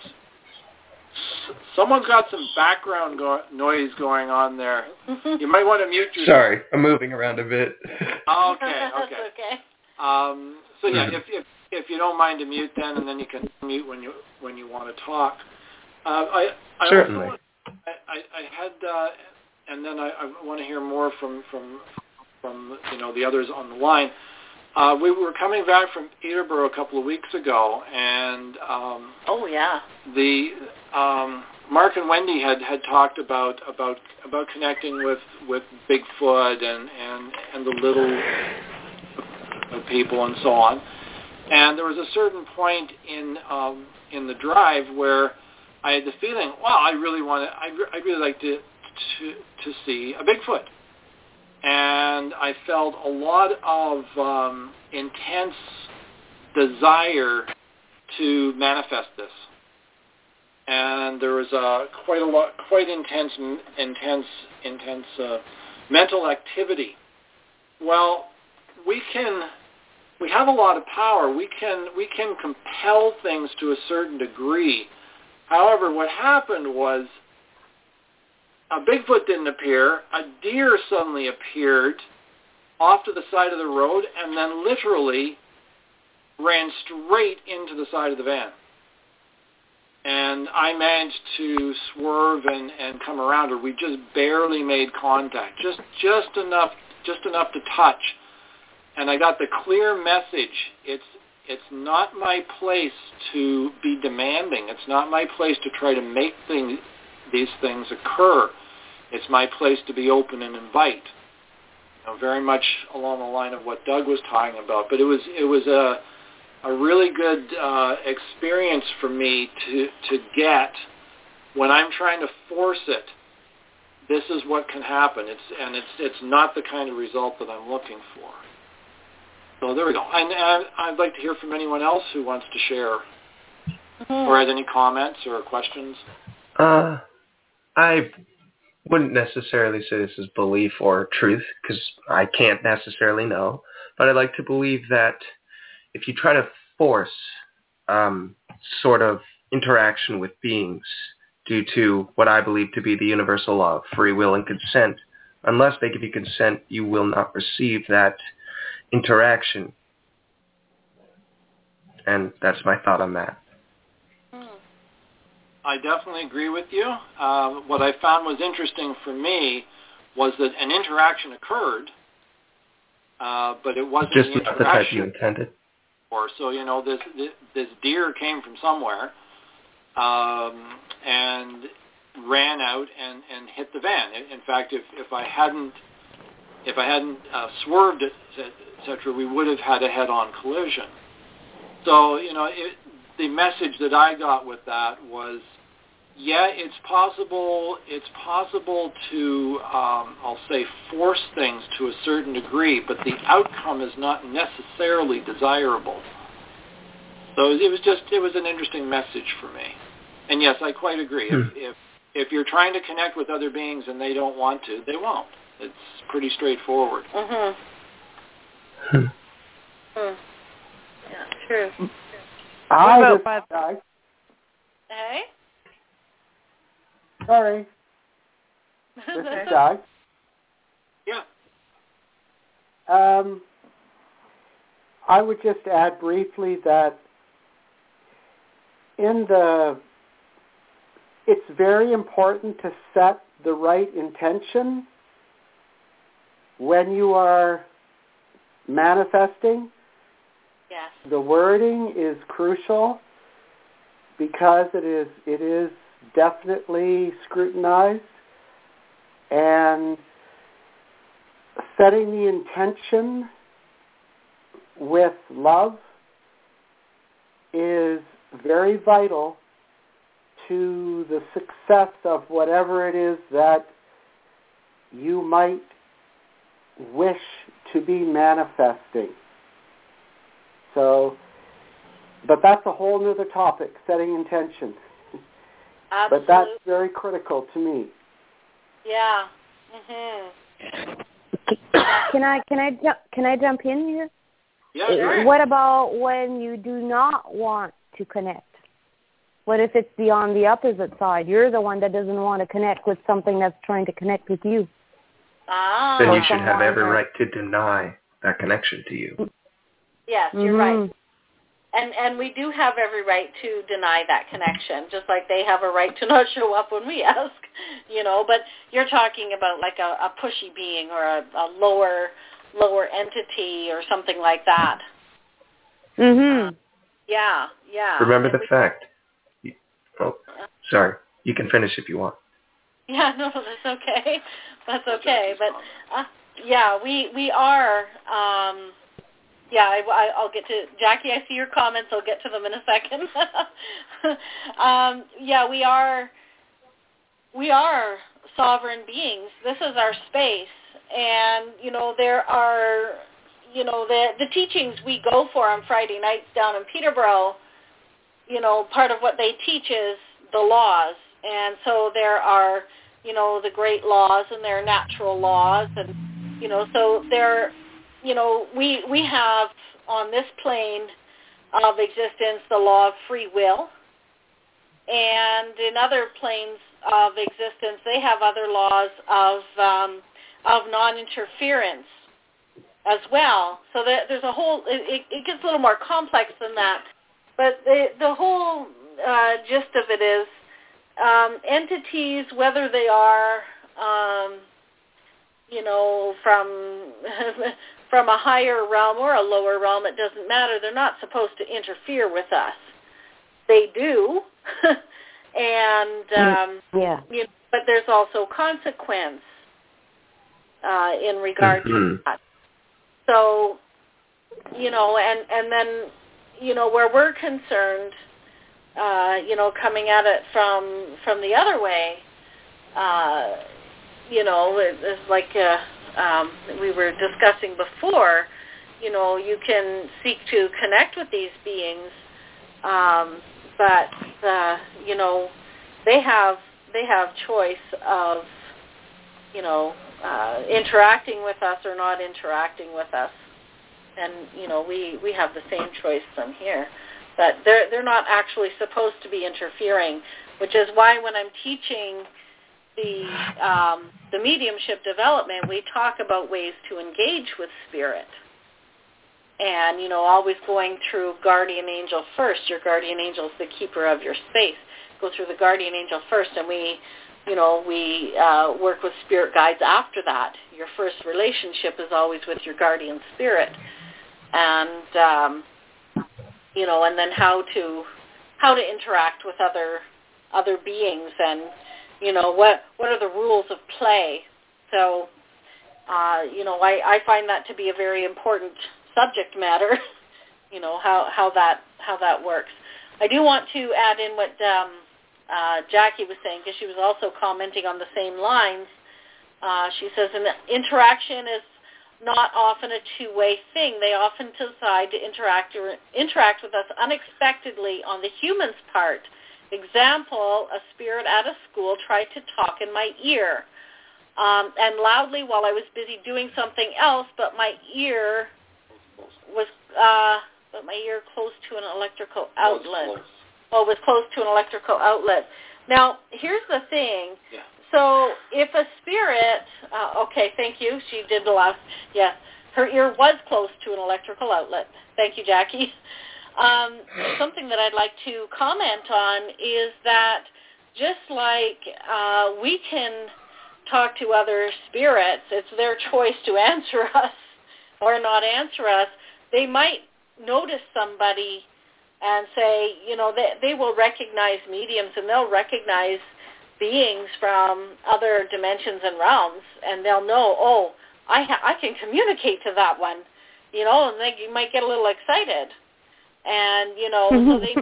Speaker 3: S- someone's got some background go- noise going on there. You might want to mute yourself.
Speaker 6: Sorry, I'm moving around a bit.
Speaker 3: Oh, okay, okay.
Speaker 1: That's okay.
Speaker 3: Um, so yeah,
Speaker 6: Mm-hmm.
Speaker 3: if, if if you don't mind to mute then, and then you can mute when you when you want to talk. Uh, I I
Speaker 6: Certainly.
Speaker 3: also I, I, I had uh, and then I, I want to hear more from from from you know the others on the line. Uh, we were coming back from Peterborough a couple of weeks ago, and um,
Speaker 1: Oh yeah.
Speaker 3: the um, Mark and Wendy had, had talked about about about connecting with, with Bigfoot and, and, and the little people and so on. And there was a certain point in um, in the drive where I had the feeling, wow, I really want to, I I really like to to to see a Bigfoot. And I felt a lot of um, intense desire to manifest this, and there was uh, quite a lot, quite intense, intense, intense uh, mental activity. Well, we can, we have a lot of power. We can, we can compel things to a certain degree. However, what happened was, a Bigfoot didn't appear. A deer suddenly appeared off to the side of the road and then literally ran straight into the side of the van. And I managed to swerve and, and come around her. We just barely made contact, just just enough, just enough to touch. And I got the clear message. It's it's not my place to be demanding. It's not my place to try to make things, these things occur. It's my place to be open and invite. You know, very much along the line of what Doug was talking about. But it was it was a a really good uh, experience for me to to get when I'm trying to force it. This is what can happen. It's and it's it's not the kind of result that I'm looking for. So there we go. And, and I'd like to hear from anyone else who wants to share mm-hmm. or has any comments or questions.
Speaker 6: Uh, I wouldn't necessarily say this is belief or truth because I can't necessarily know, but I like to believe that if you try to force um, sort of interaction with beings due to what I believe to be the universal law of free will and consent, unless they give you consent, you will not receive that interaction. And that's my thought on that.
Speaker 3: I definitely agree with you. Uh, what I found was interesting for me was that an interaction occurred, uh, but it wasn't
Speaker 6: just
Speaker 3: the
Speaker 6: not the type you intended.
Speaker 3: Or so you know, this this, this deer came from somewhere um, and ran out and, and hit the van. In fact, if, if I hadn't if I hadn't uh, swerved, et cetera, we would have had a head-on collision. So you know, it, the message that I got with that was, yeah, it's possible. It's possible to, um, I'll say, force things to a certain degree, but the outcome is not necessarily desirable. So it was just, it was an interesting message for me. And yes, I quite agree.
Speaker 6: Hmm.
Speaker 3: If, if if you're trying to connect with other beings and they don't want to, they won't. It's pretty straightforward.
Speaker 1: Mhm.
Speaker 6: Hmm.
Speaker 1: Hmm. Yeah, true.
Speaker 4: I
Speaker 2: What
Speaker 4: just
Speaker 2: about
Speaker 4: died.
Speaker 1: Hey.
Speaker 4: Sorry. This is Doug.
Speaker 3: Yeah.
Speaker 4: Um, I would just add briefly that in the, it's very important to set the right intention when you are manifesting.
Speaker 1: Yes.
Speaker 4: The wording is crucial because it is it is definitely scrutinized, and setting the intention with love is very vital to the success of whatever it is that you might wish to be manifesting. So, but that's a whole nother topic, setting intentions.
Speaker 1: Absolutely.
Speaker 4: But that's very critical to me.
Speaker 1: Yeah. Mhm.
Speaker 8: Can I can I ju- can I jump in here?
Speaker 3: Yeah, sure.
Speaker 8: What about when you do not want to connect? What if it's the on the opposite side? You're the one that doesn't want to connect with something that's trying to connect with you.
Speaker 1: Ah.
Speaker 6: Then you should have
Speaker 8: someone
Speaker 6: every
Speaker 8: that-
Speaker 6: right to deny that connection to you.
Speaker 1: Yes, you're
Speaker 8: Mhm.
Speaker 1: right. And and we do have every right to deny that connection, just like they have a right to not show up when we ask, you know. But you're talking about like a, a pushy being or a, a lower lower entity or something like that.
Speaker 8: Mhm.
Speaker 1: Uh, yeah, yeah.
Speaker 6: Remember
Speaker 1: And
Speaker 6: the
Speaker 1: we,
Speaker 6: fact. You, oh, sorry. You can finish if you want.
Speaker 1: Yeah, no, that's okay. That's okay. But uh, yeah, we we are. Um, Yeah, I, I, I'll get to Jackie. I see your comments. I'll get to them in a second. um, yeah, we are we are sovereign beings. This is our space, and you know there are you know the the teachings we go for on Friday nights down in Peterborough. You know, part of what they teach is the laws, and so there are you know the great laws and there are natural laws, and you know so there. You know, we we have on this plane of existence the law of free will, and in other planes of existence they have other laws of um, of non-interference as well. So that there's a whole. It, it gets a little more complex than that, but the the whole uh, gist of it is um, entities, whether they are um, you know from from a higher realm or a lower realm, it doesn't matter. They're not supposed to interfere with us. They do, and um,
Speaker 8: yeah.
Speaker 1: you know, but there's also consequence uh, in regard
Speaker 6: Mm-hmm.
Speaker 1: to that. So, you know, and and then you know where we're concerned, uh, you know, coming at it from from the other way, uh, you know, it, it's like. Uh, Um, we were discussing before, you know, you can seek to connect with these beings, um, but uh, you know, they have they have choice of, you know, uh, interacting with us or not interacting with us, and you know, we, we have the same choice from here, but they're they're not actually supposed to be interfering, which is why when I'm teaching the um, the mediumship development, we talk about ways to engage with spirit, and you know, always going through guardian angel first. Your guardian angel is the keeper of your space. Go through the guardian angel first, and we, you know, we uh, work with spirit guides after that. Your first relationship is always with your guardian spirit, and um, you know, and then how to how to interact with other other beings and. You know, what what are the rules of play? So, uh, you know, I, I find that to be a very important subject matter, you know, how, how that how that works. I do want to add in what um, uh, Jackie was saying, because she was also commenting on the same lines. Uh, she says, an interaction is not often a two-way thing. They often decide to interact or interact with us unexpectedly on the human's part. Example, a spirit at a school tried to talk in my ear um, and loudly while I was busy doing something else, but my ear was uh, but my ear close to an electrical outlet. Oh, it was close to an electrical outlet. Now, here's the thing.
Speaker 3: Yeah.
Speaker 1: So if a spirit, uh, okay, thank you. She did the last, yes. Her ear was close to an electrical outlet. Thank you, Jackie. Um, something that I'd like to comment on is that just like uh, we can talk to other spirits, it's their choice to answer us or not answer us. They might notice somebody and say, you know, they, they will recognize mediums and they'll recognize beings from other dimensions and realms, and they'll know, oh, I, ha- I can communicate to that one, you know, and they might get a little excited. And, you know, so they have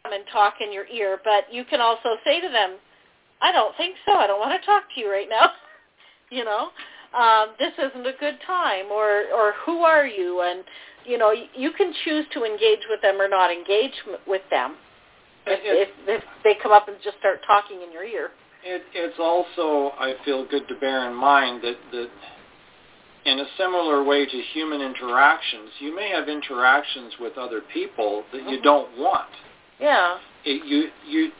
Speaker 1: come and talk in your ear, but you can also say to them, I don't think so. I don't want to talk to you right now. you know, um, this isn't a good time, or, or who are you? And, you know, you can choose to engage with them or not engage with them if, it, if, if they come up and just start talking in your ear.
Speaker 3: It, it's also, I feel, good to bear in mind that, that in a similar way to human interactions, you may have interactions with other people that you don't want.
Speaker 1: Yeah.
Speaker 3: It, you you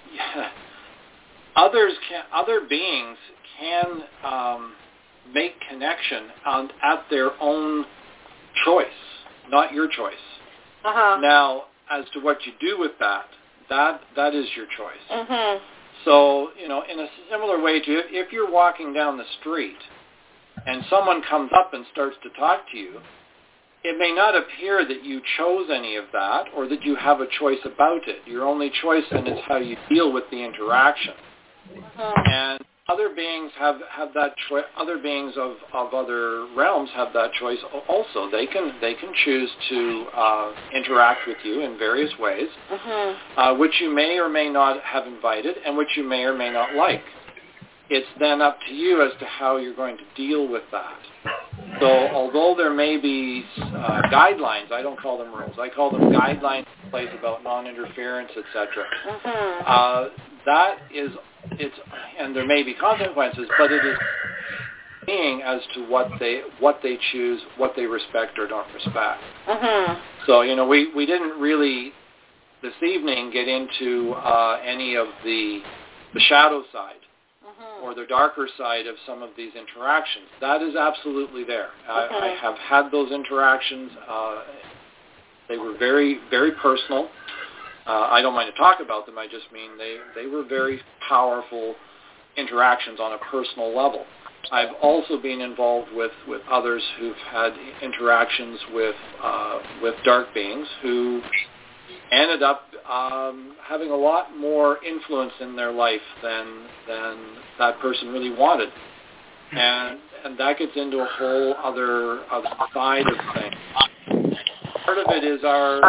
Speaker 3: others can other beings can um, make connection on, at their own choice, not your choice.
Speaker 1: Uh-huh.
Speaker 3: Now, as to what you do with that, that that is your choice.
Speaker 1: Mm-hmm.
Speaker 3: So, you know, in a similar way to if you're walking down the street and someone comes up and starts to talk to you, it may not appear that you chose any of that or that you have a choice about it. Your only choice then is how you deal with the interaction.
Speaker 1: Mm-hmm.
Speaker 3: And other beings have, have that choice. Other beings of, of other realms have that choice also. They can they can choose to uh, interact with you in various ways,
Speaker 1: mm-hmm.
Speaker 3: uh, which you may or may not have invited and which you may or may not like. It's then up to you as to how you're going to deal with that. So although there may be uh, guidelines, I don't call them rules, I call them guidelines in place about non-interference, et cetera.
Speaker 1: Mm-hmm.
Speaker 3: Uh, that is, it's, and there may be consequences, but it is being as to what they what they choose, what they respect or don't respect.
Speaker 1: Mm-hmm.
Speaker 3: So, you know, we, we didn't really this evening get into uh, any of the the shadow side.
Speaker 1: Mm-hmm.
Speaker 3: Or the darker side of some of these interactions. That is absolutely there.
Speaker 1: Mm-hmm.
Speaker 3: I, I have had those interactions. Uh, they were very, very personal. Uh, I don't mind to talk about them. I just mean they, they were very powerful interactions on a personal level. I've also been involved with, with others who've had interactions with uh, with dark beings who ended up um, having a lot more influence in their life than than that person really wanted, and and that gets into a whole other, other side of things. Part of it is our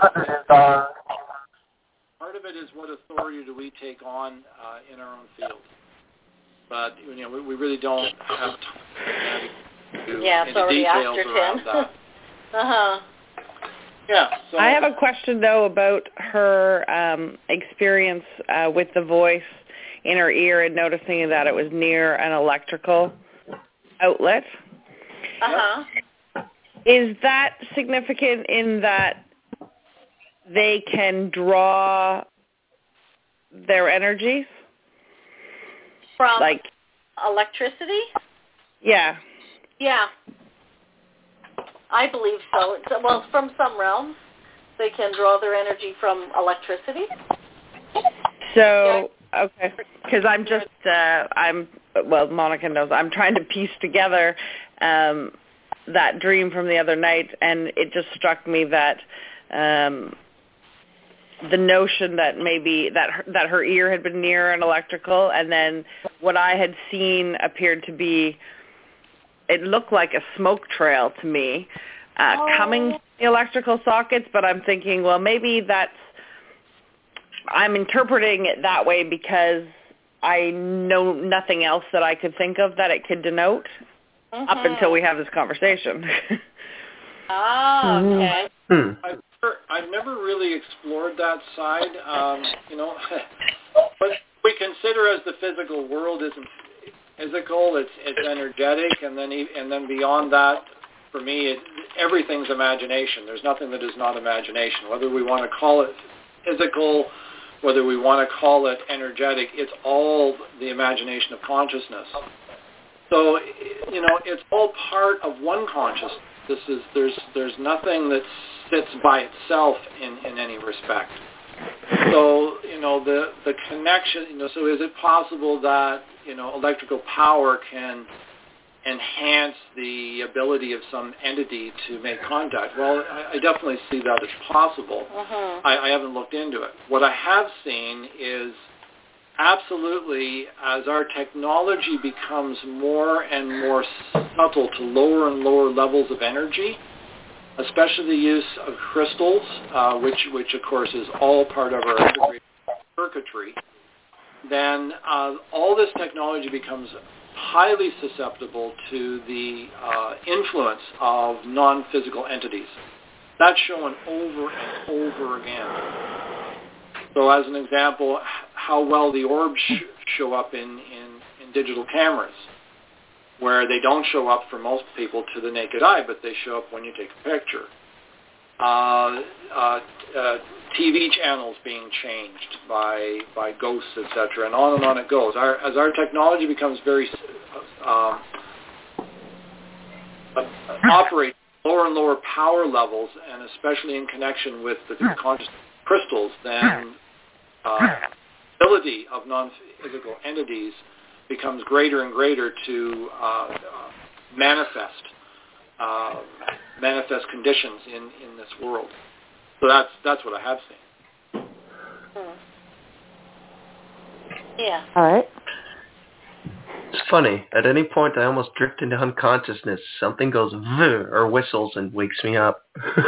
Speaker 3: part of it is what authority do we take on uh, in our own field, but you know we, we really don't have time to go
Speaker 1: yeah,
Speaker 3: into details around that.
Speaker 1: uh huh.
Speaker 3: Yeah, so
Speaker 2: I have a question, though, about her um, experience uh, with the voice in her ear and noticing that it was near an electrical outlet.
Speaker 1: Uh-huh.
Speaker 2: Is that significant in that they can draw their energies?
Speaker 1: From
Speaker 2: like
Speaker 1: electricity?
Speaker 2: Yeah.
Speaker 1: Yeah. I believe so. It's, well, from some realms, they can draw their energy from electricity.
Speaker 2: So, okay, because I'm just, uh, I'm, well, Monica knows, I'm trying to piece together um, that dream from the other night, and it just struck me that um, the notion that maybe that her, that her ear had been near an electrical, and then what I had seen appeared to be, it looked like a smoke trail to me uh,
Speaker 1: oh.
Speaker 2: coming from the electrical sockets, but I'm thinking, well, maybe that's, I'm interpreting it that way because I know nothing else that I could think of that it could denote
Speaker 1: mm-hmm.
Speaker 2: up until we have this conversation.
Speaker 1: Ah, okay.
Speaker 6: Hmm.
Speaker 3: I've never, I've never really explored that side. Um, you know, but we consider as the physical world isn't physical, it's it's energetic, and then and then beyond that, for me, it, everything's imagination. There's nothing that is not imagination. Whether we want to call it physical, whether we want to call it energetic, it's all the imagination of consciousness. So, you know, it's all part of one consciousness. This is there's there's nothing that sits by itself in, in any respect. So, you know, the the connection, you know, so is it possible that, you know, electrical power can enhance the ability of some entity to make contact? Well, I, I definitely see that as possible.
Speaker 1: Mm-hmm.
Speaker 3: I, I haven't looked into it. What I have seen is absolutely, as our technology becomes more and more subtle to lower and lower levels of energy, especially the use of crystals, uh, which, which of course is all part of our integrated circuitry, then uh, all this technology becomes highly susceptible to the uh, influence of non-physical entities. That's shown over and over again. So as an example, how well the orbs sh- show up in, in, in digital cameras, where they don't show up for most people to the naked eye, but they show up when you take a picture. Uh, uh, uh, T V channels being changed by by ghosts, et cetera, and on and on it goes. Our, as our technology becomes very uh, uh, operates lower and lower power levels, and especially in connection with the conscious crystals, then uh, ability of non-physical entities becomes greater and greater to uh, uh, manifest uh, manifest conditions in, in this world. So that's that's what I have seen.
Speaker 1: Hmm. Yeah.
Speaker 8: All right.
Speaker 6: It's funny. At any point, I almost drift into unconsciousness. Something goes "vuh" or whistles and wakes me up.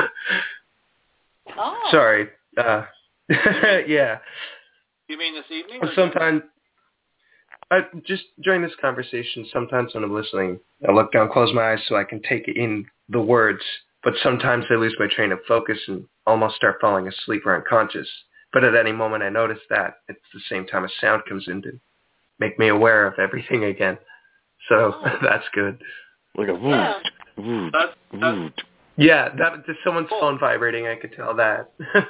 Speaker 1: Oh.
Speaker 6: Sorry. Uh, yeah.
Speaker 3: You mean this evening?
Speaker 6: Sometimes, I, just during this conversation, sometimes when I'm listening, I look down, close my eyes so I can take in the words. But sometimes I lose my train of focus and almost start falling asleep or unconscious. But at any moment I notice that, it's the same time a sound comes in to make me aware of everything again. So oh. That's good.
Speaker 7: Like a
Speaker 3: yeah.
Speaker 7: woot, woot,
Speaker 3: that's, that's,
Speaker 7: woot.
Speaker 6: Yeah, that, someone's cool. Phone vibrating, I could tell that.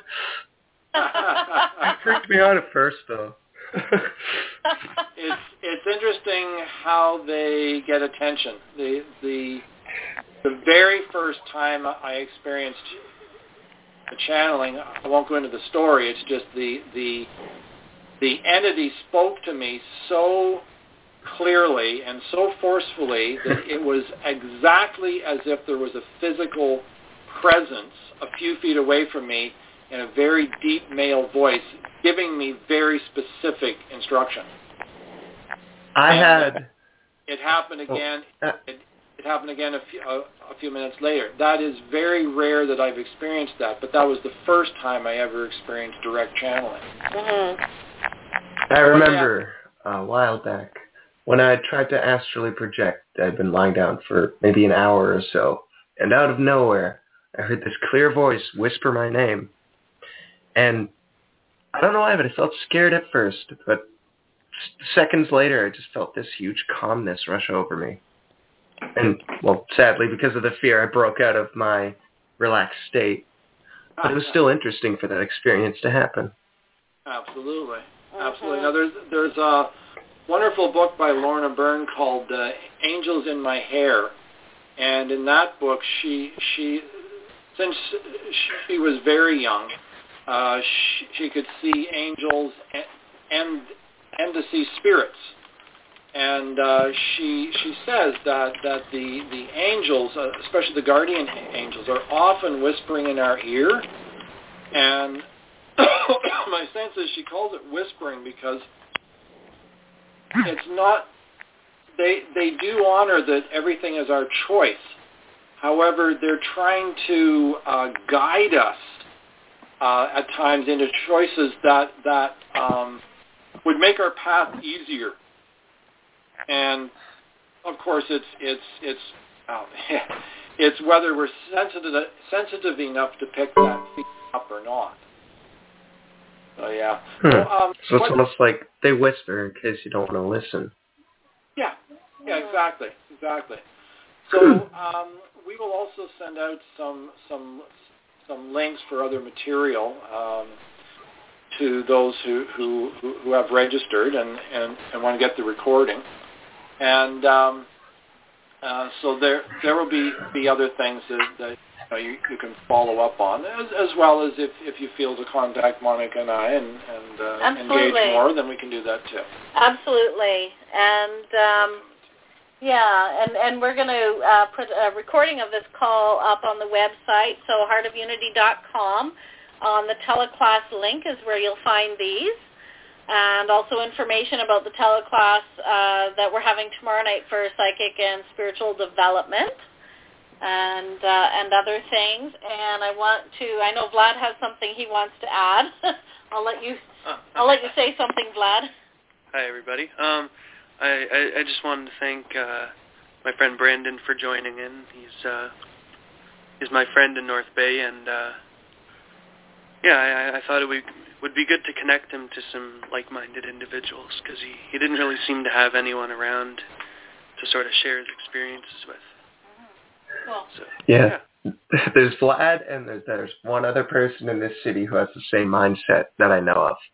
Speaker 6: It freaked me out at first, though.
Speaker 3: it's it's interesting how they get attention. The the the very first time I experienced the channeling, I won't go into the story. It's just the the the entity spoke to me so clearly and so forcefully that it was exactly as if there was a physical presence a few feet away from me in a very deep male voice giving me very specific instruction.
Speaker 6: I
Speaker 3: and
Speaker 6: had...
Speaker 3: It happened again.
Speaker 6: Oh, uh,
Speaker 3: it, it happened again a few, a, a few minutes later. That is very rare that I've experienced that, but that was the first time I ever experienced direct channeling.
Speaker 1: Mm-hmm.
Speaker 6: I remember a while back when I tried to astrally project. I'd been lying down for maybe an hour or so, and out of nowhere, I heard this clear voice whisper my name. And I don't know why, but I felt scared at first, but seconds later, I just felt this huge calmness rush over me. And, well, sadly, because of the fear, I broke out of my relaxed state. But it was still interesting for that experience to happen.
Speaker 3: Absolutely. Absolutely. Now, there's, there's a wonderful book by Lorna Byrne called uh, Angels in My Hair. And in that book, she, she since she was very young, uh, she, she could see angels and, and, and to see spirits. And uh, she she says that, that the, the angels, uh, especially the guardian angels, are often whispering in our ear. And my sense is she calls it whispering because it's not, they, they do honor that everything is our choice. However, they're trying to uh, guide us uh, at times into choices that, that um, would make our path easier. And of course, it's it's it's oh, it's whether we're sensitive sensitive enough to pick that feed up or not. So yeah.
Speaker 6: Hmm.
Speaker 3: So, um,
Speaker 6: so it's
Speaker 3: what,
Speaker 6: almost like they whisper in case you don't want to listen.
Speaker 3: Yeah. Yeah. Exactly. Exactly. So um, we will also send out some some some links for other material. Um, to those who, who, who have registered and, and, and want to get the recording. And um, uh, so there there will be, be other things that, that you, know, you, you can follow up on, as, as well as if, if you feel to contact Monica and I and, and uh, engage more, then we can do that too.
Speaker 1: Absolutely. And um, yeah, and, and we're going to uh, put a recording of this call up on the website, so heart of unity dot com. On the teleclass link is where you'll find these, and also information about the teleclass uh, that we're having tomorrow night for psychic and spiritual development. and uh, and other things. And I want to. I know Vlad has something he wants to add. I'll let you.
Speaker 9: Oh.
Speaker 1: I'll let you say something, Vlad.
Speaker 9: Hi, everybody. Um, I, I I just wanted to thank uh, my friend Brandon for joining in. He's uh, he's my friend in North Bay, and uh, yeah, I, I thought it would would be good to connect him to some like-minded individuals because he, he didn't really seem to have anyone around to sort of share his experiences with.
Speaker 1: Cool.
Speaker 9: So,
Speaker 6: yeah. yeah. There's Vlad, and there's, there's one other person in this city who has the same mindset that I know of.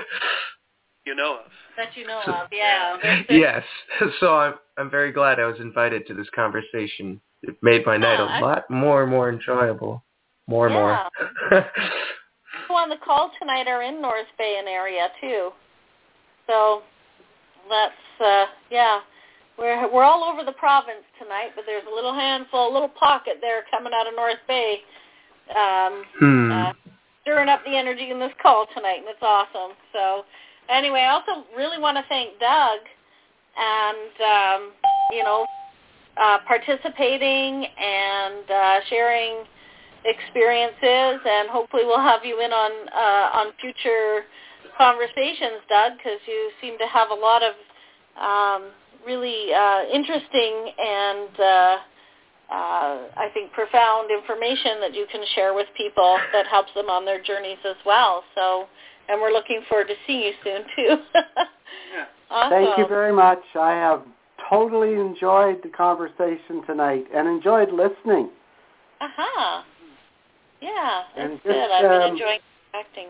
Speaker 9: You know of.
Speaker 1: That you know
Speaker 6: so,
Speaker 1: of, yeah. There's, there's,
Speaker 6: yes. So I'm I'm very glad I was invited to this conversation. It made my night
Speaker 1: yeah,
Speaker 6: a lot more and more enjoyable. More and
Speaker 1: yeah.
Speaker 6: more.
Speaker 1: People on the call tonight are in North Bay and area too. So that's uh, yeah. We're we're all over the province tonight, but there's a little handful, a little pocket there coming out of North Bay, um,
Speaker 6: hmm.
Speaker 1: uh, stirring up the energy in this call tonight, and it's awesome. So anyway, I also really want to thank Doug and um, you know uh, participating and uh, sharing experiences, and hopefully we'll have you in on uh, on future conversations, Doug, because you seem to have a lot of um, really uh, interesting and uh, uh, I think profound information that you can share with people that helps them on their journeys as well. So, and we're looking forward to seeing you soon too.
Speaker 9: Yeah.
Speaker 1: Awesome.
Speaker 4: Thank you very much. I have totally enjoyed the conversation tonight and enjoyed listening.
Speaker 1: Uh-huh. Yeah, that's
Speaker 4: And
Speaker 1: good.
Speaker 4: just,
Speaker 1: I've been
Speaker 4: um,
Speaker 1: enjoying connecting.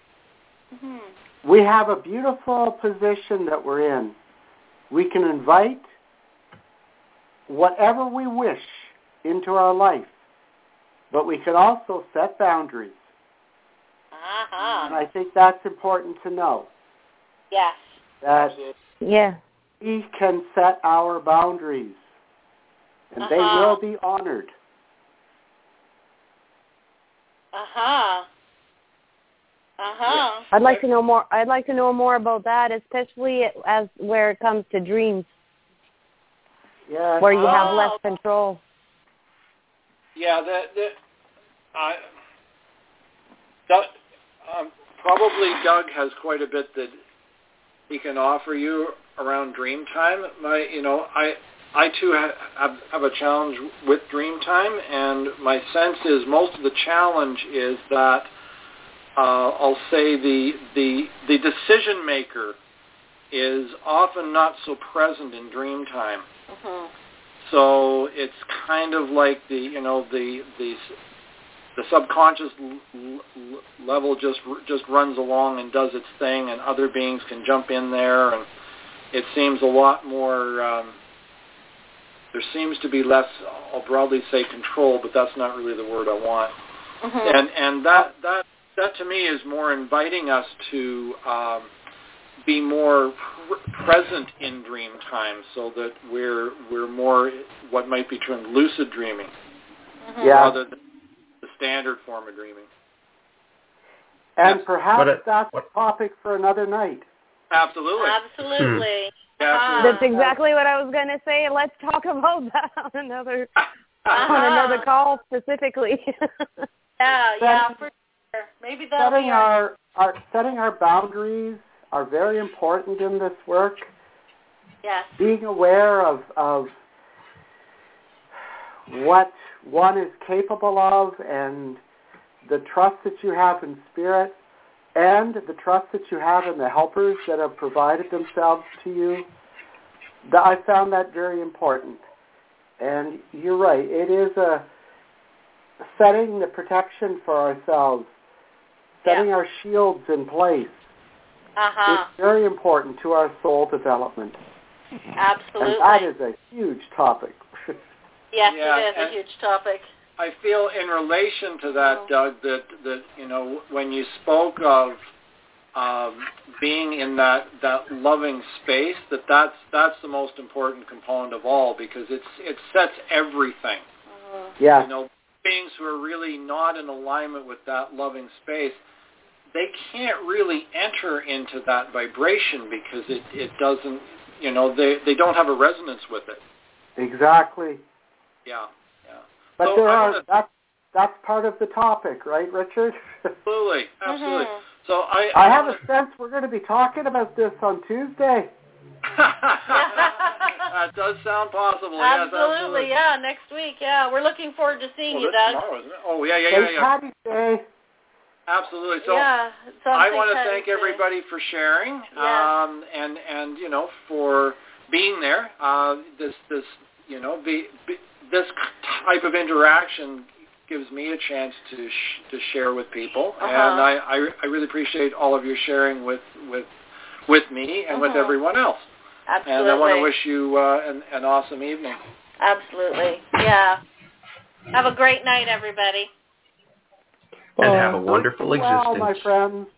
Speaker 1: Mm-hmm.
Speaker 4: We have a beautiful position that we're in. We can invite whatever we wish into our life, but we can also set boundaries.
Speaker 1: Uh-huh.
Speaker 4: And I think that's important to know.
Speaker 1: Yes.
Speaker 4: That
Speaker 8: Yeah.
Speaker 4: we can set our boundaries, and
Speaker 1: Uh-huh.
Speaker 4: they will be honored.
Speaker 1: Uh-huh. Uh-huh.
Speaker 8: I'd like to know more. I'd like to know more about that, especially as where it comes to dreams,
Speaker 4: Yeah.
Speaker 8: where you have
Speaker 1: Oh.
Speaker 8: less control.
Speaker 3: Yeah, that, that I, Doug, um, probably Doug has quite a bit that he can offer you around dream time. My, you know, I, I too have, have a challenge with dream time, and my sense is most of the challenge is that uh, I'll say the the the decision maker is often not so present in dream time.
Speaker 1: Mm-hmm.
Speaker 3: So it's kind of like the you know the the the subconscious l- l- level just just runs along and does its thing, and other beings can jump in there, and it seems a lot more. Um, there seems to be less, I'll broadly say control, but that's not really the word I want.
Speaker 1: Mm-hmm.
Speaker 3: And and that that that to me is more inviting us to um, be more pr- present in dream time, so that we're we're more what might be termed lucid dreaming,
Speaker 1: Mm-hmm.
Speaker 4: Yeah.
Speaker 3: rather than the standard form of dreaming.
Speaker 4: And
Speaker 3: Yes.
Speaker 4: perhaps
Speaker 6: What a-
Speaker 4: that's
Speaker 6: what-
Speaker 4: a topic for another night.
Speaker 3: Absolutely.
Speaker 1: Absolutely.
Speaker 3: Yeah,
Speaker 1: Uh-huh.
Speaker 8: That's exactly what I was going to say. Let's talk about that on another
Speaker 1: Uh-huh.
Speaker 8: on another call specifically.
Speaker 1: Yeah, yeah, for sure. Maybe that'll
Speaker 4: Setting
Speaker 1: be our...
Speaker 4: our, our setting our boundaries are very important in this work.
Speaker 1: Yes.
Speaker 4: Being aware of of what one is capable of, and the trust that you have in spirit, and the trust that you have in the helpers that have provided themselves to you. Th- I found that very important. And you're right, it is a setting the protection for ourselves, setting
Speaker 1: Yeah.
Speaker 4: our shields in place.
Speaker 1: Uh-huh.
Speaker 4: It's very important to our soul development.
Speaker 1: Absolutely.
Speaker 4: And that is a huge topic.
Speaker 1: Yes,
Speaker 3: Yeah,
Speaker 1: it is a
Speaker 3: and-
Speaker 1: huge topic.
Speaker 3: I feel in relation to that,
Speaker 1: Oh.
Speaker 3: Doug, that, that you know, when you spoke of um, being in that, that loving space, that that's, that's the most important component of all, because it's, it sets everything.
Speaker 1: Mm-hmm.
Speaker 4: Yeah.
Speaker 3: You know, beings who are really not in alignment with that loving space, they can't really enter into that vibration because it, it doesn't, you know, they, they don't have a resonance with it.
Speaker 4: Exactly.
Speaker 3: Yeah, yeah.
Speaker 4: But
Speaker 3: so
Speaker 4: there
Speaker 3: I
Speaker 4: are
Speaker 3: wanna...
Speaker 4: that's that's part of the topic, right, Richard?
Speaker 3: Absolutely, absolutely.
Speaker 1: Mm-hmm.
Speaker 3: So I,
Speaker 4: I have a sense we're going to be talking about this on Tuesday.
Speaker 3: That does sound possible.
Speaker 1: Absolutely,
Speaker 3: yes, absolutely.
Speaker 1: yeah, next week, yeah. We're looking forward to seeing
Speaker 3: well,
Speaker 1: you,
Speaker 3: that's
Speaker 1: Doug.
Speaker 3: tomorrow, isn't it? Oh, yeah, yeah,
Speaker 4: Saint
Speaker 3: yeah, yeah.
Speaker 4: Patty's Day.
Speaker 3: Absolutely. So
Speaker 1: yeah,
Speaker 3: I want to
Speaker 1: Patty's
Speaker 3: thank
Speaker 1: Day.
Speaker 3: everybody for sharing,
Speaker 1: Yeah.
Speaker 3: um, and and you know for being there. Uh, this this you know be, be, this type of interaction gives me a chance to sh- to share with people,
Speaker 1: Uh-huh.
Speaker 3: and I, I I really appreciate all of your sharing with with with me and
Speaker 1: uh-huh.
Speaker 3: with everyone else.
Speaker 1: Absolutely.
Speaker 3: And I want to wish you uh, an, an awesome evening.
Speaker 1: Absolutely. Yeah. Have a great night, everybody.
Speaker 6: And have a wonderful
Speaker 4: Well,
Speaker 6: existence.
Speaker 4: my friends.